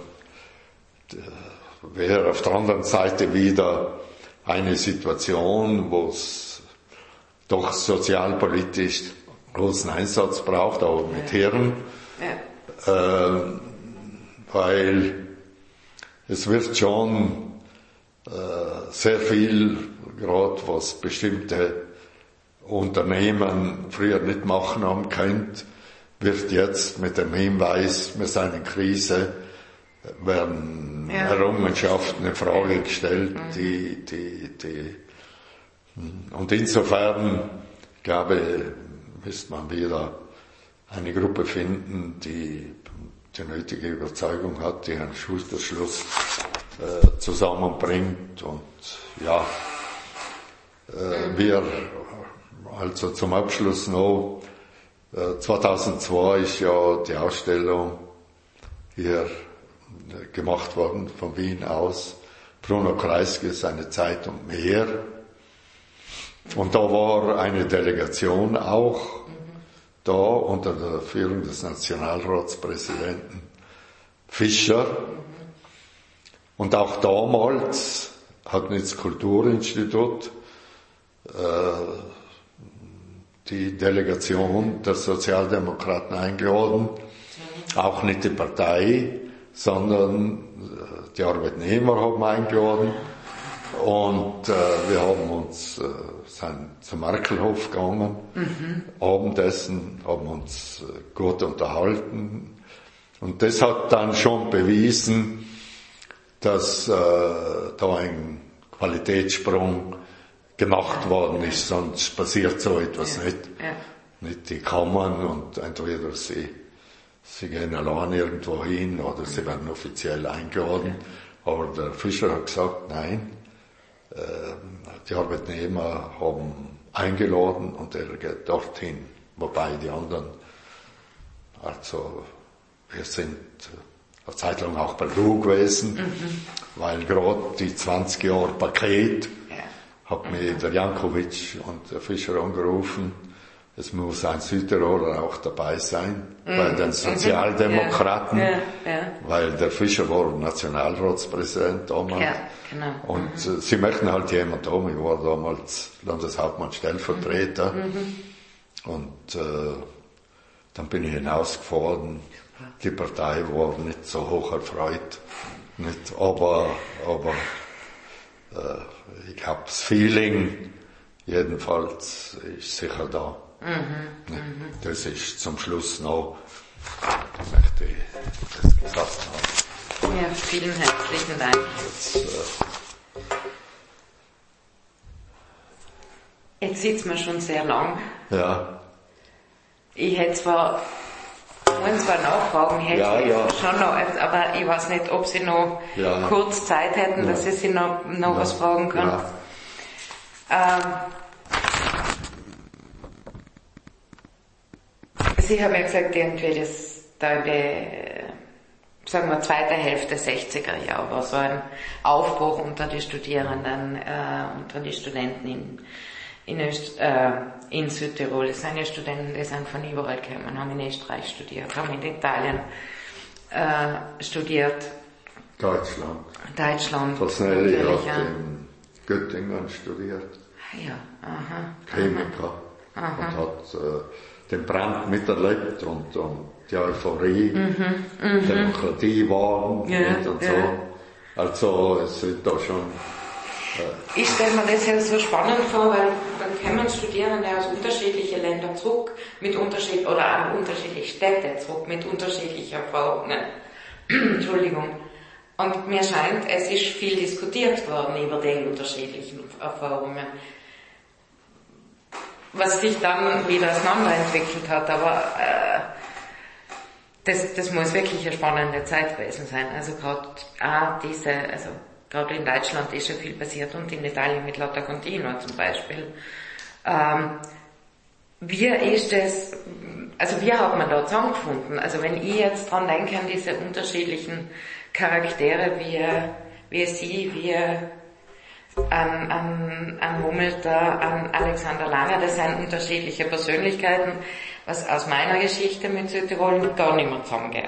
wäre auf der anderen Seite wieder eine Situation, wo es doch sozialpolitisch großen Einsatz braucht, aber mit Hirn. Weil es wird schon sehr viel, gerade was bestimmte Unternehmen früher nicht machen haben können, wird jetzt mit dem Hinweis, wir sind in Krise, werden Errungenschaften in Frage gestellt, und insofern, glaube ich, müsste man wieder eine Gruppe finden, die die nötige Überzeugung hat, die einen Schulterschluss zusammenbringt. Und wir, also zum Abschluss noch, 2002 ist ja die Ausstellung hier gemacht worden, von Wien aus, Bruno Kreisky, seine Zeit und mehr. Und da war eine Delegation auch da unter der Führung des Nationalratspräsidenten Fischer. Und auch damals hat das Kulturinstitut die Delegation der Sozialdemokraten eingeladen, auch nicht die Partei, sondern die Arbeitnehmer haben eingeladen. Und wir haben uns sind zum Markelhof gegangen, Abendessen, haben uns gut unterhalten. Und das hat dann schon bewiesen, dass da ein Qualitätssprung gemacht worden ist, sonst passiert so etwas nicht. Ja. Nicht die Kammern und entweder sie gehen allein irgendwo hin oder sie werden offiziell eingeladen. Aber der Fischer hat gesagt, nein, die Arbeitnehmer haben eingeladen und er geht dorthin, wobei die anderen, also wir sind eine Zeit lang auch bei Lu gewesen, weil gerade die 20 Jahre Paket hat mir der Jankovic und der Fischer angerufen, es muss ein Südtiroler auch dabei sein, bei den Sozialdemokraten, weil der Fischer war Nationalratspräsident damals. Ja, genau. Und sie möchten halt jemand haben, ich war damals Landeshauptmann Stellvertreter. Und dann bin ich hinausgefahren. Die Partei war nicht so hoch erfreut, nicht, aber ich habe das Feeling, jedenfalls ist sicher da. Das ist zum Schluss noch, möchte ich das gesagt haben. Ja, vielen herzlichen Dank. Jetzt sitzen wir schon sehr lang. Ja. Ich hätte zwar nachfragen schon noch, aber ich weiß nicht, ob Sie noch kurz Zeit hätten, dass ich Sie noch was fragen kann. Ja. Sie haben ja gesagt, irgendwie das da in der, sagen wir, zweite Hälfte 60er Jahre war so ein Aufbruch unter die Studierenden, unter die Studenten in Südtirol. Es sind ja Studenten, die sind von überall gekommen, haben in Österreich studiert, haben in Italien studiert. Deutschland. Fasnelli hat in Göttingen studiert. Ja, aha. Chemiker. Aha. Und hat den Brand miterlebt und die Euphorie, Demokratie waren und so. Also es sind da schon... Ich stelle mir das ja so spannend vor, weil dann kommen Studierende aus unterschiedlichen Ländern zurück, oder an unterschiedliche Städte zurück, mit unterschiedlichen Erfahrungen. Entschuldigung. Und mir scheint, es ist viel diskutiert worden über die unterschiedlichen Erfahrungen. Was sich dann wieder auseinanderentwickelt hat, aber das muss wirklich eine spannende Zeit gewesen sein. Also gerade in Deutschland ist ja viel passiert und in Italien mit Lotta Continua zum Beispiel. Wie hat man da zusammengefunden? Also wenn ich jetzt dran denke an diese unterschiedlichen Charaktere, wie Sie, wie an Mummelter, an Alexander Langer, das sind unterschiedliche Persönlichkeiten, was aus meiner Geschichte mit Südtirol gar nicht mehr zusammengeht.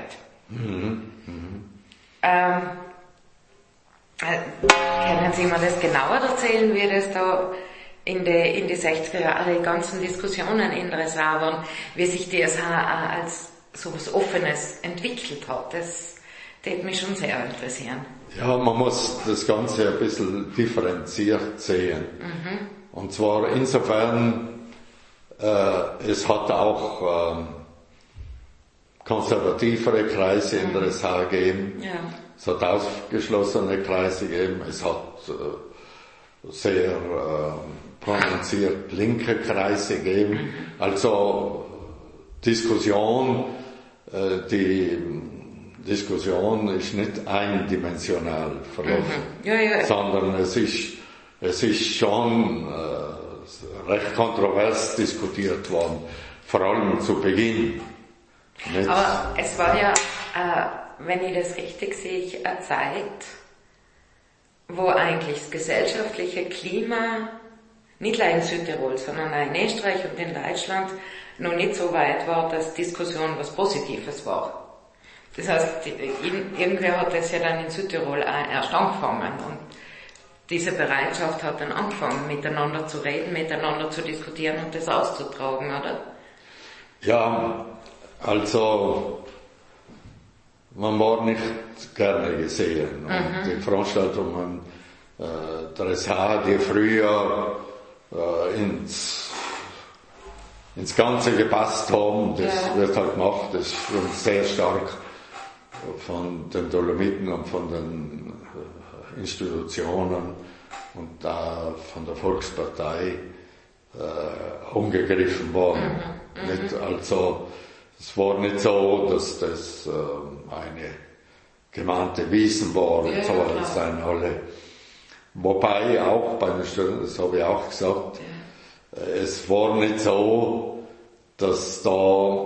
Können Sie mir das genauer erzählen, wie das da in die 60er Jahre, die ganzen Diskussionen in Dresar waren, wie sich das als so was Offenes entwickelt hat? Das würde mich schon sehr interessieren. Ja, man muss das Ganze ein bisschen differenziert sehen. Und zwar insofern, es hat auch konservativere Kreise in Dresar gegeben. Ja. Es hat ausgeschlossene Kreise gegeben. Es hat sehr prononciert linke Kreise gegeben. Also Diskussion ist nicht eindimensional verlaufen, sondern es ist schon recht kontrovers diskutiert worden, vor allem zu Beginn. Nicht? Aber es war ja, wenn ich das richtig sehe, eine Zeit, wo eigentlich das gesellschaftliche Klima nicht nur in Südtirol, sondern auch in Österreich und in Deutschland noch nicht so weit war, dass Diskussion was Positives war. Das heißt, irgendwer hat das ja dann in Südtirol auch erst angefangen und diese Bereitschaft hat dann angefangen, miteinander zu reden, miteinander zu diskutieren und das auszutragen, oder? Ja, also man war nicht gerne gesehen. Und die Veranstaltungen der SH, die früher ins Ganze gepasst haben, das wird halt gemacht, das ist schon sehr stark von den Dolomiten und von den Institutionen und da von der Volkspartei umgegriffen worden. Nicht, also es war nicht so, dass das eine gemahnte Wiesen war und so, das seien alle. Wobei auch bei den Studenten, das habe ich auch gesagt, es war nicht so, dass da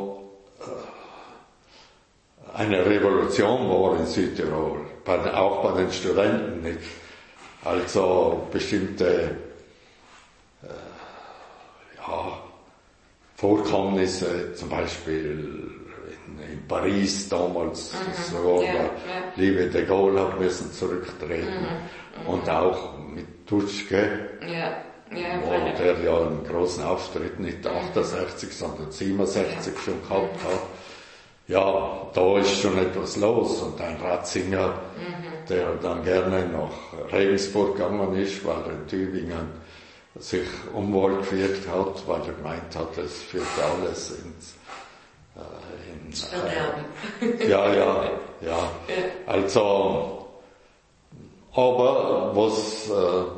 eine Revolution war in Südtirol, auch bei den Studenten nicht. Also bestimmte Vorkommnisse, zum Beispiel in Paris damals, der liebe de Gaulle hat müssen zurücktreten und auch mit Tutschke, wo der ja einen großen Auftritt nicht 68, sondern 67 schon gehabt hat. Ja, da ist schon etwas los und ein Ratzinger, der dann gerne nach Regensburg gegangen ist, weil er in Tübingen sich unwohl gefühlt hat, weil er gemeint hat, es führt alles ins ja. Also, aber was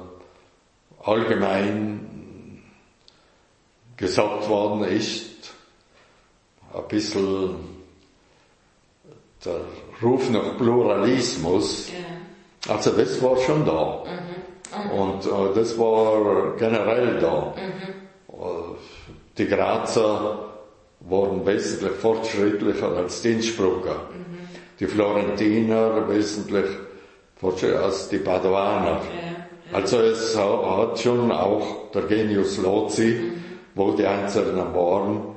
allgemein gesagt worden ist, ein bisschen der Ruf nach Pluralismus, also das war schon da. Und das war generell da. Die Grazer waren wesentlich fortschrittlicher als die Innsbrucker. Die Florentiner wesentlich fortschrittlicher als die Paduaner. Also es hat schon auch der Genius Lozi, wo die Einzelnen waren,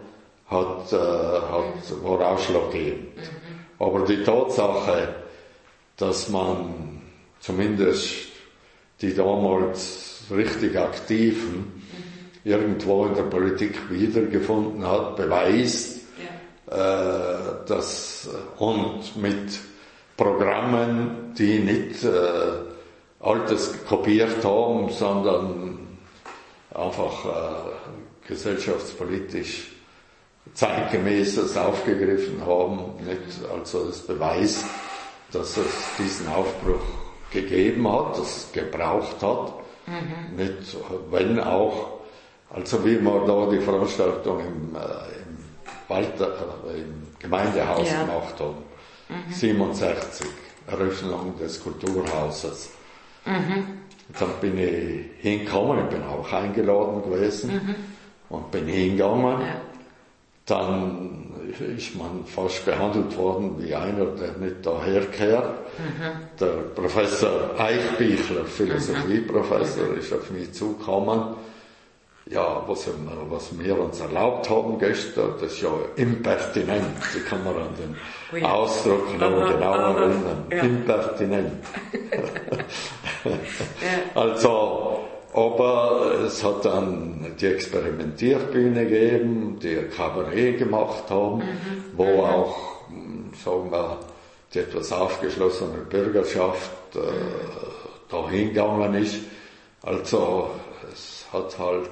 war ausschlaggebend. Aber die Tatsache, dass man zumindest die damals richtig Aktiven irgendwo in der Politik wiedergefunden hat, beweist, dass, und mit Programmen, die nicht Altes kopiert haben, sondern einfach gesellschaftspolitisch zeitgemäßes aufgegriffen haben, nicht? Also das beweist, dass es diesen Aufbruch gegeben hat, dass es gebraucht hat, nicht, wenn auch, also wie wir da die Veranstaltung im Gemeindehaus gemacht haben, 67, Eröffnung des Kulturhauses. Dann bin ich hingekommen, ich bin auch eingeladen gewesen und bin hingegangen. Dann ist man fast behandelt worden wie einer, der nicht daherkehrt. Der Professor Eichbichler, Philosophieprofessor, ist auf mich zugekommen. Ja, was wir uns erlaubt haben gestern, das ist ja impertinent. Ich kann mir an den Ausdruck noch genau erinnern. Impertinent. Also, aber es hat dann die Experimentierbühne gegeben, die Kabarett gemacht haben, wo auch, sagen wir, die etwas aufgeschlossene Bürgerschaft da hingegangen ist. Also es hat halt,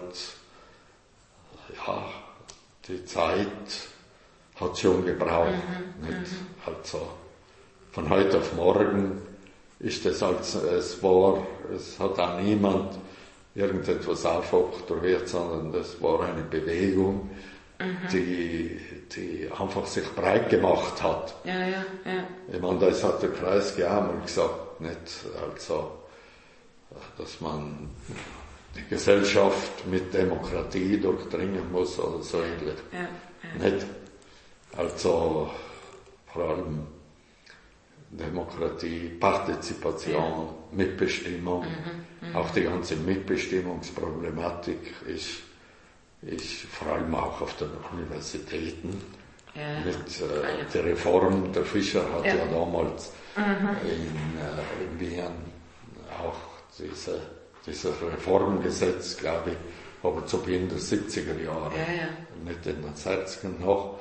die Zeit hat schon gebraucht. Nicht? Also von heute auf morgen ist es es hat auch niemand irgendetwas aufoktroyiert, sondern das war eine Bewegung, die einfach sich breit gemacht hat. Ich meine, das hat der Kreisky auch mal gesagt, nicht? Also, dass man die Gesellschaft mit Demokratie durchdringen muss oder so ähnlich. Nicht? Also, vor allem Demokratie, Partizipation, Mitbestimmung, auch die ganze Mitbestimmungsproblematik ist vor allem auch auf den Universitäten. Mit der Reform, der Fischer hat ja damals in Wien auch dieses Reformgesetz, glaube ich, aber zu Beginn der 70er Jahre, nicht in den 60ern noch,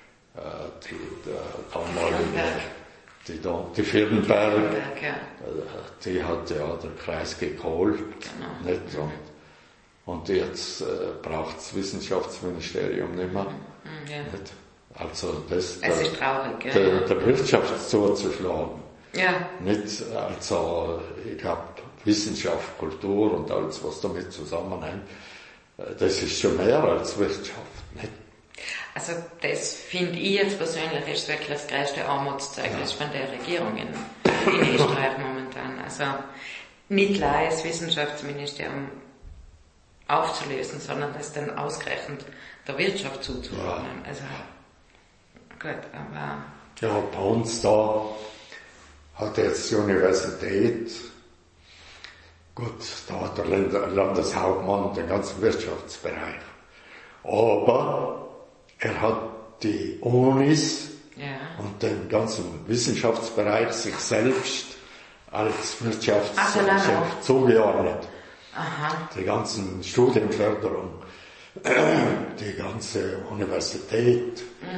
die Firnberg, die hat ja der Kreisky geholt, nicht? Und jetzt braucht das Wissenschaftsministerium nicht mehr. Nicht? Also das ist traurig, der Wirtschaft zuzuschlagen. Ja. Nicht, also ich glaube, Wissenschaft, Kultur und alles, was damit zusammenhängt, das ist schon mehr als Wirtschaft. Nicht? Also das finde ich jetzt persönlich ist wirklich das größte Armutszeugnis von der Regierung in Österreich momentan. Also nicht gleich das Wissenschaftsministerium aufzulösen, sondern das dann ausgerechnet der Wirtschaft zuzuordnen. Ja. Also gut, aber... Ja, bei uns da hat jetzt die Universität, gut, da hat der Landeshauptmann den ganzen Wirtschaftsbereich, aber er hat die Unis und den ganzen Wissenschaftsbereich sich selbst als Wirtschaftsbereich zugeordnet. Aha. Die ganzen Studienförderung, die ganze Universität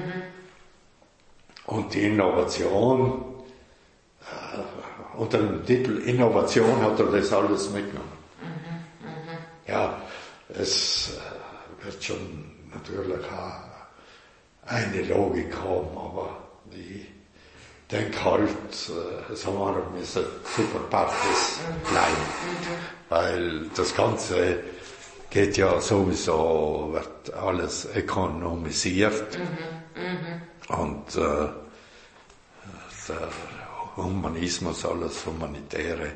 und die Innovation. Unter dem Titel Innovation hat er das alles mitgenommen. Ja, es wird schon natürlich auch eine Logik haben, aber ich denke halt, sagen wir, wir müssen super Partys bleiben, weil das Ganze geht ja sowieso, wird alles ökonomisiert und der Humanismus, alles Humanitäre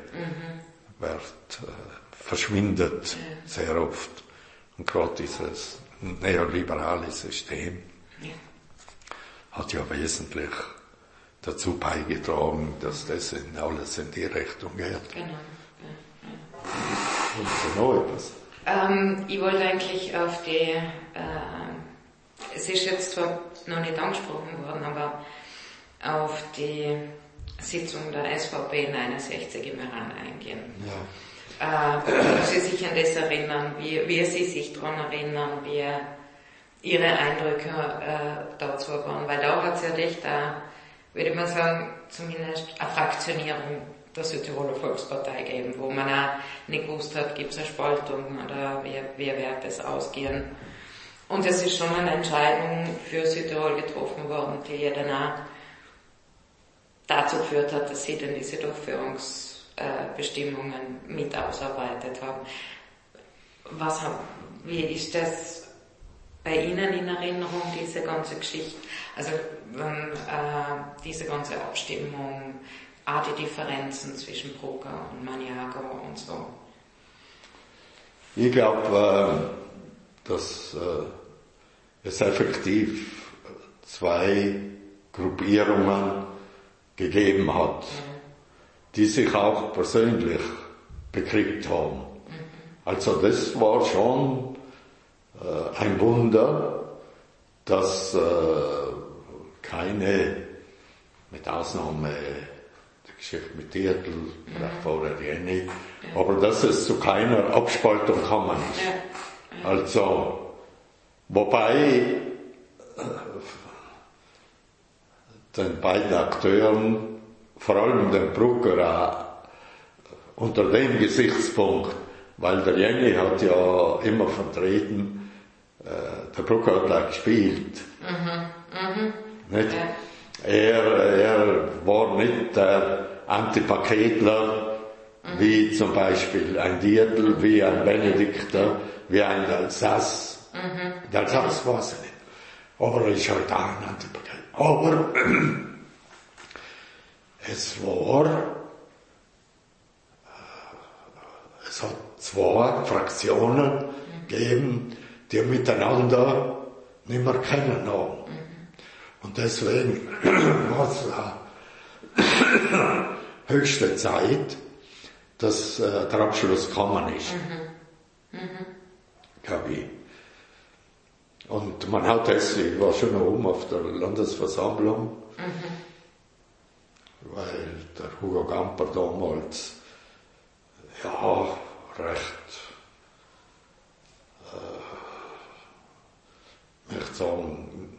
verschwindet sehr oft. Und gerade dieses neoliberale System hat ja wesentlich dazu beigetragen, dass das alles in die Richtung geht. Genau. Und noch etwas? Ich wollte eigentlich auf die, es ist jetzt zwar noch nicht angesprochen worden, aber auf die Sitzung der SVP 69 im Iran eingehen. Ja. Sie sich an das erinnern, wie Sie sich daran erinnern, wie Ihre Eindrücke dazu waren, weil da hat es ja echt, würde man sagen, zumindest eine Fraktionierung der Südtiroler Volkspartei gegeben, wo man auch nicht gewusst hat, gibt es eine Spaltung oder wie wird das ausgehen. Und es ist schon eine Entscheidung für Südtirol getroffen worden, die ja dann auch dazu geführt hat, dass sie dann diese Durchführungsbestimmungen mit ausarbeitet haben. Wie ist das bei Ihnen in Erinnerung, diese ganze Geschichte? Also diese ganze Abstimmung, auch die Differenzen zwischen Brucker und Maniago und so. Ich glaube, dass es effektiv zwei Gruppierungen gegeben hat, die sich auch persönlich bekriegt haben. Also das war schon ein Wunder, dass keine, mit Ausnahme der Geschichte mit Dietl, vielleicht vorher Jenny, aber dass es zu keiner Abspaltung gekommen ist. Also, wobei den beiden Akteuren, vor allem den Brucker, unter dem Gesichtspunkt, weil der Jenny hat ja immer vertreten, der Brucker hat gleich gespielt. Nicht? Er war nicht der Antipaketler, wie zum Beispiel ein Dietl, wie ein Benedikter, wie ein Alsace. Der Alsace war es nicht. Aber er ist halt auch ein Antipaketler. Aber es hat zwei Fraktionen gegeben, die miteinander nicht mehr kennen haben. Und deswegen war es höchste Zeit, dass der Abschluss gekommen ist. Glaube ich. Und man hat es, ich war schon noch auf der Landesversammlung, weil der Hugo Gamper damals, ja, recht, ich möchte sagen,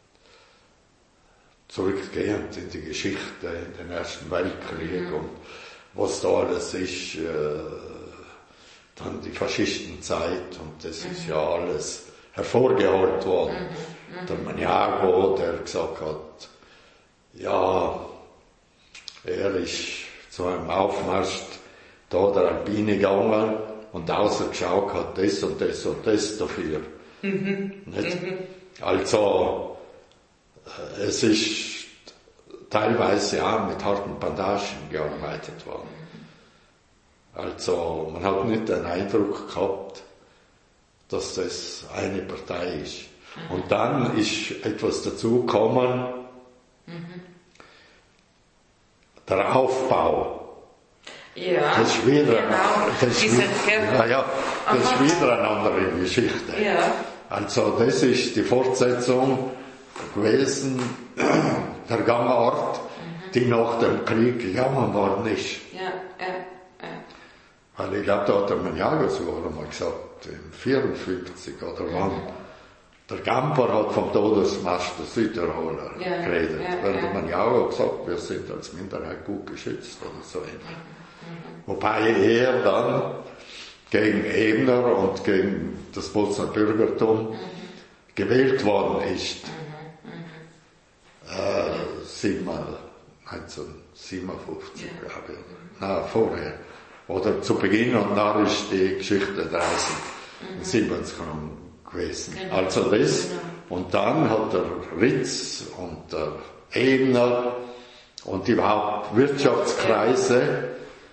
zurückgehend in die Geschichte, in den Ersten Weltkrieg und was da alles ist, dann die Faschistenzeit und das ist ja alles hervorgeholt worden. Der Maniago, der gesagt hat, ja, er ist zu einem Aufmarsch da der Alpine gegangen und ausgeschaut hat, das und das und das dafür. Nicht? Also, es ist teilweise auch mit harten Bandagen gearbeitet worden. Also, man hat nicht den Eindruck gehabt, dass das eine Partei ist. Und dann ist etwas dazugekommen, der Aufbau. Ja, das ist wieder, genau. das ist wieder eine andere Geschichte. Ja. Also das ist die Fortsetzung gewesen, der Gangart, die nach dem Krieg gegangen worden ist. Weil ich glaube, da hat der Maniago sogar einmal gesagt, im 54 oder wann, der Gamper hat vom Todesmarsch der Südtiroler geredet. Weil der Maniago hat gesagt, wir sind als Minderheit gut geschützt oder so ähnlich. Wobei er dann gegen Ebner und gegen das Bozener Bürgertum gewählt worden ist. 1957, glaube ich. Na, vorher. Oder zu Beginn und dann ist die Geschichte 1970 gewesen. Genau. Also das. Und dann hat der Ritz und der Ebner und überhaupt Wirtschaftskreise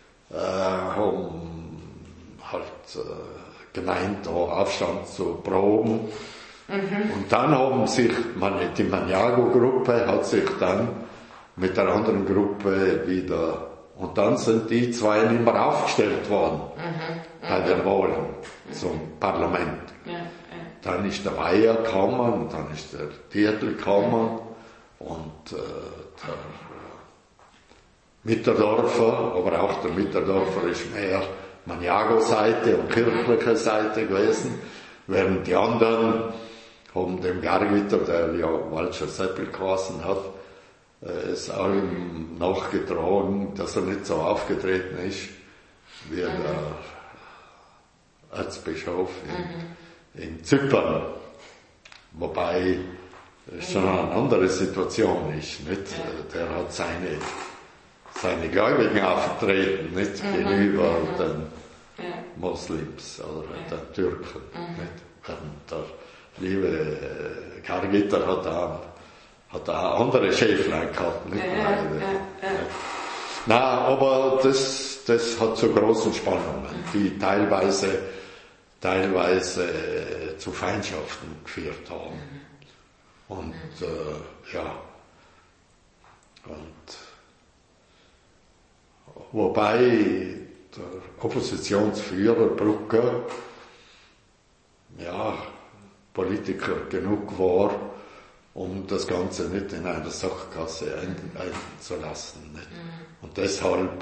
haben halt gemeint, da Aufstand zu proben. Und dann haben sich, die Maniago-Gruppe hat sich dann mit der anderen Gruppe wieder, und dann sind die zwei nicht mehr aufgestellt worden bei den Wahlen zum Parlament. Dann ist der Weyer gekommen, und dann ist der Dietl gekommen und der Mitterdorfer, aber auch der Mitterdorfer ist mehr Maniago-Seite und kirchliche Seite gewesen, während die anderen haben dem Gargitter, der ja Walcher Seppel geheißen hat, es allem nachgetragen, dass er nicht so aufgetreten ist wie der Erzbischof in Zypern. Wobei es schon eine andere Situation ist, nicht? Der hat seine Gläubigen auch vertreten, nicht? Gegenüber den Moslems oder den Türken, nicht? Und der liebe Gargitter hat auch andere Schäflein gehabt, nicht? Na, aber das hat zu großen Spannungen, die teilweise zu Feindschaften geführt haben. Und, wobei der Oppositionsführer Brucker, Politiker genug war, um das Ganze nicht in einer Sackgasse einzulassen. Nicht? Und deshalb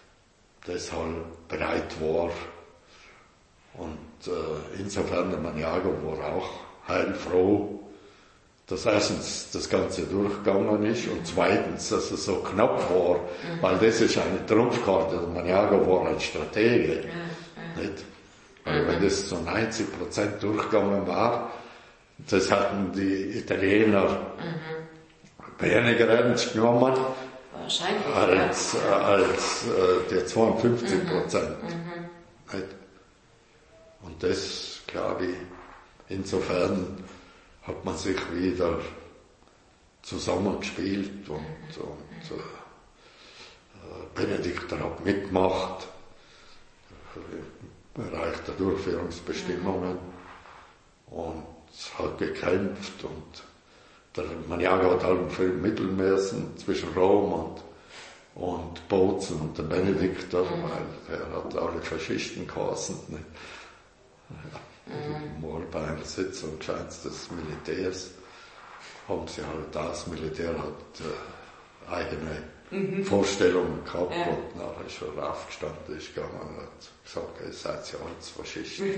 bereit war. Und insofern der Maniago war auch heilfroh, dass erstens das Ganze durchgegangen ist und zweitens, dass es so knapp war, weil das ist eine Trumpfkarte. Der Maniago war ein Stratege. Nicht? Weil wenn das zu 90% durchgegangen war, das hatten die Italiener weniger ernst genommen als die 52%. Nicht? Und das, glaube ich, insofern hat man sich wieder zusammengespielt und Benedikt hat mitgemacht im Bereich der Durchführungsbestimmungen und hat gekämpft und der Maniago hat halt viel mitteln müssen zwischen Rom und und Bozen und der Benedikter, weil der hat alle Faschisten geheißen. Mal bei einer Sitzung des Militärs haben sie halt, das Militär hat eigene Vorstellungen gehabt und nachher ist er aufgestanden, ist gegangen und hat gesagt, ihr seid ja alles Faschisten.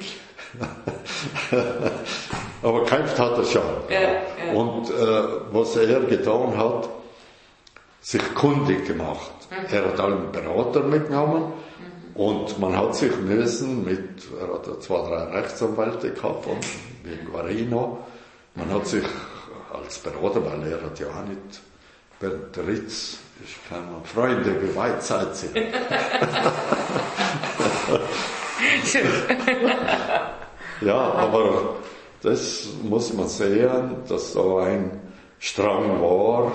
Aber gekämpft hat er schon. Und was er getan hat, sich kundig gemacht. Er hat einen Berater mitgenommen und man hat sich müssen er hat 2, 3 Rechtsanwälte gehabt, wie Guarino. Man hat sich als Berater, weil er hat ja auch nicht, Bernd Ritz, ich kann Freunde, wie weit seid ihr? Ja, aber das muss man sehen, dass so ein Strang war,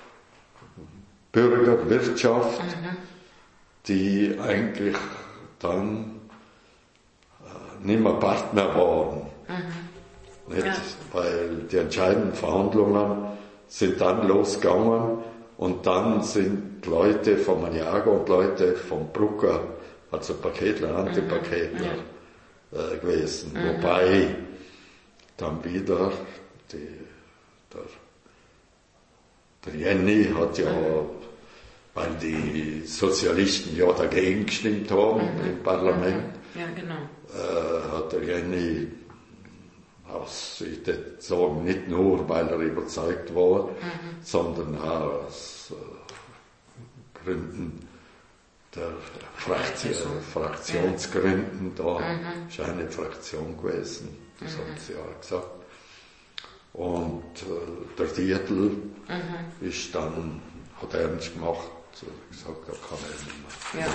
Bürgerwirtschaft, die eigentlich dann nicht mehr Partner waren. Nicht? Weil die entscheidenden Verhandlungen sind dann losgegangen und dann sind Leute vom Maniago und Leute vom Brucker, also Paketler, Antipaketler gewesen. Wobei dann wieder der Jenny hat ja, weil die Sozialisten ja dagegen gestimmt haben im Parlament, hat der Jenny ich würde sagen, nicht nur, weil er überzeugt war, sondern auch aus Gründen der Fraktionsgründen, da ist eine Fraktion gewesen, das haben sie auch gesagt. Und der Dietl ist dann, hat ernst gemacht, gesagt, da kann er nicht mehr.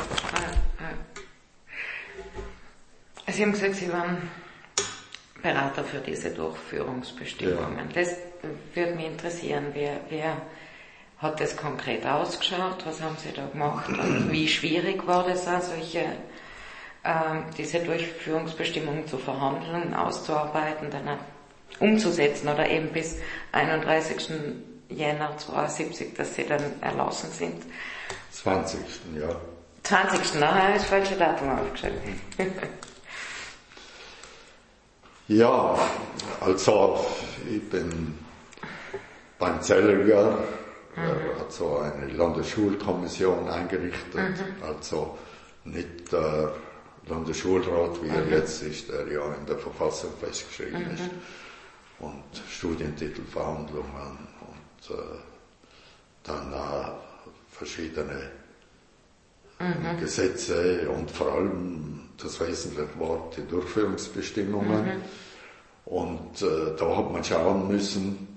Also Sie haben gesagt, Sie waren Berater für diese Durchführungsbestimmungen. Das würde mich interessieren, wer hat das konkret ausgeschaut, was haben Sie da gemacht und wie schwierig war das auch, diese Durchführungsbestimmungen zu verhandeln, auszuarbeiten, dann auch umzusetzen oder eben bis 31. Jänner 72, dass sie dann erlassen sind? 20. ja. 20. Nein, das falsche Datum aufgeschrieben. Ja, also ich bin beim Zelliger, er hat so eine Landesschulkommission eingerichtet, also nicht der Landesschulrat, wie er jetzt ist, der ja in der Verfassung festgeschrieben ist, und Studientitelverhandlungen und dann verschiedene Gesetze und vor allem das wesentliche Wort die Durchführungsbestimmungen. Und da hat man schauen müssen,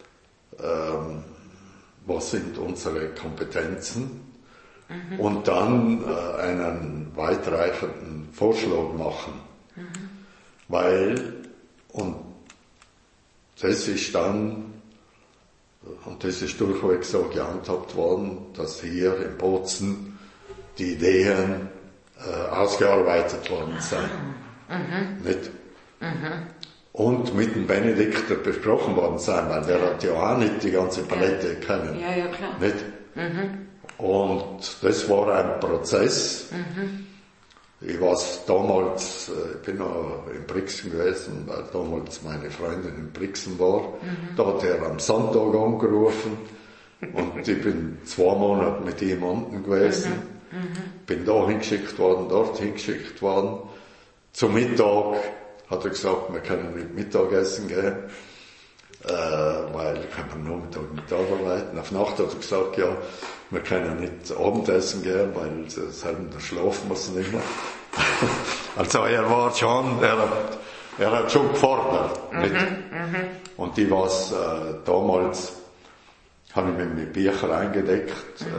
was sind unsere Kompetenzen und dann einen weitreichenden Vorschlag machen. Weil, und das ist dann, und das ist durchweg so gehandhabt worden, dass hier in Bozen die Ideen ausgearbeitet worden sind. Nicht? Und mit dem Benedikter besprochen worden sein, weil der hat ja auch nicht die ganze Palette kennen. Ja, klar. Nicht? Und das war ein Prozess. Ich war damals, ich bin noch in Brixen gewesen, weil damals meine Freundin in Brixen war. Da hat er am Sonntag angerufen und ich bin 2 Monate mit ihm unten gewesen. Bin da hingeschickt worden, dort hingeschickt worden. Zum Mittag hat er gesagt, wir können nicht Mittagessen gehen, weil wir können nur mit arbeiten. Auf Nacht hat er gesagt, ja, wir können nicht Abendessen gehen, weil da schlafen wir nicht mehr. Also er hat schon gefordert. Und ich was damals, habe ich mich mit Büchern eingedeckt,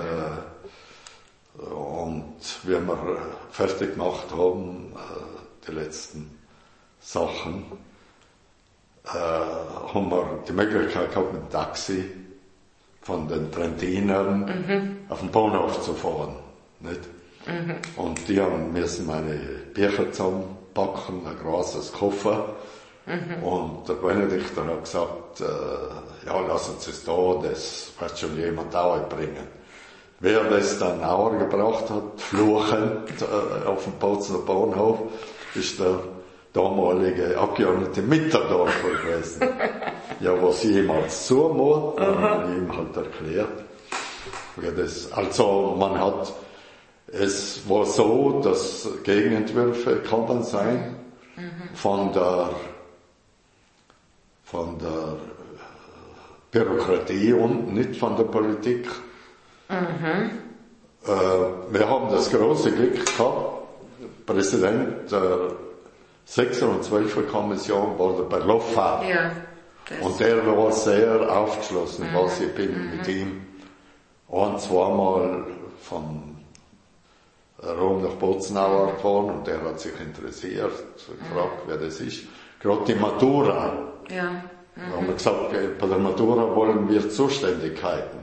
und wie wir fertig gemacht haben, die letzten Sachen, haben wir die Möglichkeit gehabt, mit dem Taxi von den Trentinern auf den Bahnhof zu fahren. Nicht? Und die haben müssen meine Bücher zusammenpacken, ein großes Koffer. Und der Benedikter hat gesagt, ja, lassen Sie es da, das wird schon jemand auch bringen. wer das dann auch gebracht hat, fluchend auf dem Bozner Bahnhof, ist der damalige Abgeordnete Mitterdorfer gewesen. Ja, was jemals zumut, habe ich ihm halt erklärt. Also es war so, dass Gegenentwürfe kommen sein von der Bürokratie und nicht von der Politik. Wir haben das große Glück gehabt, Präsident der 6er und 12er Kommission war der Berloffa. Ja, und der war sehr aufgeschlossen, was ich bin mit ihm zweimal von Rom nach Bozenau gefahren und der hat sich interessiert, gefragt, wer das ist. Gerade die Matura. Ja. Da haben wir gesagt, bei der Matura wollen wir Zuständigkeiten.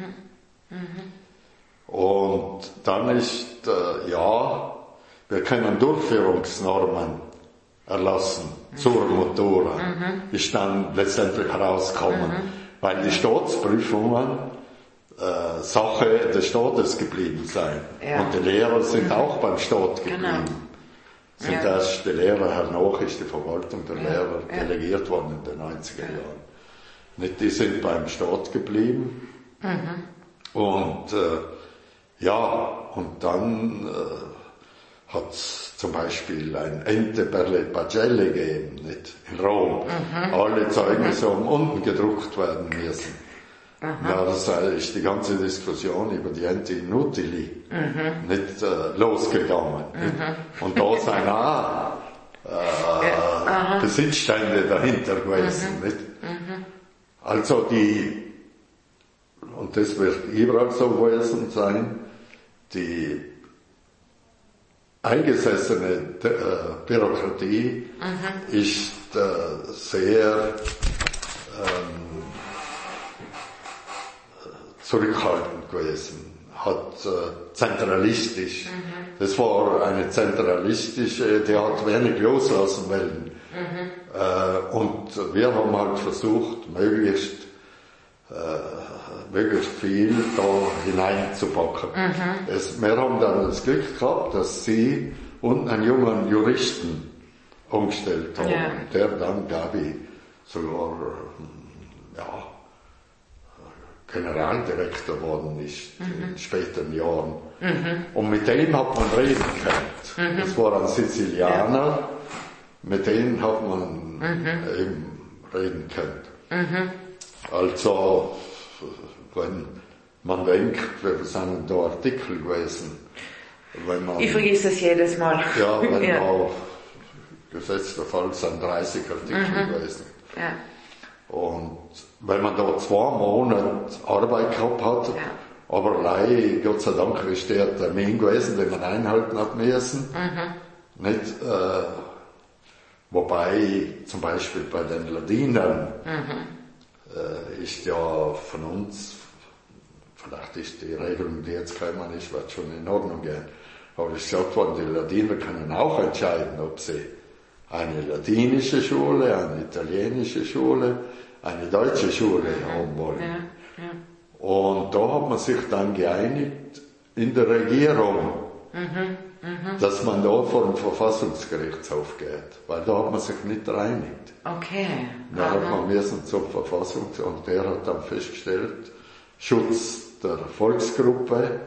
Und dann ist, wir können Durchführungsnormen erlassen zur Matura. Ist dann letztendlich herausgekommen, weil die Staatsprüfungen Sache des Staates geblieben sein. Ja. Und die Lehrer sind auch beim Staat geblieben. Sind erst die Lehrer hernach ist die Verwaltung der Lehrer delegiert worden in den 90er Jahren. Nicht, die sind beim Staat geblieben. Und und dann hat es zum Beispiel ein Ente per le Pagelle gegeben, nicht? In Rom. Alle Zeugnisse haben unten gedruckt werden müssen. Ja, das ist die ganze Diskussion über die Ente Inutili nicht losgegangen. Nicht? Und da sind auch Besitzstände dahinter gewesen. Nicht? Also und das wird überall so gewesen sein, die eingesessene Bürokratie ist sehr zurückhaltend gewesen, hat zentralistisch, das war eine zentralistische, die hat wenig loslassen wollen. Und wir haben halt versucht, möglichst viel da hineinzupacken. Wir haben dann das Glück gehabt, dass sie und einen jungen Juristen umgestellt haben, der dann, glaube ich, sogar Generaldirektor worden ist in späteren Jahren. Und mit dem hat man reden können. Das war ein Sizilianer, mit dem hat man eben reden können. Also, wenn man denkt, wir sind da Artikel gewesen. Ich vergesse es jedes Mal. Ja, wenn da gesetzterfalls sind 30 Artikel gewesen. Ja. Und wenn man da 2 Monate Arbeit gehabt hat, aber leider, Gott sei Dank, ist der Termin gewesen, den man einhalten hat müssen. Nicht, wobei zum Beispiel bei den Ladinern ist ja von uns, vielleicht ist die Regelung, die jetzt gekommen ist, wird schon in Ordnung gehen. Aber es ist gesagt worden, die Ladiner können auch entscheiden, ob sie eine ladinische Schule, eine italienische Schule, eine deutsche Schule haben wollen. Und da hat man sich dann geeinigt in der Regierung, dass man da vor dem Verfassungsgerichtshof geht, weil da hat man sich nicht geeinigt. Okay. Da hat man müssen zur Verfassung, und der hat dann festgestellt, Schutz der Volksgruppe,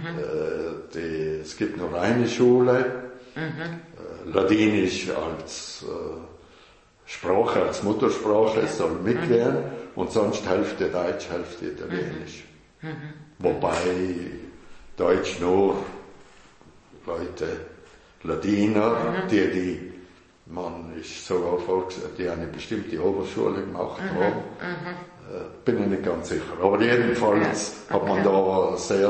es gibt nur eine Schule, Ladinisch als Sprache, als Muttersprache soll mitgehen und sonst Hälfte Deutsch, Hälfte Italienisch. Wobei Deutsch nur Leute, Ladiner, man ist sogar die eine bestimmte Oberschule gemacht haben, bin ich nicht ganz sicher. Aber jedenfalls hat man da sehr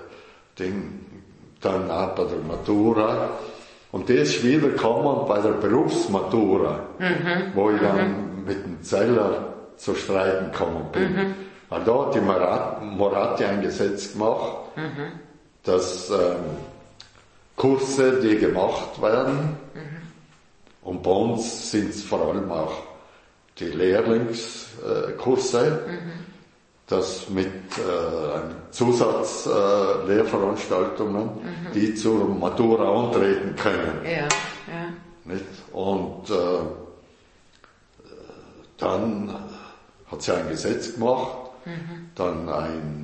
dann auch bei der Matura. Und das ist wieder gekommen bei der Berufsmatura, wo ich dann mit dem Zeller zu streiten gekommen bin. Weil da hat die Moratti ein Gesetz gemacht, dass Kurse, die gemacht werden, und bei uns sind es vor allem auch die Lehrlingskurse, das mit Zusatzlehrveranstaltungen, die zur Matura antreten können. Ja. Nicht? Und dann hat sie ein Gesetz gemacht, dann ein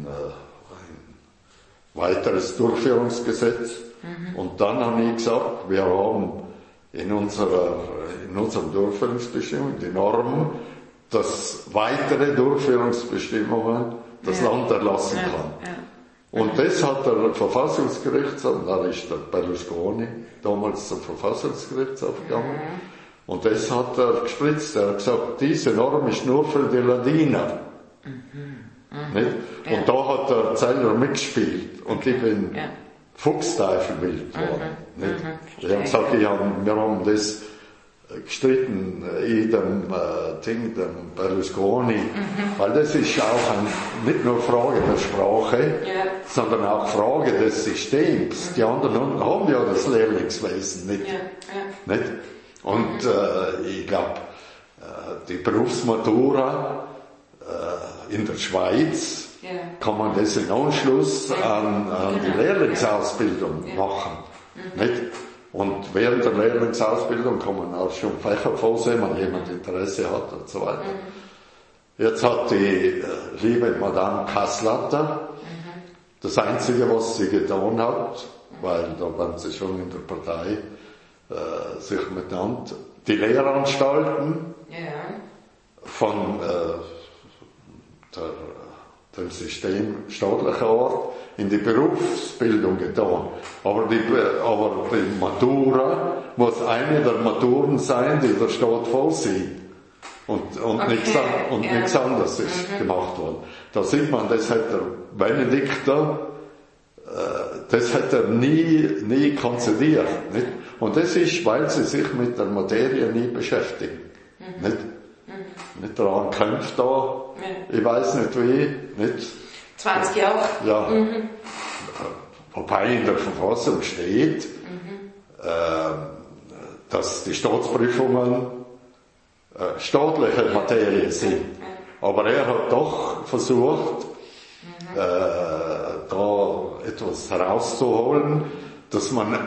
weiteres Durchführungsgesetz, und dann habe ich gesagt, wir haben in unseren Durchführungsbestimmungen die Norm, dass weitere Durchführungsbestimmungen das Land erlassen kann. Und das hat der Verfassungsgerichtshof, da ist der Berlusconi damals zum Verfassungsgerichtshof gegangen, und das hat er gespritzt. Er hat gesagt, diese Norm ist nur für die Ladiner. Nicht? Und da hat der Zeller mitgespielt, und ich bin fuchsteufelswild geworden. Ich habe gesagt, wir haben das gestritten in dem dem Berlusconi, weil das ist auch nicht nur Frage der Sprache, sondern auch Frage des Systems. Die anderen haben ja das Lehrlingswesen nicht. Nicht? Und ich glaube, die Berufsmatura in der Schweiz kann man das in Anschluss an die Lehrlingsausbildung machen. Nicht? Und während der Lehrlingsausbildung kann man auch schon Fächer vorsehen, wenn jemand Interesse hat und so weiter. Jetzt hat die liebe Madame Kasslatter das Einzige, was sie getan hat, weil da waren sie schon in der Partei sich miteinander, die Lehranstalten von dem System staatlicher Art in die Berufsbildung getan. Aber die Matura muss eine der Maturen sein, die der Staat vorsieht. Und nichts anderes ist gemacht worden. Da sieht man, das hat der Benedikter, das hat er nie konzidiert. Nicht? Und das ist, weil sie sich mit der Materie nie beschäftigen. Nicht daran kämpft da, ich weiß nicht wie, nicht? 20 Jahre. Ja. Wobei in der Verfassung steht, dass die Staatsprüfungen staatliche Materie sind. Aber er hat doch versucht, da etwas herauszuholen, dass man,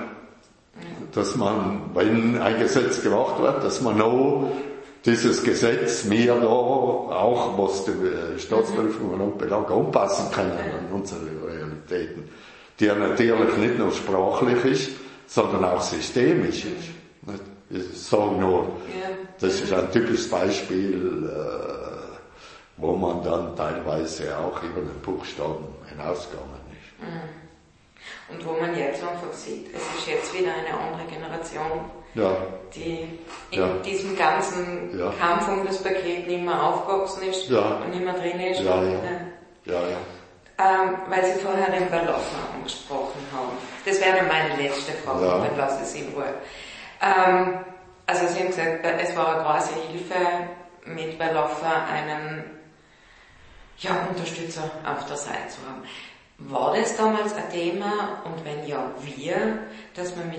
wenn ein Gesetz gemacht wird, dass man noch dieses Gesetz mehr da auch, was die Staatsprüfungen anbelangt, anpassen können an unsere Realitäten, die ja natürlich nicht nur sprachlich ist, sondern auch systemisch ist. Ich sage nur, das ist ein typisches Beispiel, wo man dann teilweise auch über den Buchstaben hinausgegangen ist. Und wo man jetzt einfach sieht, es ist jetzt wieder eine andere Generation, die in diesem ganzen Kampf um das Paket nicht mehr aufgewachsen ist und nicht mehr drin ist. Weil Sie vorher den Berloffer angesprochen haben. Das wäre meine letzte Frage, dann lasse ich es in Ruhe. Also Sie haben gesagt, es war eine große Hilfe, mit Berloffer einen Unterstützer auf der Seite zu haben. War das damals ein Thema, und wenn ja, dass man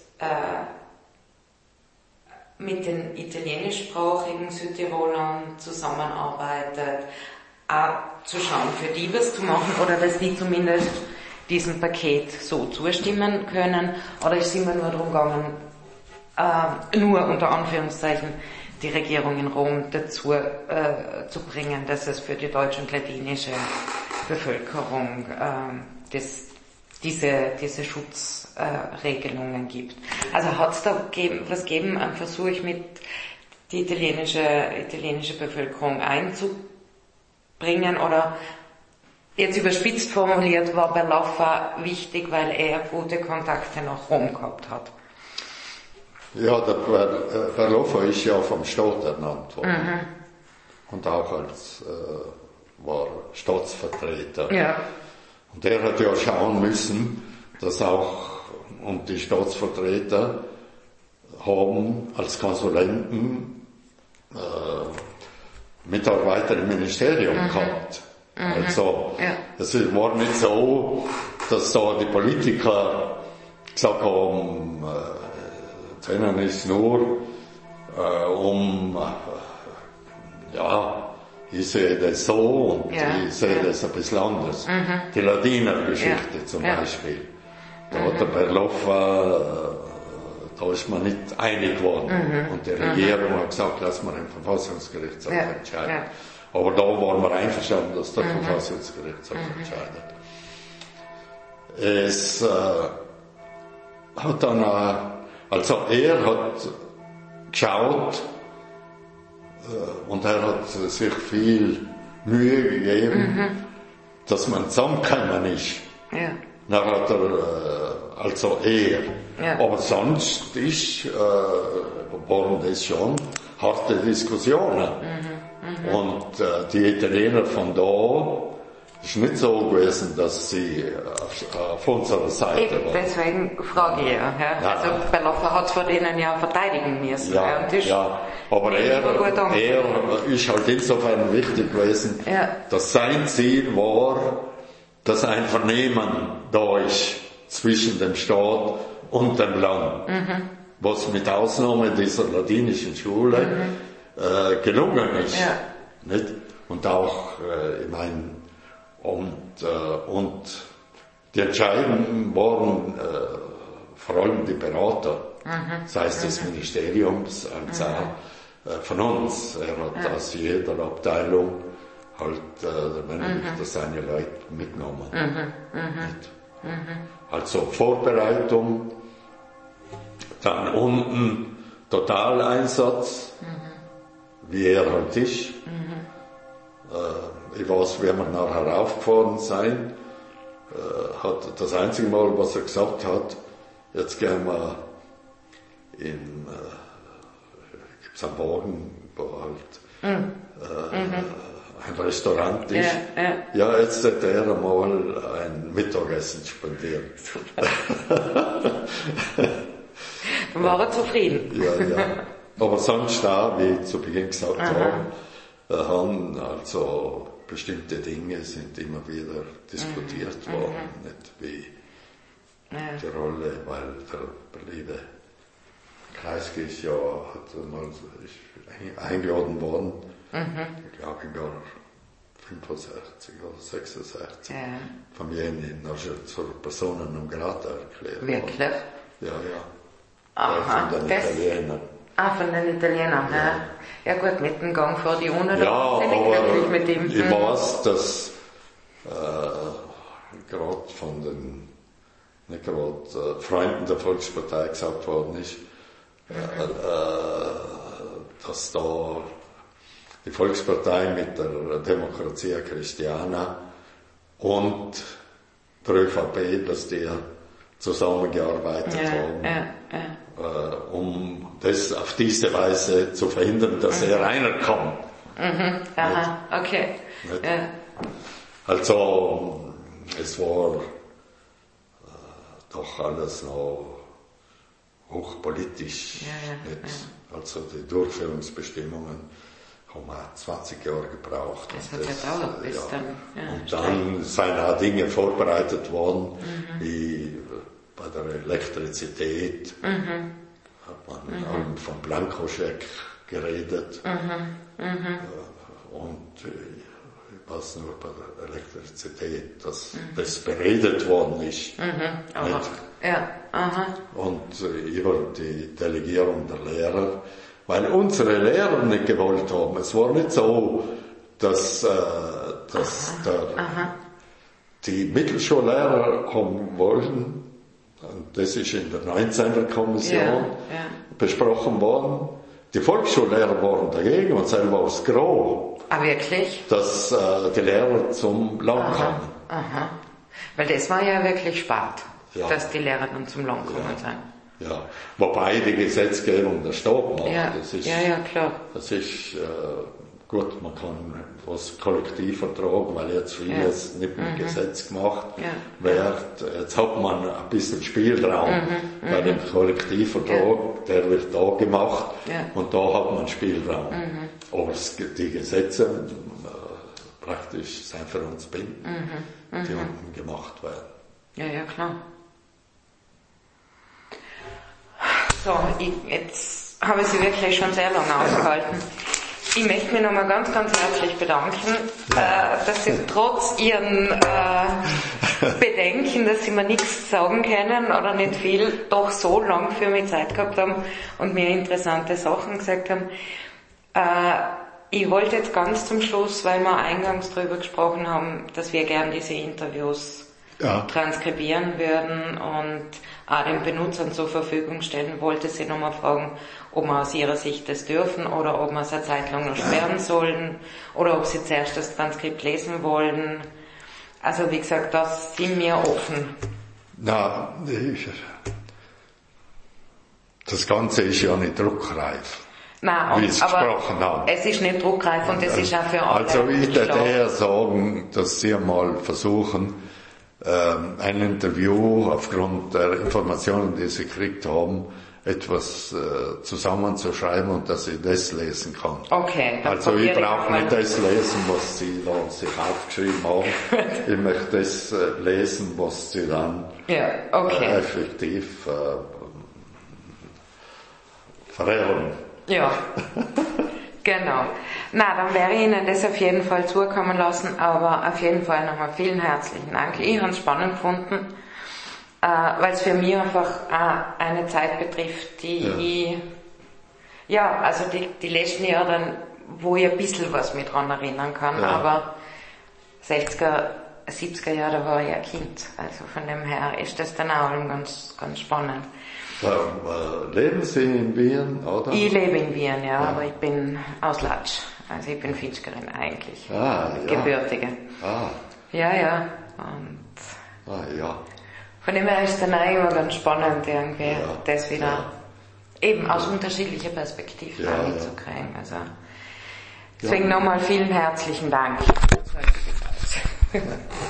mit den italienischsprachigen Südtirolern zusammenarbeitet, auch zu schauen, für die was zu machen, oder dass die zumindest diesem Paket so zustimmen können, oder ist es immer nur darum gegangen, nur unter Anführungszeichen die Regierung in Rom dazu zu bringen, dass es für die deutsche und latinische Bevölkerung diese Schutzregelungen gibt. Also hat es da was gegeben, einen Versuch mit die italienische Bevölkerung einzubringen, oder jetzt überspitzt formuliert, war Berloffer wichtig, weil er gute Kontakte nach Rom gehabt hat? Ja, der Berloffer ist ja vom Staat ernannt worden. Und auch war Staatsvertreter. Ja. Und er hat ja schauen müssen, dass auch, und die Staatsvertreter haben als Konsulenten Mitarbeiter im Ministerium gehabt. Also, es war nicht so, dass da die Politiker gesagt haben, denen ist nur ich sehe das so und ich sehe das ein bisschen anders. Die Ladiner-Geschichte zum Beispiel. Da hat der Berloffa, da ist man nicht einig geworden. Und die Regierung hat gesagt, lass mal ein Verfassungsgerichtshof entscheiden. Aber da waren wir einverstanden, dass der Verfassungsgerichtshof entscheidet. Es hat dann also er hat geschaut und er hat sich viel Mühe gegeben, dass man zusammengekommen ist. Ja. Dann hat also er. Ja. Aber sonst waren das schon harte Diskussionen. Und die Italiener von da ist nicht so gewesen, dass sie auf unserer Seite waren. Deswegen frage ich ja. Also Berloffa hat es vor denen ja verteidigen müssen. Ja, aber er ist halt insofern wichtig gewesen, dass sein Ziel war, dass ein Vernehmen da ist zwischen dem Staat und dem Land, was mit Ausnahme dieser ladinischen Schule gelungen ist. Ja. Nicht? Und auch, ich meine, und die Entscheidenden waren vor allem die Berater, das heißt des Ministeriums, als auch von uns. Er hat aus jeder Abteilung halt seine Leute mitgenommen. Also Vorbereitung, dann unten Totaleinsatz, wie er halt ist. Ich weiß, wie wir nachher raufgefahren sind, hat das einzige Mal, was er gesagt hat, jetzt gehen wir gibt's einen Wagen, wo halt ein Restaurant ist. Ja, jetzt hätte er einmal ein Mittagessen spendiert. Dann war er zufrieden. Ja. Aber sonst auch, wie ich zu Beginn gesagt habe, haben also bestimmte Dinge sind immer wieder diskutiert worden, nicht wie die Rolle, weil der liebe Kreisky ist eingeladen worden, ich glaube im Jahr 65 oder 66, von jenen zur Personen non grata erklärt. Wirklich? Ja. Aha, von den Italienern. Von den Italienern, ja gut, mit dem Gang vor die UNO, ja, aber mit ihm. Ich weiß, dass gerade von den nicht gerade Freunden der Volkspartei gesagt worden ist, dass da die Volkspartei mit der Democrazia Cristiana und der ÖVP, dass die zusammengearbeitet haben, um das auf diese Weise zu verhindern, dass er reinkommt. Okay. Also, es war doch alles noch hochpolitisch. Also die Durchführungsbestimmungen haben auch 20 Jahre gebraucht. Das hat ja dauert bis dann. Und dann sind auch Dinge vorbereitet worden, wie bei der Elektrizität hat man von Blankoscheck geredet. Und ich weiß nur bei der Elektrizität, dass das beredet worden ist. Und über die Delegierung der Lehrer, weil unsere Lehrer nicht gewollt haben. Es war nicht so, dass die Mittelschullehrer haben wollen, und das ist in der 19er Kommission besprochen worden. Die Volksschullehrer waren dagegen und selber aufs Gros. Wirklich? Dass die Lehrer zum Land kommen. Weil das war ja wirklich spät, dass die Lehrer dann zum Land kommen sind. Ja, wobei die Gesetzgebung der Staat macht. Das ist, klar. Das ist gut, man kann was Kollektivvertrag, weil jetzt vieles nicht mit Gesetz gemacht wird. Jetzt hat man ein bisschen Spielraum bei dem Kollektivvertrag, der wird da gemacht und da hat man Spielraum. Aber die Gesetze praktisch sind für uns bindend, die unten gemacht werden. Ja, klar. So, jetzt habe ich Sie wirklich schon sehr lange ausgehalten. Ich möchte mich nochmal ganz, ganz herzlich bedanken, dass Sie trotz Ihren Bedenken, dass Sie mir nichts sagen können oder nicht viel, doch so lang für mich Zeit gehabt haben und mir interessante Sachen gesagt haben. Ich wollte jetzt ganz zum Schluss, weil wir eingangs darüber gesprochen haben, dass wir gern diese Interviews transkribieren würden und auch den Benutzern zur Verfügung stellen, wollte Sie nochmal fragen, ob wir aus Ihrer Sicht das dürfen oder ob wir es eine Zeit lang noch sperren sollen oder ob Sie zuerst das Transkript lesen wollen. Also wie gesagt, das sind wir offen. Na, das Ganze ist ja nicht druckreif. Nein, wie Sie gesprochen haben. Es ist nicht druckreif und es ist auch für alle. Also ich würde eher sagen, dass Sie mal versuchen, ein Interview aufgrund der Informationen, die Sie gekriegt haben, etwas zusammenzuschreiben und dass ich das lesen kann. Okay. Also ich brauche nicht das lesen, was Sie da sich aufgeschrieben haben. Ich möchte das lesen, was Sie dann effektiv verärgern. Ja, genau. Na, dann werde ich Ihnen das auf jeden Fall zukommen lassen, aber auf jeden Fall nochmal vielen herzlichen Dank. Ich habe es spannend gefunden, weil es für mich einfach eine Zeit betrifft, die also die letzten Jahre dann, wo ich ein bisschen was mit dran erinnern kann, aber 60er, 70er Jahre, da war ich ein Kind, also von dem her ist das dann auch ganz, ganz spannend. Leben Sie in Wien, oder? Ich lebe in Wien, aber ich bin aus Latsch. Also ich bin Fitschkerin eigentlich. Gebürtige. Ja. Und von dem her ist es dann auch immer ganz spannend, irgendwie das wieder eben aus unterschiedlicher Perspektive mitzukriegen. Also deswegen nochmal vielen herzlichen Dank.